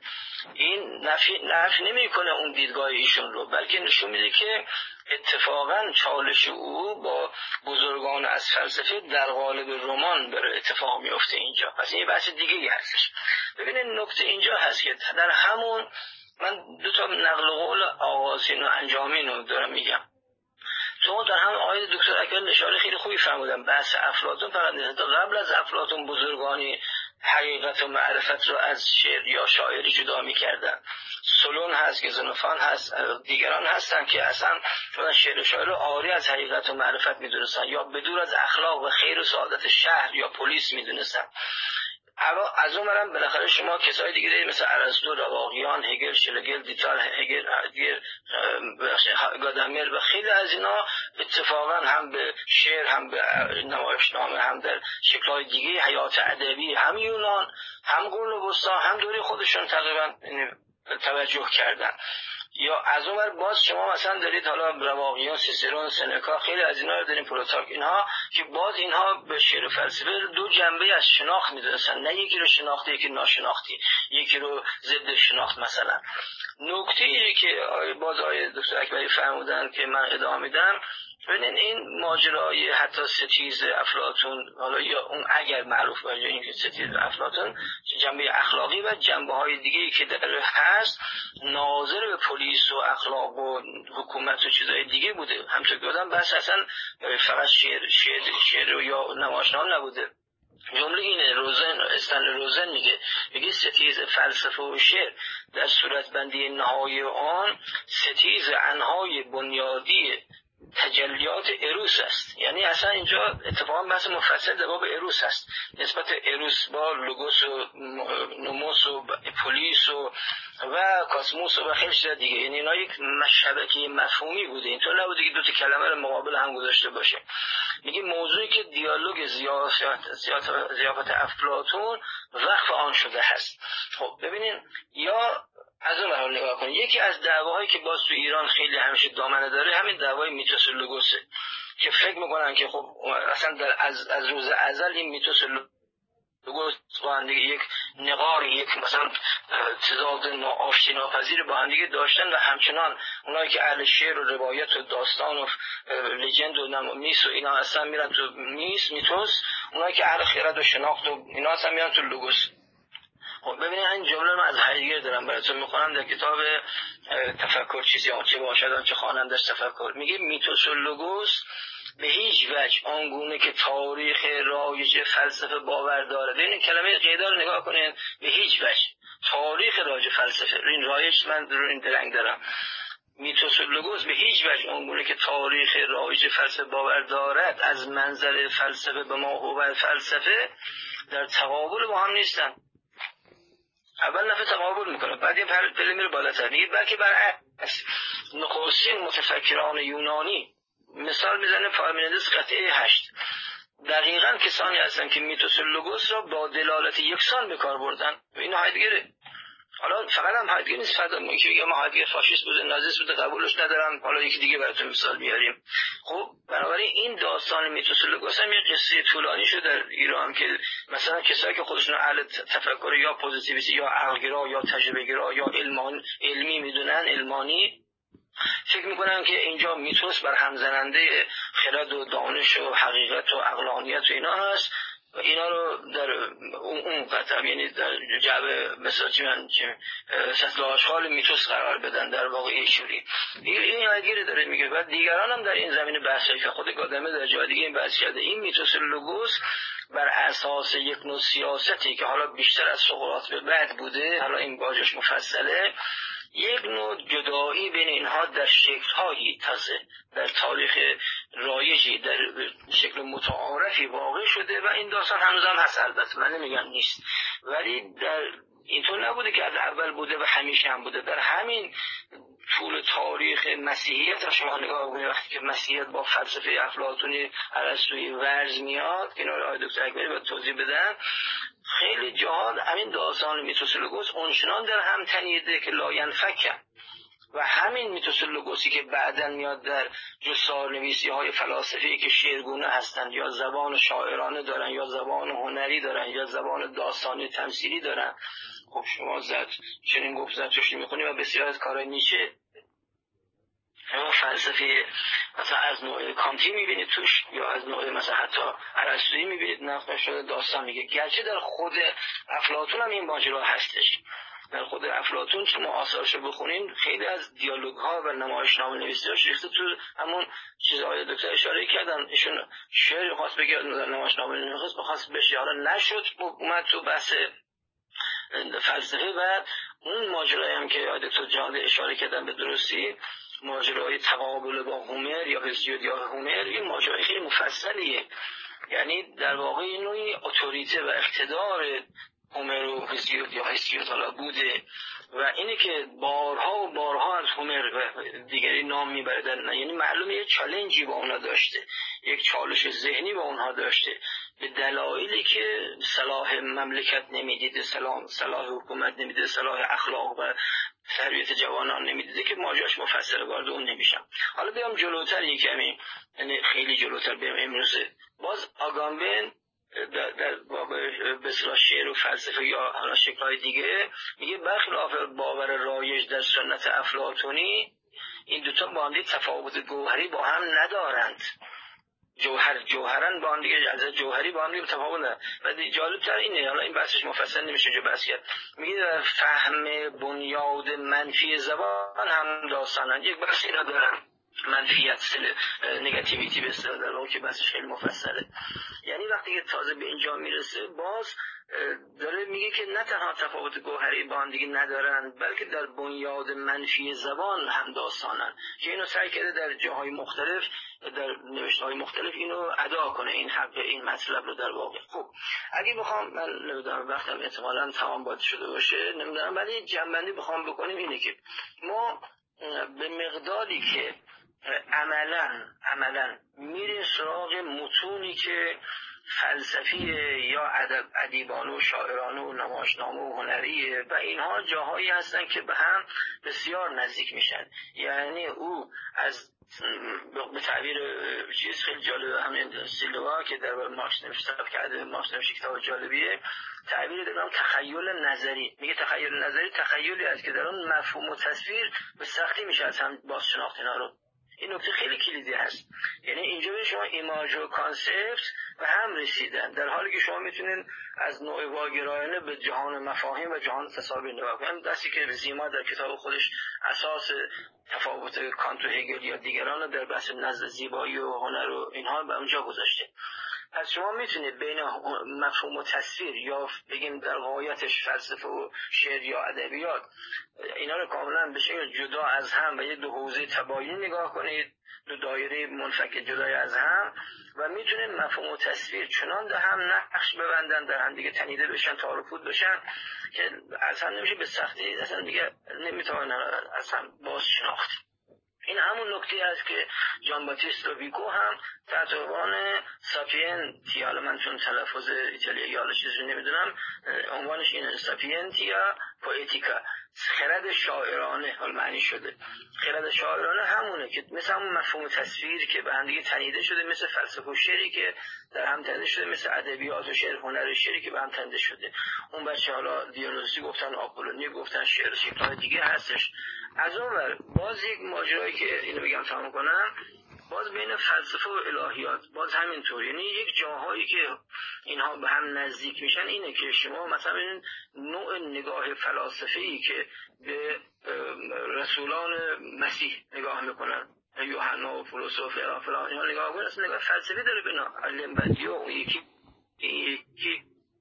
این نفی, نفی نمی کنه اون دیدگاه ایشون رو، بلکه نشون میده که اتفاقا چالش او با بزرگان از فلسفه در قالب رمان بره اتفاق میفته اینجا. پس این بحث دیگه هستش. ببینید نکته اینجا هست که در همون، من دو تا نقل قول آغازین و انجامین رو دارم میگم. تو در هم آقای دکتر اکبر اشاره خیلی خوبی فرمودن، بحث افلاطون فقط نیست، قبل از افلاطون بزرگانی حقیقت و معرفت رو از شعر یا شاعری جدا می‌کردن. سلون هست که زنوفان هست، دیگران هستن که اصلا شعر و شاعر رو عاری از حقیقت و معرفت می‌دونستن یا بدور از اخلاق و خیر و سعادت شهر یا پلیس می‌دونستن. از اون برم بالاخره شما کسای دیگه دارید مثل ارسطو، رواقیان، هگل، شلگل، دیتال، هگل، هایدگر، گادامر و خیلی از اینا اتفاقا هم به شعر، هم به نمایشنامه، هم در شکل‌های دیگه حیات ادبی، هم یونان، هم قرون وسطی، هم دوره خودشون تقریبا توجه کردن. یا از اون ور باز شما مثلا دارید حالا رواقیان، سیسرون، سنکا، خیلی از اینا رو داریم، پلوتارک، اینها که باز اینها به شعر و فلسفه دو جنبه از شناخت می‌دونستن، نه یکی رو شناخته یکی ناشناختی، یکی رو ضد شناخت. مثلا نکته‌ای که باز آقای دکتر اکبری فرمودن که من ادامه میدم، ببینید این ماجرای حتی ستیز افلاطون، حالا یا اون اگر معروف باشه این ستیز افلاطون، جنبه اخلاقی و جنبه‌های دیگه‌ای که در هست ناظر به پلیس و اخلاق و حکومت و چیزهای دیگه بوده. همونطور که گفتم بس اصلا فقط شعر شعر شعر یا نمایشنامه نبوده. جمله اینه، روزن استن روزن میگه میگه ستیز فلسفه و شعر در صورت بندی نهایی آن ستیز انهای بنیادی تجلیات اروس است. یعنی اصلا اینجا اتفاقا بحث مفصل در باب اروس است، نسبت اروس با لوگوس و نوموس و پولیس و و کاسموس و خیلی چیز دیگه. یعنی اینا یک شبکه مفهومی بوده، اینطور نبوده که دو تا کلمه رو مقابل هم گذاشته باشه. میگه موضوعی که دیالوگ ضیافت افلاطون وقف آن شده هست. خب ببینین، یا از اون حال نگاه کنید، یکی از دعواهایی که باز تو ایران خیلی همیشه دامنه داره همین دعوای میتوس و لوگوسه که فکر میکنن که خب اصلا در از, از روز ازل این میتوس و لوگوس با هم دیگه یک نقار، یک مثلا تضاد ناآشتی ناپذیر با هم دیگه داشتن و همچنان اونایی که اهل شعر و روایت و داستان و لژند و میس و اینا اصلا میرن تو میس میتوس، اونایی که اهل خیرت و شناخت و اینا اصلا میرن تو لوگوس. خب ببینید این جمله رو من از هایدگر دارم براتون میخونم در کتاب تفکر چیزی چه باشد چه خوانندش تفکر. میگه میتوس و لوگوس به هیچ وجه آنگونه که تاریخ رایج فلسفه باور داره. ببینید کلمه قیدا رو نگاه کنید، به هیچ وجه تاریخ رایج فلسفه، این رایج من رو این درنگ دارم، میتوس و لوگوس به هیچ وجه آنگونه که تاریخ رایج فلسفه باور دارد از منظر فلسفه به ما هو فلسفه در تقابل با هم نیستن. اول نفع تقابل میکنه، بعد یه پله میره بالاتر. میگه بلکه برعکس نخستین متفکران یونانی مثال میزنه پارمنیدس قطعه هشت، دقیقاً کسانی هستن که میتوس و لوگوس را با دلالت یکسان به کار بردن. این هایدگره. حالا فقط هم هایدگر نیست، فردا میگه که ما هایدگر فاشیست بوده، نازیست بوده، قبولش ندارم، حالا یکی دیگه براتون مثال میاریم. خب بنابراین این داستان میتوس و لوگوس هم یه قصه طولانی شده در ایران که مثلا کسایی که خودشون اهل تفکر یا پوزیتیویستی یا عقل‌گرا یا تجربه‌گرا یا علمان علمی میدونن، علمانی، فکر میکنن که اینجا میتوس بر همزننده خرد و دانش و حقیقت و عقلانیت و اینا هست و اینا رو در اون اون قطعه، یعنی در جعبه مثلا چی من چه سطل آشغال میتوس قرار بدن در واقع ایشوری. این هایدگر داره میگه. بعد دیگران هم در این زمینه بحثی که خود گادامر در جای دیگه این بحث کرده، این میتوس لوگوس بر اساس یک نوع سیاستی که حالا بیشتر از سقراط به بعد بوده، حالا این باجش مفصله، یک نوع جدایی بین اینها در شکل‌هایی تازه در تاریخ رایجی در شکل متعارفی واقع شده و این داستان هنوز هم هست. البته من نمیگم نیست، ولی در اینطور نبوده که از اول بوده و همیشه هم بوده. در همین طول تاریخ مسیحیت شما نگاه کنید، وقتی که مسیحیت با فلسفه افلاطونی ارسطویی ورز میاد که اینا رو آقای دکتر اکبری باید توضیح بدن، خیلی جاها همین داستان میتوس و لوگوس اونچنان در هم تنیده که لاینفکن و همین میتوس و لوگوسی که بعداً میاد در جستار نویسی های فلاسفی که شعرگونه هستند یا زبان شاعرانه دارن یا زبان هنری دارن یا زبان داستانی تمثیلی دارن. خب شما زد چنین گفت زرتشتی میخونی و بسیار از کارهای نیچه یا فلسفه مثلا از نوع کانتی میبینید توش یا از نوع مثلا حتی ارسطویی میبینید نقد شده داستان میگه، گرچه در خود افلاطون هم این ماجرا هستش، در خود افلاطون که ما آثارش بخونیم خیلی از دیالوگ ها و نمایشنامه نویسی ها ریخته تو همون چیزهای دکتر اشاره کردن. ایشون شعر خواست بگه نمایشنامه نویسی خواست بشه، حالا نشد، اومد تو بحث فلسفه. و اون ماجرایی هم که دکتر جهان اشاره کردن به درستی، ماجرای تقابل با هومر یا هزیود یا هومر، این ماجرای خیلی مفصلیه. یعنی در واقع این نوعی اتوریته و اقتدار هومر و هزیود یا هزیود حالا بوده و اینه که بارها و بارها از هومر و دیگری نام میبردن. یعنی معلومه یک چالنجی با اونا داشته، یک چالش ذهنی با اونها داشته، به دلایلی که صلاح مملکت نمیدیده، صلاح, صلاح حکومت نمیدیده، صلاح اخلاق و تربیت جوانان نمیدیده که ماجراش مفصل وارد اون نمیشم. حالا بیام جلوتر یک کمی، یعنی خیلی جلوتر بیام امروزه. باز آگامبن در, در به اصطلاح شعر و فلسفه یا حالا شکل‌های دیگه میگه برخلاف باور رایج در سنت افلاطونی این دوتا با هم تفاوت گوهری با هم ندارند. جوهر جوهرن با هم دیگه، از جوهری با هم دیگه تفاوت ندارن. و جالب‌تر اینه، حالا این بحثش مفصل نمیشه جو بحث کرد، میگه در فهم بنیاد منفی زبان هم داستانن. یک بحثی را دارن منفیت سل نگاتیویتی به اصطلاح در واقع که بحثش خیلی مفصله. یعنی وقتی که تازه به اینجا میرسه باز داره میگه که نه تنها تفاوت گوهری با هم دیگه ندارن، بلکه در بنیاد منفی زبان هم داستانن، که اینو سعی کرده در جاهای مختلف در نوشته‌های مختلف اینو ادا کنه، این حق این مطلب رو در واقع. خب اگه بخوام، من نمیدونم وقتم احتمالاً تمام باید شده باشه نمیدونم، ولی جنبندی بخوام بکنیم اینه که ما به مقداری که عملاً عملاً میریم سراغ متونی که فلسفیه یا ادب ادیبانه و شاعرانه و نمایشنامه و هنریه و اینها جاهایی هستن که به هم بسیار نزدیک میشن. یعنی او از به تعبیر چیز خیلی جالبه، همین سیلوا که در مارکس نوشته کرده، مارکس نوشته کتاب جالبیه، تعبیر دارم تخیل نظری. میگه تخیل نظری تخیلی است که در اون مفهوم و تصویر به سختی میشه از هم باز شناخت اینا رو. این نکته خیلی کلیدی هست. یعنی اینجا به شما ایماژ و کانسپت به هم رسیدن، در حالی که شما میتونید از نوع واگرایانه به جهان مفاهیم و جهان تصاویر نگاه کنید. دستی که زیما در کتاب خودش اساس تفاوت کانت و هگل یا دیگران در بحث نزد زیبایی و هنر و اینها به اونجا گذاشته. پس شما میتونید بین مفهوم و تصویر یا بگیم در غایتش فلسفه و شعر یا ادبیات اینا رو کاملا به شکل جدا از هم و یه دو حوزه تباینی نگاه کنید، دو دایره منفک جدای از هم، و میتونید مفهوم و تصویر چنان در هم نقش ببندن، در هم دیگه تنیده بشن، تعارفود بشن که اصلا نمیشه به سختی اصلا دیگه نمیتونه اصلا باز شناخت. این همون نکته است که جان باتیست ویکو هم تحت عنوان ساپینتیا، حالا من چون تلفظ ایتالیایی حالا چیزی نمیدونم، عنوانش اینه ساپینتیا پوئتیکا، خرد شاعرانه، حالا معنی شده خرد شاعرانه همونه که مثل همون مفهوم تصویر که به هم دیگه تنیده شده، مثل فلسفه و شعری که در هم تنیده شده، مثل ادبیات و شعر هنر و شعری که به هم تنیده شده. اون بچه حالا دیونوسی گفتن، آپولونی گفتن، شعر شکل‌های دیگه هستش. از اون ور باز یک ماجرایی که اینو بگم تمام کنم، باز بین فلسفه و الهیات باز همینطور. یعنی یک جاهایی که اینها به هم نزدیک میشن اینه که شما مثلا این نوع نگاه فلسفی که به رسولان مسیح نگاه میکنن، یوحنا و پولس و فلان فلان اینا نگاه کنن، اصلا نگاه فلسفی داره بنا علم بدی و یکی یکی.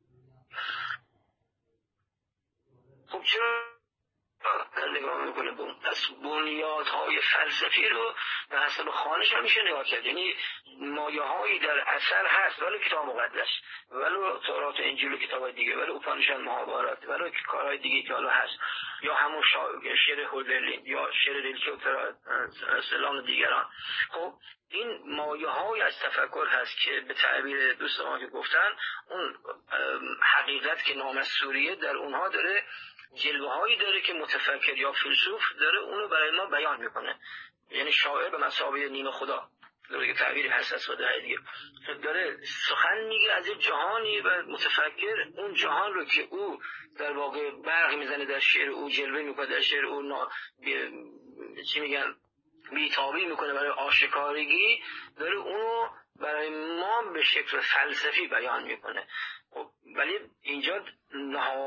خب چرا نگاه میکنه به اون؟ پس بنیادهای فلسفی رو به حسب خانش هم میشه نگاه کرد. یعنی مایه هایی در اثر هست، ولی کتاب مقدس، ولی تورات و انجیل و کتاب دیگه، ولی اوپانیشاد، مهابارات، ولی کارهای دیگه که حالا هست، یا همون شعر هولدرلین یا شعر ریلکه و سلام و دیگران. خب این مایه های از تفکر هست که به تعبیر دوست ما که گفتن اون حقیقت که نام سوریه در اونها داره جلوه هایی داره که متفکر یا فیلسوف داره اونو برای ما بیان میکنه. یعنی شاعر به مثابه نیمه خدا داره که تعبیری هست از خدا دیگه، داره سخن میگه از یک جهانی و متفکر اون جهان رو که او در واقع برق میزنه در شعر او، جلوه میکنه در شعر او، نا... بی... چی میگن بیتابی میکنه برای آشکارگی، داره اونو برای ما به شکل فلسفی بیان میکنه. ولی اینجا نهاد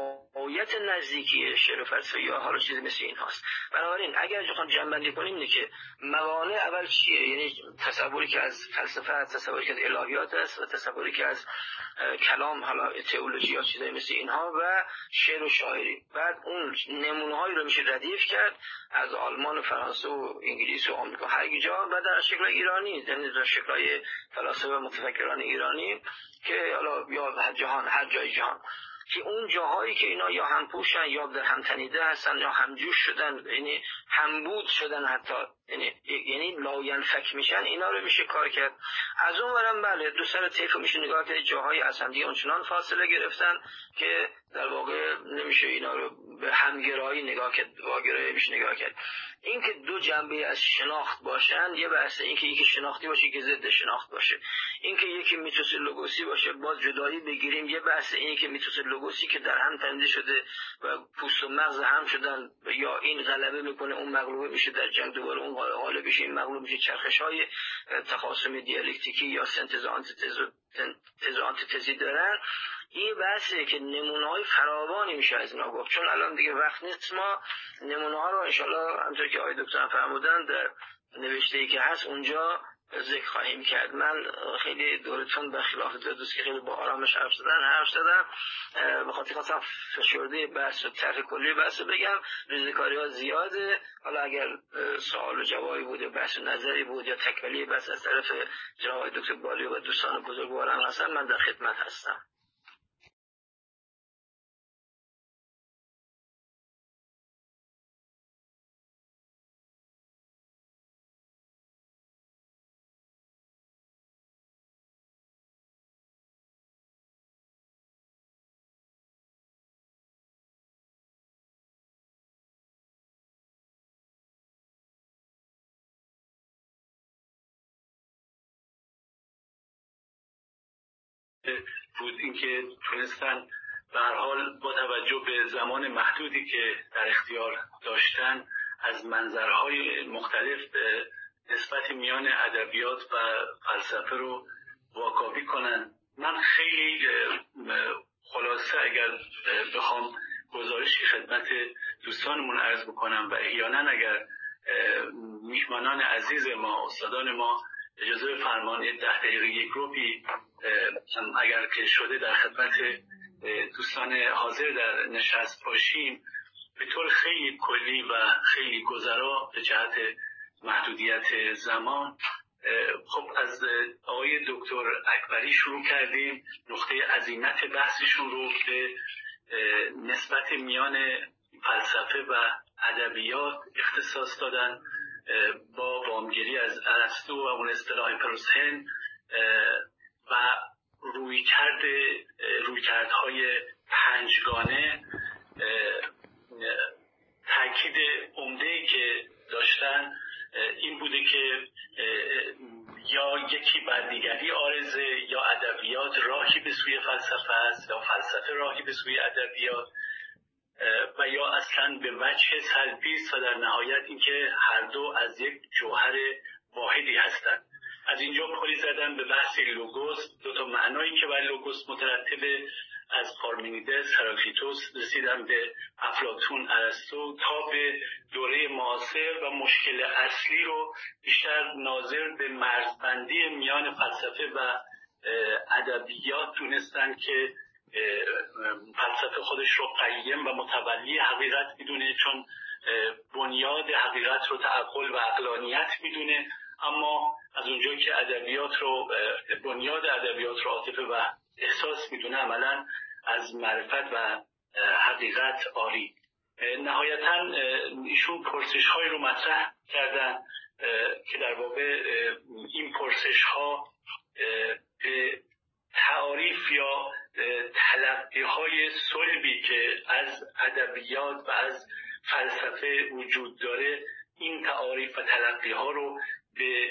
نهایت نزدیکی شعر و فلسفه یا حالا چیزی مثل این هاست. بنابراین اگر بخوام جنبندی کنیم اینه که موانع اول چیه؟ یعنی تصوری که از فلسفه هست، تصوری که از الهیات است و تصوری که از کلام حالا تئولوژی یا چیزایی مثل اینها و شعر و شاعری. بعد اون نمونه‌هایی رو میشه ردیف کرد از آلمان و فرانسه و انگلیس و آمریکا هر جا و در شکل ایرانی، یعنی در شکل‌های فلاسفه و متفکران ایرانی که حالا یا جهان هر جای جهان که اون جاهایی که اینا یا هم پوشن یا در هم تنیده هستن یا همجوش شدن، یعنی همبود شدن حتی، یعنی یعنی لاینفک میشن، اینا رو میشه کار کرد. از اون ورم بله دو سر طیف رو میشه نگاه کرد، جاهایی از هم دیگه اونچنان فاصله گرفتن که در واقع نمیشه اینا رو به همگرایی نگاه کرد، واگرایی میشه نگاه کرد. این که دو جنبه از شناخت باشن یه بحثه، این که یکی شناختی باشه که ضد شناخت باشه، این که یکی میتوس لوگوسی باشه باز جدایی بگیریم یه بحثه، این که میتوس لوگوسی که در هم تنیده شده و پوست و مغز هم شدن یا این غلبه میکنه اون مغلوبه میشه در جنگ، دوباره اون غالب میشه این مغلوب میشه، چرخش‌های تخاصم دیالکتیکی یا سنتز و آنتیتز و تز و آنتیتزی دارن. این بحثه که نمونه‌های فراوانی میشه از اینا گفت، چون الان دیگه وقت نیست. ما نمونه‌ها رو انشالله همونطور که آقای دکتر فرمودن در نوشته‌ای که هست اونجا ذکر خواهیم کرد. من خیلی دورتون به خلاف دو دوست که خیلی با آرامش حرف زدن حرف زدم، به خاطر خواستم فشرده بحث و طرح کلی بحث بگم. ریزکاری‌ها زیاده، حالا اگر سوال و جوابی بود، بحث و نظری بود یا تکمیلی بحث از طرف جناب دکتر بالی و دوستان بزرگوارم هستن، من در خدمت هستم. بود اینکه تونستن به هر حال با توجه به زمان محدودی که در اختیار داشتن از منظرهای مختلف نسبت میان ادبیات و فلسفه رو واکاوی کنن. من خیلی خلاصه اگر بخوام گزارشی خدمت دوستانمون عرض بکنم و احیانا اگر میهمانان عزیز ما استادان ما اجازه بفرمان یه ده دقیقه یک روبی اگر که شده در خدمت دوستان حاضر در نشست باشیم به طور خیلی کلی و خیلی گذرا به جهت محدودیت زمان. خب از آقای دکتر اکبری شروع کردیم، نقطه عظیمت بحثشون رو به نسبت میان فلسفه و ادبیات اختصاص دادن با وامگیری از ارسطو و اون اصطلاح پروسهن و رویکرد رویکردهای پنجگانه. تاکید عمده‌ای که داشتن این بوده که یا یکی بر دیگری عارضه، یا ادبیات راهی به سوی فلسفه است یا فلسفه راهی به سوی ادبیات، و یا اصلا به وجه سلبی است و در نهایت اینکه هر دو از یک جوهر واحدی هستند. از اینجا پلی زدن به بحث لوگوس، دو تا معنایی که بر لوگوس مترتبه، از پارمنیدس، هراکلیتوس رسیدن به افلاطون، ارسطو تا به دوره معاصر و مشکل اصلی رو بیشتر ناظر به مرزبندی میان فلسفه و ادبیات دونستن که فلسفه خودش رو قیم و متولی حقیقت میدونه، چون بنیاد حقیقت رو تعقل و عقلانیت میدونه، اما از اونجایی که ادبیات رو بنیاد ادبیات رو عاطفه و احساس میدونه، عملا از معرفت و حقیقت عاری. نهایتاً ایشون پرسش هایی رو مطرح کردن که در واقع این پرسش ها به تعاریف یا تلقی های صلبی که از ادبیات و از فلسفه وجود داره، این تعاریف و تلقی ها رو به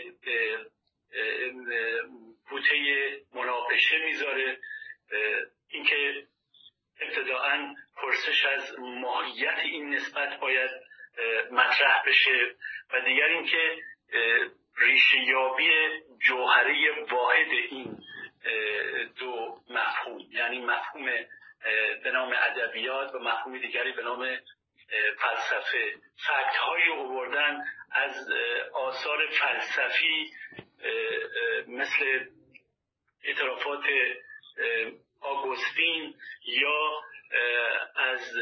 بوته مناقشه میذاره. اینکه ابتداعاً پرسش از ماهیت این نسبت باید مطرح بشه و دیگر اینکه ریشه یابی جوهره واحد این دو مفهوم، یعنی مفهوم به نام ادبیات و مفهوم دیگری به نام فلسفه. فکت هایی آوردن از آثار فلسفی مثل اعترافات آگوستین یا از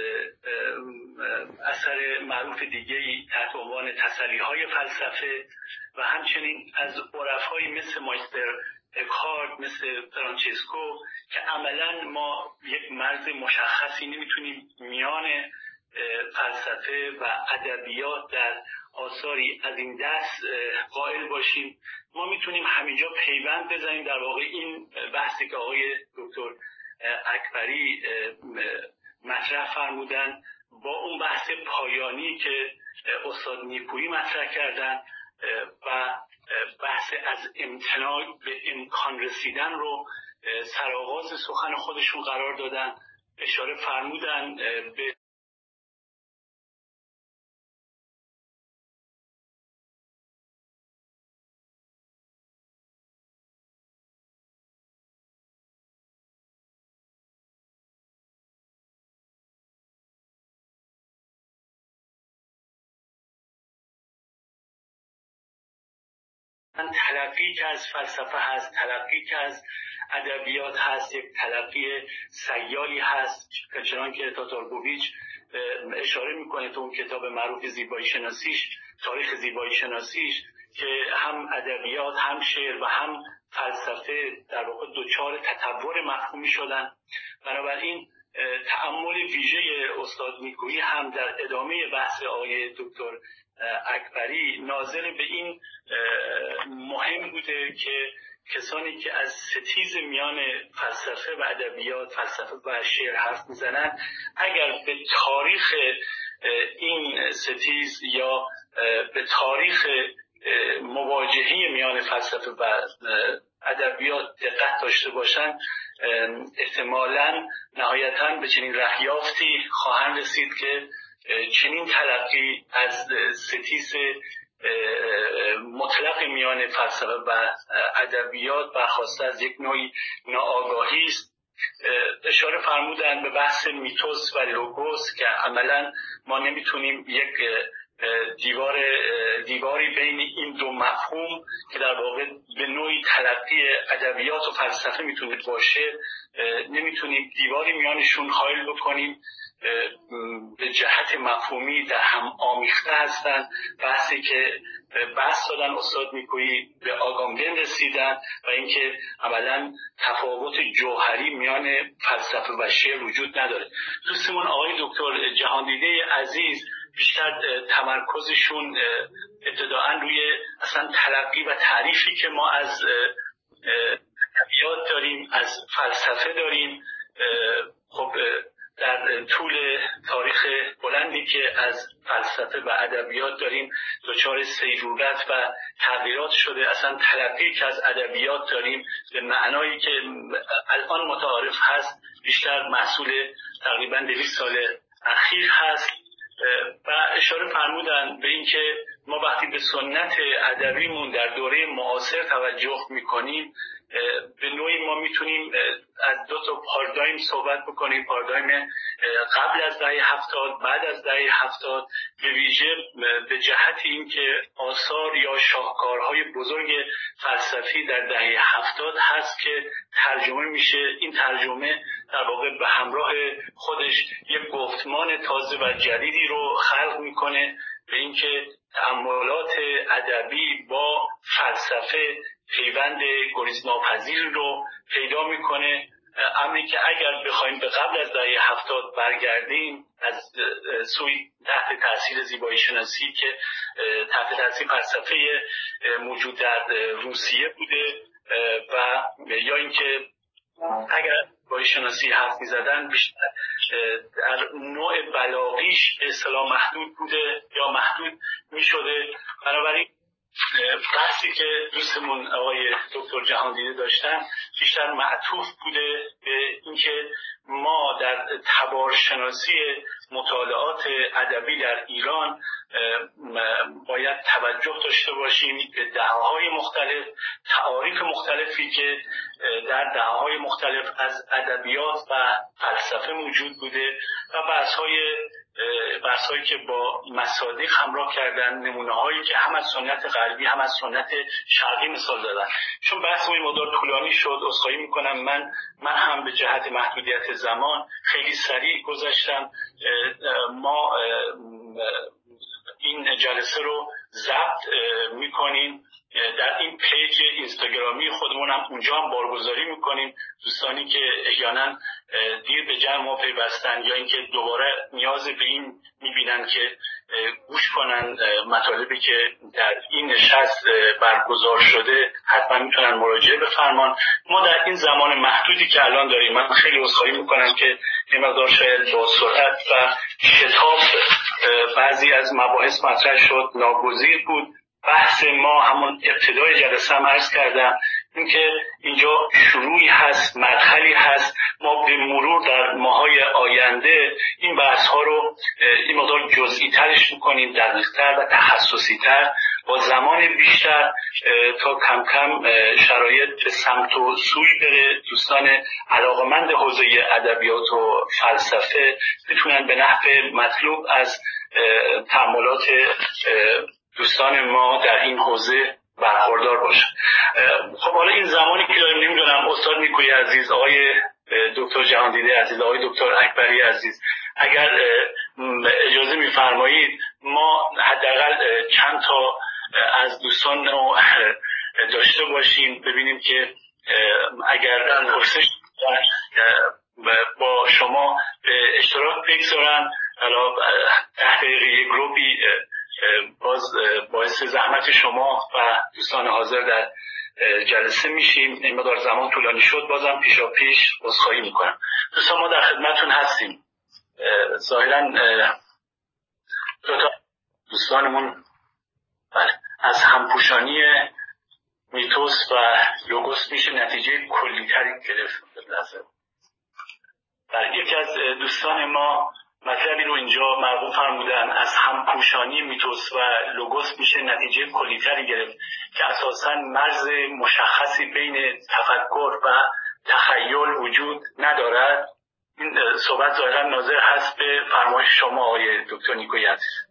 اثر معروف دیگه‌ای تحت عنوان تسلی‌های فلسفه و همچنین از عرفایی مثل مایستر اکهارت، مثل فرانچسکو، که عملاً ما یک مرز مشخصی نمیتونیم میان فلسفه و ادبیات در آثاری از این دست قائل باشیم. ما میتونیم همینجا پیوند بزنیم در واقع این بحثی که آقای دکتر اکبری مطرح فرمودن با اون بحث پایانی که استاد نیکویی مطرح کردن و بحث از امتناع به امکان رسیدن رو سرآغاز سخن خودشون قرار دادن. اشاره فرمودن به تلقی که از فلسفه هست، تلقی که از ادبیات هست، یک تلقی سیالی هست که چنان که تاتارگوویچ اشاره میکنه تو اون کتاب معروف زیبایی شناسیش، تاریخ زیبایی شناسیش، که هم ادبیات هم شعر و هم فلسفه در واقع دوچار تطور مفهومی شدن. بنابراین تأمل ویژه استاد نیکویی هم در ادامه بحث آقای دکتر اکبری ناظر به این مهم بوده که کسانی که از ستیز میان فلسفه و ادبیات، فلسفه و شعر حرف میزنن، اگر به تاریخ این ستیز یا به تاریخ مواجهه میان فلسفه و ادبیات دقت داشته باشن، احتمالاً نهایتاً به چنین رهیافتی خواهند رسید که چنین تلقی از ستیز مطلق میان فلسفه و ادبیات برخواسته از یک نوعی ناآگاهی است. اشاره فرمودن به بحث میتوس و لوگوس که عملاً ما نمیتونیم یک دیوار دیواری بین این دو مفهوم که در واقع به نوعی تلقی ادبیات و فلسفه میتونه باشه، نمیتونیم دیواری میانشون حائل بکنیم. به جهت مفهومی در هم آمیخته هستن. بحثی که بحث دادن استاد نیکویی به آگامدن رسیدن و اینکه عملاً تفاوت جوهری میان فلسفه و شعر وجود نداره. دوستمون آقای دکتر جهاندیده عزیز بیشتر تمرکزشون ابتداءً روی اصلا تلقی و تعریفی که ما از ادبیات داریم، از فلسفه داریم. خب در طول تاریخ بلندی که از فلسفه و ادبیات داریم دچار سیرورت و تغییرات شده. اصلا تلقی که از ادبیات داریم به معنایی که الان متعارف هست بیشتر محصول تقریبا دویست سال اخیر هست. و اشاره فرمودن به این که ما وقتی به سنت ادبیمون در دوره معاصر توجه میکنیم، به نوعی ما میتونیم از دو تا پارادایم صحبت بکنیم. پارادایم قبل از دهه هفتاد، بعد از دهه هفتاد، به ویژه به جهت این که آثار یا شاهکارهای بزرگ فلسفی در دهه هفتاد هست که ترجمه میشه. این ترجمه در واقع به همراه خودش یک گفتمان تازه و جدیدی رو خلق میکنه به اینکه تأملات ادبی با فلسفه پیوند گریزناپذیر رو پیدا میکنه. امری که اگر بخوایم به قبل از دهه هفتاد برگردیم، از سوی تحت تاثیر زیبایی شناسی که تحت تاثیر فلسفه موجود در روسیه بوده، و یا اینکه اگر زیبایی شناسی حرف می‌زدن بیشتر در نوع بلاغیش به اصطلاح محدود بوده یا محدود می‌شده. بنابراین بحثی که دوستمون آقای دکتر جهاندیده داشتن بیشتر معطوف بوده به اینکه ما در تبارشناسی مطالعات ادبی در ایران باید توجه داشته باشیم به دهه‌های مختلف، تعاریف مختلفی که در دهه‌های مختلف از ادبیات و فلسفه موجود بوده و بحث‌های بحث‌هایی که با مصادیق همراه کردن، نمونه‌هایی که هم از سنت غربی هم از سنت شرقی مثال دادن. چون بحث این مقدار طولانی شد، عذرخواهی می‌کنم، من من هم به جهت محدودیت زمان خیلی سریع گذشتم. ما این جلسه رو ضبط می‌کنیم در این پیج اینستاگرامی خودمون، هم اونجا هم بارگذاری میکنیم. دوستانی که احیانا دیر به جمع ما پیوستن یا اینکه دوباره نیاز به این میبینن که گوش کنن مطالبی که در این نشست برگزار شده، حتما میتونن مراجعه بفرمان. ما در این زمان محدودی که الان داریم، من خیلی عذرخواهی میکنم که این مقدار شاید با سرعت و شتاب بعضی از مباحث مطرح شد، ناگزیر بود. بحث ما همون ابتدای جلسه هم عرض کردم اینکه اینجا شروعی هست، مدخلی هست. ما به مرور در ماهای آینده این بحث ها رو این مقدار جزئی ترش میکنیم، دقیق تر و تخصصی تر، با زمان بیشتر، تا کم کم شرایط به سمت و سوی بره. دوستان علاقمند حوزه ادبیات و فلسفه بتونن به نحو مطلوب از تأملات دوستان ما در این حوزه برخوردار باشن. خب حالا این زمانی که داریم، نمیدونم استاد نیکویی عزیز، آقای دکتر جهاندیده عزیز، آقای دکتر اکبری عزیز، اگر اجازه میفرمایید ما حداقل چند تا از دوستان رو داشته باشیم، ببینیم که اگر پرسش با شما به اشتراک بگذارن. حالا ده دقیقه یک گروپی باز باعث زحمت شما و دوستان حاضر در جلسه میشیم. این مقدار زمان طولانی شد، بازم پیشا پیش عذرخواهی میکنم. دوستان ما در خدمتتون هستیم. ظاهرا دو تا دوستانمون بله از همپوشانی میتوس و لوگوس میشه نتیجه کلی‌تری گرفت. در یکی از دوستان ما مطلبی رو اینجا مرقوم فرمودن، از همپوشانی میتوس و لوگوس میشه نتیجه کلی‌تری گرفت که اساساً مرز مشخصی بین تفکر و تخیل وجود ندارد. این صحبت ظاهرا ناظر هست به فرمایش شما آقای دکتر نیکویی عزیز.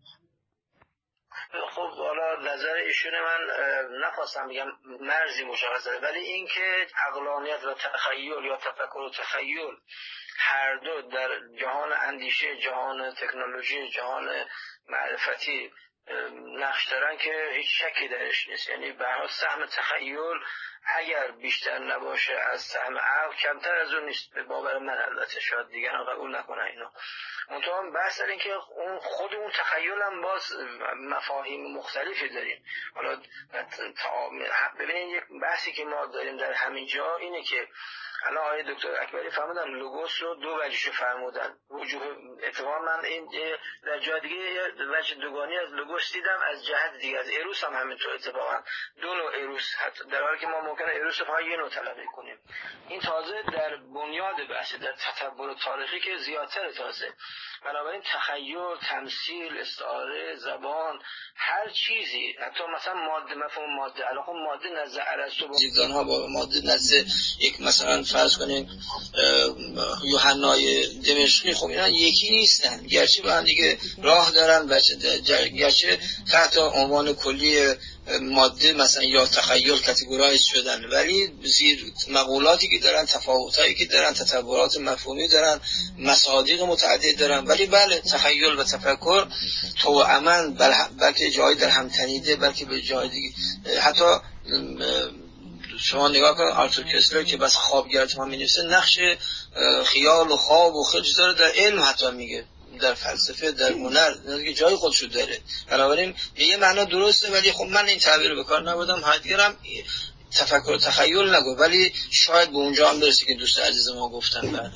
خب حالا نظر ایشون من نخواستم بگم مرزی مشخصه، ولی اینکه عقلانیت و تخیل یا تفکر و تخیل هر دو در جهان اندیشه، جهان تکنولوژی، جهان معرفتی نقش دارن که هیچ شکی درش نیست. یعنی به هر حال سهم تخیل اگر بیشتر نباشه از سهم عقل، کمتر از اون نیست به باور من. البته شاید دیگران قبول نکنن اینو. منتها بحث در این که اون خود اون تخیل هم باز مفاهیم مختلفی داریم. حالا ببینید یک بحثی که ما داریم در همین جا اینه که الان آقای دکتر اکبری فرمودن لوگوس رو دو وجهشو فرمودن. وجوه اتفاقا من این در جای دیگه وجه دوگانی از لوگوس دیدم، از جهت دیگه از اروس هم همینطور. اتفاقا دو نوع اروس، در حالی که ما ممکنه اروس رو فقط یه نوع طلبی کنیم. این تازه در بنیاد بحث، در تتبع تاریخی که زیادتر تازه. بنابراین تخیل، تمثیل، استعاره، زبان، هر چیزی، حتی مثلا ماده، مفهوم ماده، علاقه ماده نزد ارسطو با ها با ماده نزد یک مثلا فرض کنیم یوحنای دمشقی، خب اینا یکی نیستن، گرچه با هم دیگه راه دارن، گرچه تحت عنوان کلی ماده مثلا یا تخیل کاتگورایز شدن، ولی زیر مقولاتی که دارن، تفاوتایی که دارن، تطورات مفهومی دارن، مصادیق متعدد دارن. ولی بله، تخیل و تفکر توأماً، بلکه جایی در هم تنیده، بلکه به جای دیگه. حتی شما نگاه کن آرتور کسلر که بس خوابگر ها می‌نویسه، نقش خیال و خواب و خرج داره، در علم حتی میگه، در فلسفه، در هنر، دیگه جای خودشو داره. بنابراین به یه معنا درسته، ولی خب من این تعبیر رو به کار نبردم. هایدگرم تفکر و تخیل نگو، ولی شاید به اونجا هم برسه که دوست عزیز ما گفتن.